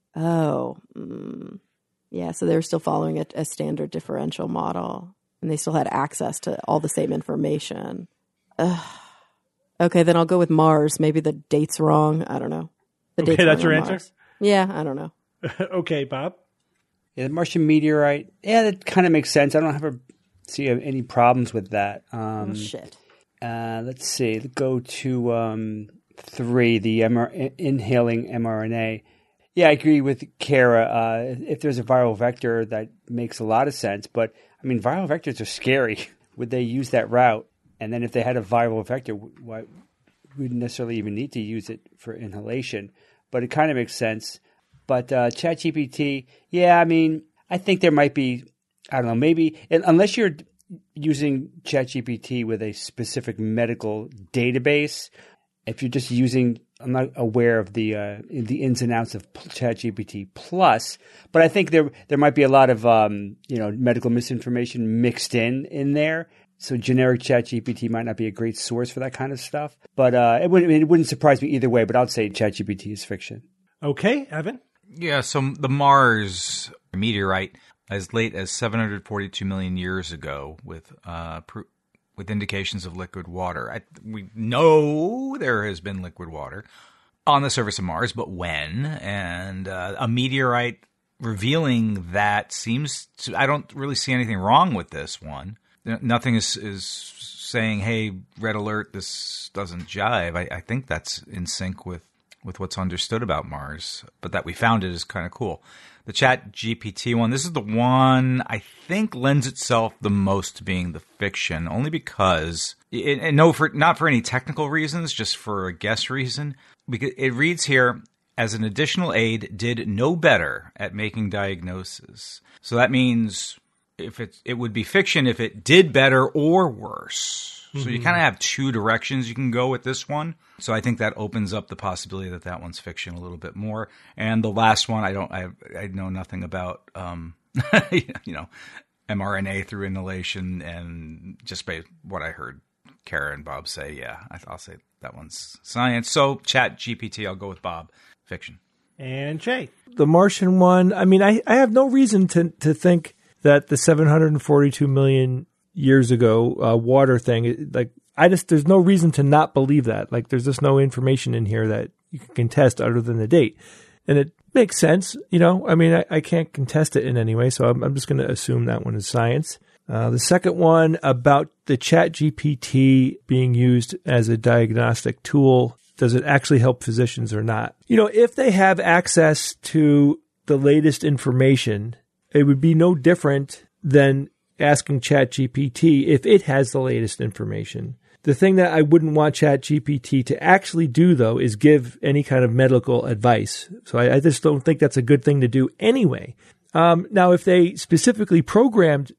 Oh, mm, yeah. So they were still following a, a standard differential model, and they still had access to all the same information. Ugh. Okay, then I'll go with Mars. Maybe the date's wrong. I don't know. The Okay, date's that's wrong your on answer? Mars. Yeah, I don't know. Okay, Bob. Yeah, the Martian meteorite. Yeah, that kind of makes sense. I don't have a, see any problems with that. Um, Oh, shit. Uh, let's see. Go to um, three, the M R- inhaling mRNA. Yeah, I agree with Kara. Uh, if there's a viral vector, that makes a lot of sense. But, I mean, viral vectors are scary. Would they use that route? And then if they had a viral vector, why we wouldn't necessarily even need to use it for inhalation. But it kind of makes sense. But uh, ChatGPT, yeah, I mean, I think there might be, I don't know, maybe, unless you're using ChatGPT with a specific medical database, if you're just using, I'm not aware of the uh, the ins and outs of ChatGPT Plus, but I think there there might be a lot of um, you know medical misinformation mixed in in there. So generic ChatGPT might not be a great source for that kind of stuff. But uh, it wouldn't it wouldn't surprise me either way. But I'd say ChatGPT is fiction. Okay, Evan. Yeah. So the Mars meteorite, as late as seven hundred forty-two million years ago, with uh, pr- with indications of liquid water. I, we know there has been liquid water on the surface of Mars, but when? And uh, a meteorite revealing that seems to, I don't really see anything wrong with this one. Nothing is, is saying, hey, red alert, this doesn't jive. I, I think that's in sync with, with what's understood about Mars, but that we found it is kind of cool. The ChatGPT one, this is the one I think lends itself the most to being the fiction, only because, it, and no, for not for any technical reasons, just for a guess reason. Because it reads here, as an additional aid, did no better at making diagnoses. So that means if it it would be fiction if it did better or worse. Mm-hmm. So you kind of have two directions you can go with this one. So I think that opens up the possibility that that one's fiction a little bit more. And the last one, I don't, I, I know nothing about, um, you know, mRNA through inhalation, and just by what I heard Kara and Bob say, yeah, I'll say that one's science. So ChatGPT, I'll go with Bob, fiction. And Jay. The Martian one, I mean, I, I have no reason to to think that the seven hundred forty-two million years ago uh, water thing, like, I just, there's no reason to not believe that. Like, there's just no information in here that you can contest other than the date. And it makes sense, you know, I mean, I, I can't contest it in any way, so I'm, I'm just going to assume that one is science. Uh, the second one about the ChatGPT being used as a diagnostic tool, does it actually help physicians or not? You know, if they have access to the latest information, it would be no different than asking ChatGPT if it has the latest information. The thing that I wouldn't want ChatGPT to actually do, though, is give any kind of medical advice. So I, I just don't think that's a good thing to do anyway. Um, now, if they specifically programmed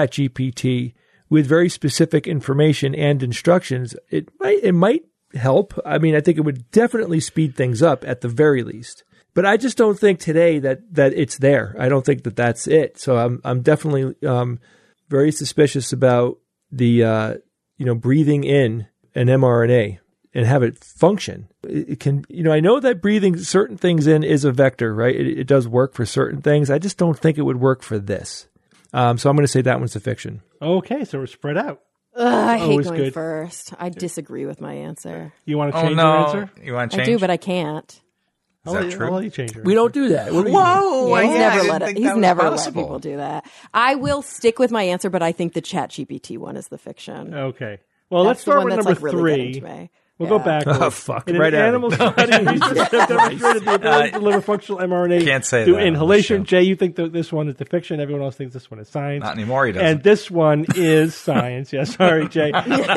ChatGPT with very specific information and instructions, it might it might help. I mean, I think it would definitely speed things up at the very least. But I just don't think today that that it's there. I don't think that that's it. So I'm I'm definitely um, very suspicious about the uh, you know breathing in an mRNA and have it function. It, it can you know I know that breathing certain things in is a vector, right? It, it does work for certain things. I just don't think it would work for this. Um, so I'm going to say that one's a fiction. Okay, so we're spread out. Ugh, I hate going good. first. I disagree with my answer. You want to Oh change no! your answer? You want to I change? do, but I can't. Is I'll that let, true? I'll let you change your We answer. don't do that. What do you Whoa! Yeah, he's yeah, I never didn't let it, think he's that was never let possible. people do that. I will stick with my answer, but I think the ChatGPT one is the fiction. Okay. Well, That's let's the start one with that's, number like, really three. getting to me. We'll Yeah. go backwards. Oh, fuck. In Right an at animal me. study, researchers have demonstrated the ability to deliver functional mRNA Can't say through that on the inhalation. show. Jay, you think that this one is the fiction. Everyone else thinks this one is science. Not anymore, he doesn't. And this one is science. Yeah, sorry, Jay.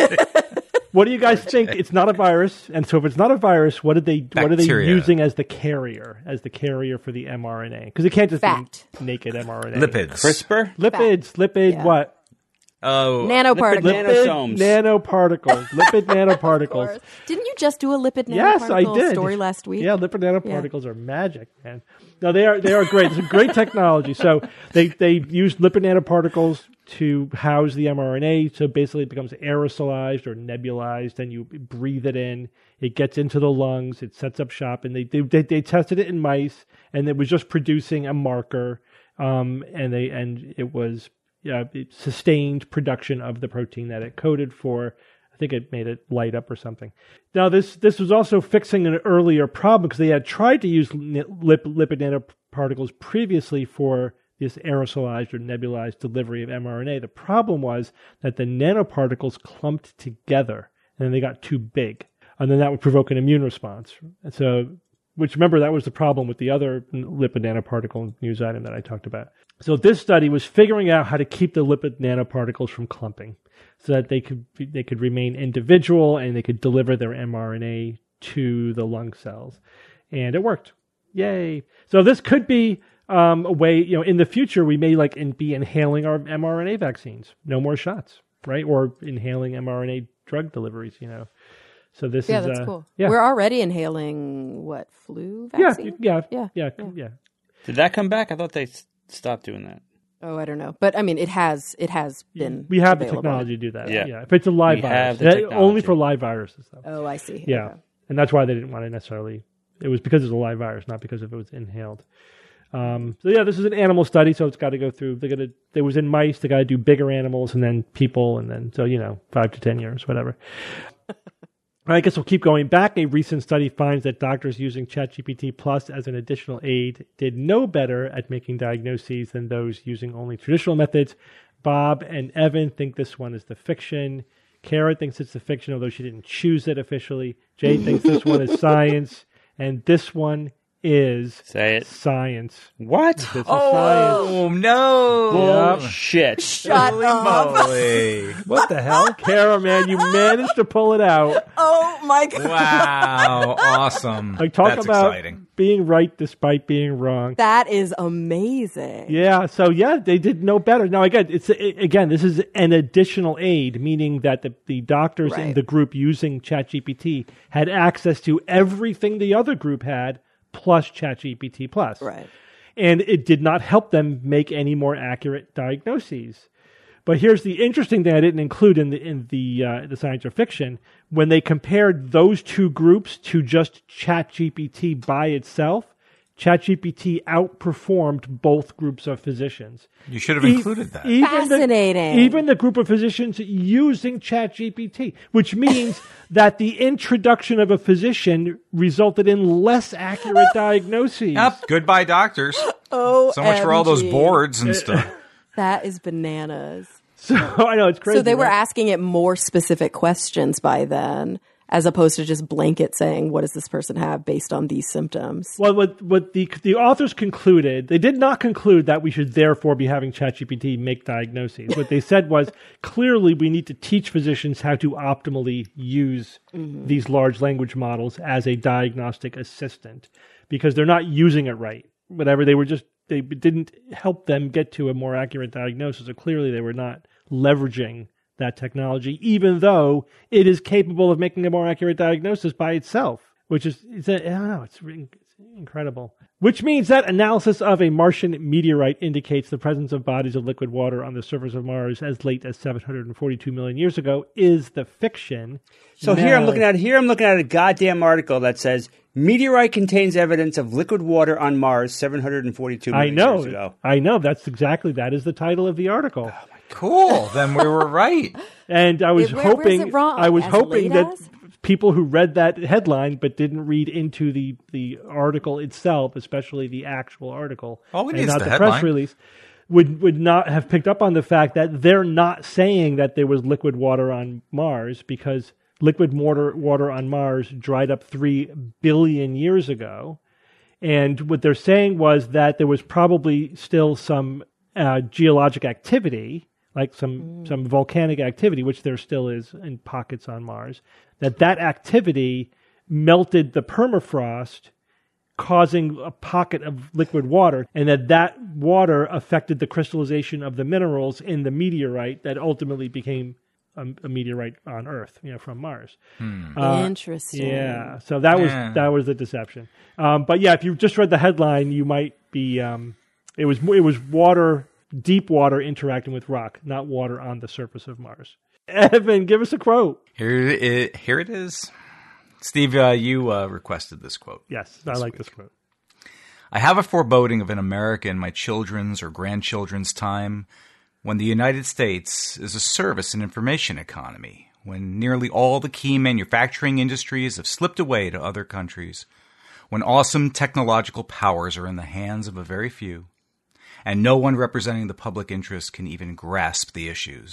What do you guys think? It's not a virus. And so if it's not a virus, what did they what are they Bacteria. using as the carrier, as the carrier for the mRNA? Because it can't just Fact. be naked mRNA. Lipids. CRISPR? Lipids, lipid Yeah. what? Oh, Nanoparticles. Lipid Lipid Nanosomes. nanoparticles. Lipid nanoparticles. Didn't you just do a lipid nanoparticle Yes, I did. story last week? Yeah, lipid nanoparticles are magic, man. No, they are they are great. It's a great technology. So they they use lipid nanoparticles to house the mRNA. So basically, it becomes aerosolized or nebulized, and you breathe it in. It gets into the lungs. It sets up shop, and they they they, they tested it in mice, and it was just producing a marker. Um, and they and it was. Yeah, it sustained production of the protein that it coded for. I think it made it light up or something. Now, this this was also fixing an earlier problem because they had tried to use lip, lipid nanoparticles previously for this aerosolized or nebulized delivery of mRNA. The problem was that the nanoparticles clumped together. and then they got too big. And then that would provoke an immune response. And so, which remember, that was the problem with the other lipid nanoparticle news item that I talked about. So this study was figuring out how to keep the lipid nanoparticles from clumping so that they could they could remain individual and they could deliver their mRNA to the lung cells. And it worked. Yay. So this could be um, a way, you know, in the future, we may like in, be inhaling our mRNA vaccines. No more shots, right? Or inhaling mRNA drug deliveries, you know. So this yeah, is... that's uh, cool. Yeah. We're already inhaling, what, flu vaccine? Yeah, yeah, yeah, yeah, yeah. yeah. Did that come back? I thought they s- stopped doing that. Oh, I don't know. But, I mean, it has it has been We have available. the technology to do that. Yeah. Yeah. If it's a live We virus. have the That- technology. only for live viruses, though. Oh, I see. Yeah. Okay. And that's why they didn't want to necessarily... It was because it's a live virus, not because if it was inhaled. Um, so yeah, this is an animal study, so it's got to go through. They got to. It was in mice. They got to do bigger animals, and then people, and then so you know, five to ten years, whatever. I guess we'll keep going back. A recent study finds that doctors using ChatGPT Plus as an additional aid did no better at making diagnoses than those using only traditional methods. Bob and Evan think this one is the fiction. Kara thinks it's the fiction, although she didn't choose it officially. Jay thinks this one is science, and this one is Say it. science. What? This is Oh, no. Yep. Shit. Shut Holy up. moly. What the hell? Kara, man, you managed to pull it out. Oh, my God. Wow. Awesome. Like, talk That's about exciting. being right despite being wrong. That is amazing. Yeah, so yeah, they did no better. Now again, it's again, this is an additional aid, meaning that the, the doctors in Right. the group using ChatGPT had access to everything the other group had, plus ChatGPT Plus. Right. And it did not help them make any more accurate diagnoses. But here's the interesting thing I didn't include in the in the uh, the science or fiction. When they compared those two groups to just ChatGPT by itself, ChatGPT outperformed both groups of physicians. You should have E- included that. Even Fascinating. The, even the group of physicians using ChatGPT, which means that the introduction of a physician resulted in less accurate diagnoses. Yep. Goodbye, doctors. Oh, So much for all those boards and stuff. That is bananas. So I know it's crazy. So they were right? asking it more specific questions by then, as opposed to just blanket saying, what does this person have based on these symptoms? Well, what, what the the authors concluded, they did not conclude that we should therefore be having ChatGPT make diagnoses. What they said was, clearly we need to teach physicians how to optimally use mm-hmm. these large language models as a diagnostic assistant, because they're not using it right. Whatever, they were just, they didn't help them get to a more accurate diagnosis. So clearly they were not leveraging that technology, even though it is capable of making a more accurate diagnosis by itself, which is, it's a, I don't know, it's, it's incredible. Which means that analysis of a Martian meteorite indicates the presence of bodies of liquid water on the surface of Mars as late as seven hundred forty-two million years ago is the fiction. So now, here I'm looking at here I'm looking at a goddamn article that says meteorite contains evidence of liquid water on Mars seven hundred forty-two million I know, years ago. I know. That's exactly, that is the title of the article. Oh Cool. Then we were right. And I was Wait, where- where's hoping, it wrong? I was As hoping late that as? people who read that headline but didn't read into the, the article itself, especially the actual article, All we need and is not the the, headline. press release, would would not have picked up on the fact that they're not saying that there was liquid water on Mars, because liquid water water on Mars dried up three billion years ago. And what they're saying was that there was probably still some uh, geologic activity, like some, mm. some volcanic activity, which there still is in pockets on Mars, that that activity melted the permafrost, causing a pocket of liquid water, and that that water affected the crystallization of the minerals in the meteorite that ultimately became a, a meteorite on Earth, you know, from Mars. Hmm. Uh, Interesting. Yeah, so that was Yeah. that was the deception. Um, but yeah, if you just read the headline, you might be. Um, it was it was water, deep water interacting with rock, not water on the surface of Mars. Evan, give us a quote. Here it, here it is. Steve, uh, you uh, requested this quote. Yes, I like this quote. I have a foreboding of an America in my children's or grandchildren's time when the United States is a service and information economy, when nearly all the key manufacturing industries have slipped away to other countries, when awesome technological powers are in the hands of a very few, and no one representing the public interest can even grasp the issues,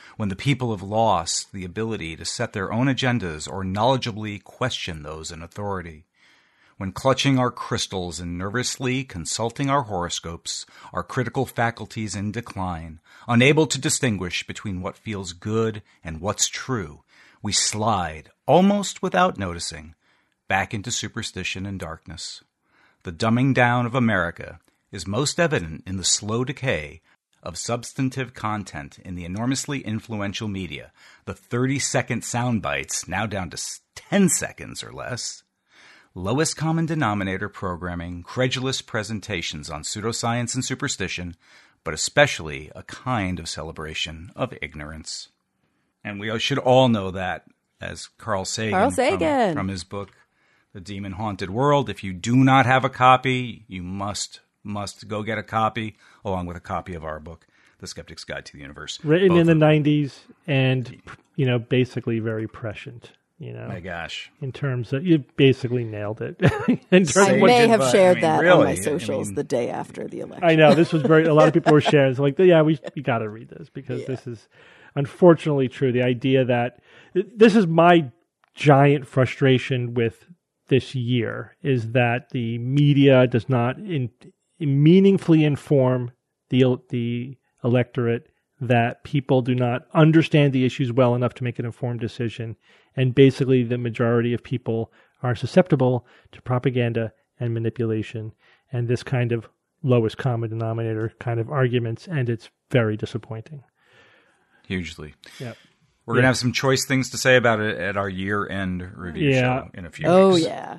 when the people have lost the ability to set their own agendas or knowledgeably question those in authority. When clutching our crystals and nervously consulting our horoscopes, our critical faculties in decline, unable to distinguish between what feels good and what's true, we slide, almost without noticing, back into superstition and darkness. The dumbing down of America is most evident in the slow decay of substantive content in the enormously influential media, the thirty-second sound bites now down to ten seconds or less, lowest common denominator programming, credulous presentations on pseudoscience and superstition, but especially a kind of celebration of ignorance. And we should all know that, as Carl Sagan, Carl Sagan. From, from his book, The Demon Haunted World. If you do not have a copy, you must, must go get a copy, along with a copy of our book, The Skeptic's Guide to the Universe. Written Both in the of, nineties and, you know, basically very prescient. You know, my gosh. In terms of, you basically nailed it. in terms I of what may you- have but, shared I mean, that really, on my I socials mean- the day after the election. I know this was very. A lot of people were sharing. It's like, yeah, we we got to read this because Yeah. this is unfortunately true. The idea that this is my giant frustration with this year is that the media does not in, meaningfully inform the the electorate, that people do not understand the issues well enough to make an informed decision, and basically the majority of people are susceptible to propaganda and manipulation and this kind of lowest common denominator kind of arguments, and it's very disappointing. Hugely. Yep. We're going to Yeah. have some choice things to say about it at our year-end review Yeah. show in a few Oh, weeks. yeah.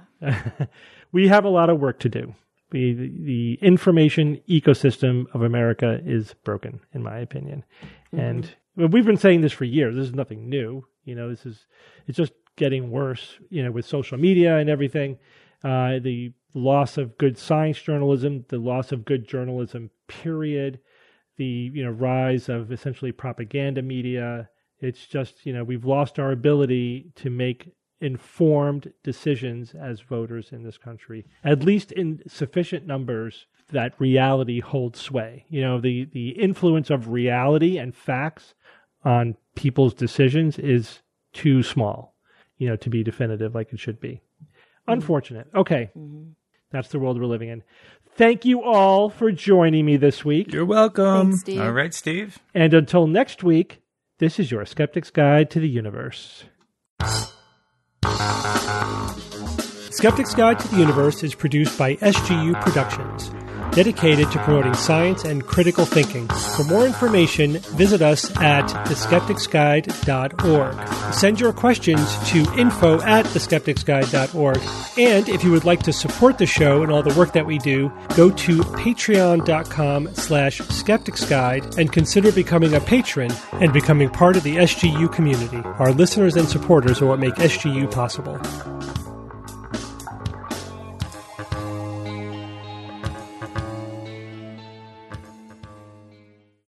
We have a lot of work to do. We, the, the information ecosystem of America is broken, in my opinion. Mm-hmm. And well, we've been saying this for years. This is nothing new. You know, this is, it's just getting worse, you know, with social media and everything. Uh, the loss of good science journalism, the loss of good journalism, period. The, you know, rise of essentially propaganda media. It's just, you know, we've lost our ability to make informed decisions as voters in this country, at least in sufficient numbers that reality holds sway. You know, the, the influence of reality and facts on people's decisions is too small, you know, to be definitive like it should be. Unfortunate. Okay. Mm-hmm. That's the world we're living in. Thank you all for joining me this week. You're welcome. Thanks, Steve. All right, Steve. And until next week, this is your Skeptic's Guide to the Universe. Skeptic's Guide to the Universe is produced by S G U Productions, dedicated to promoting science and critical thinking. For more information, visit us at the skeptics guide dot org. Send your questions to info at the skeptics guide dot org. And if you would like to support the show and all the work that we do, go to patreon.com slash skepticsguide and consider becoming a patron and becoming part of the S G U community. Our listeners and supporters are what make S G U possible.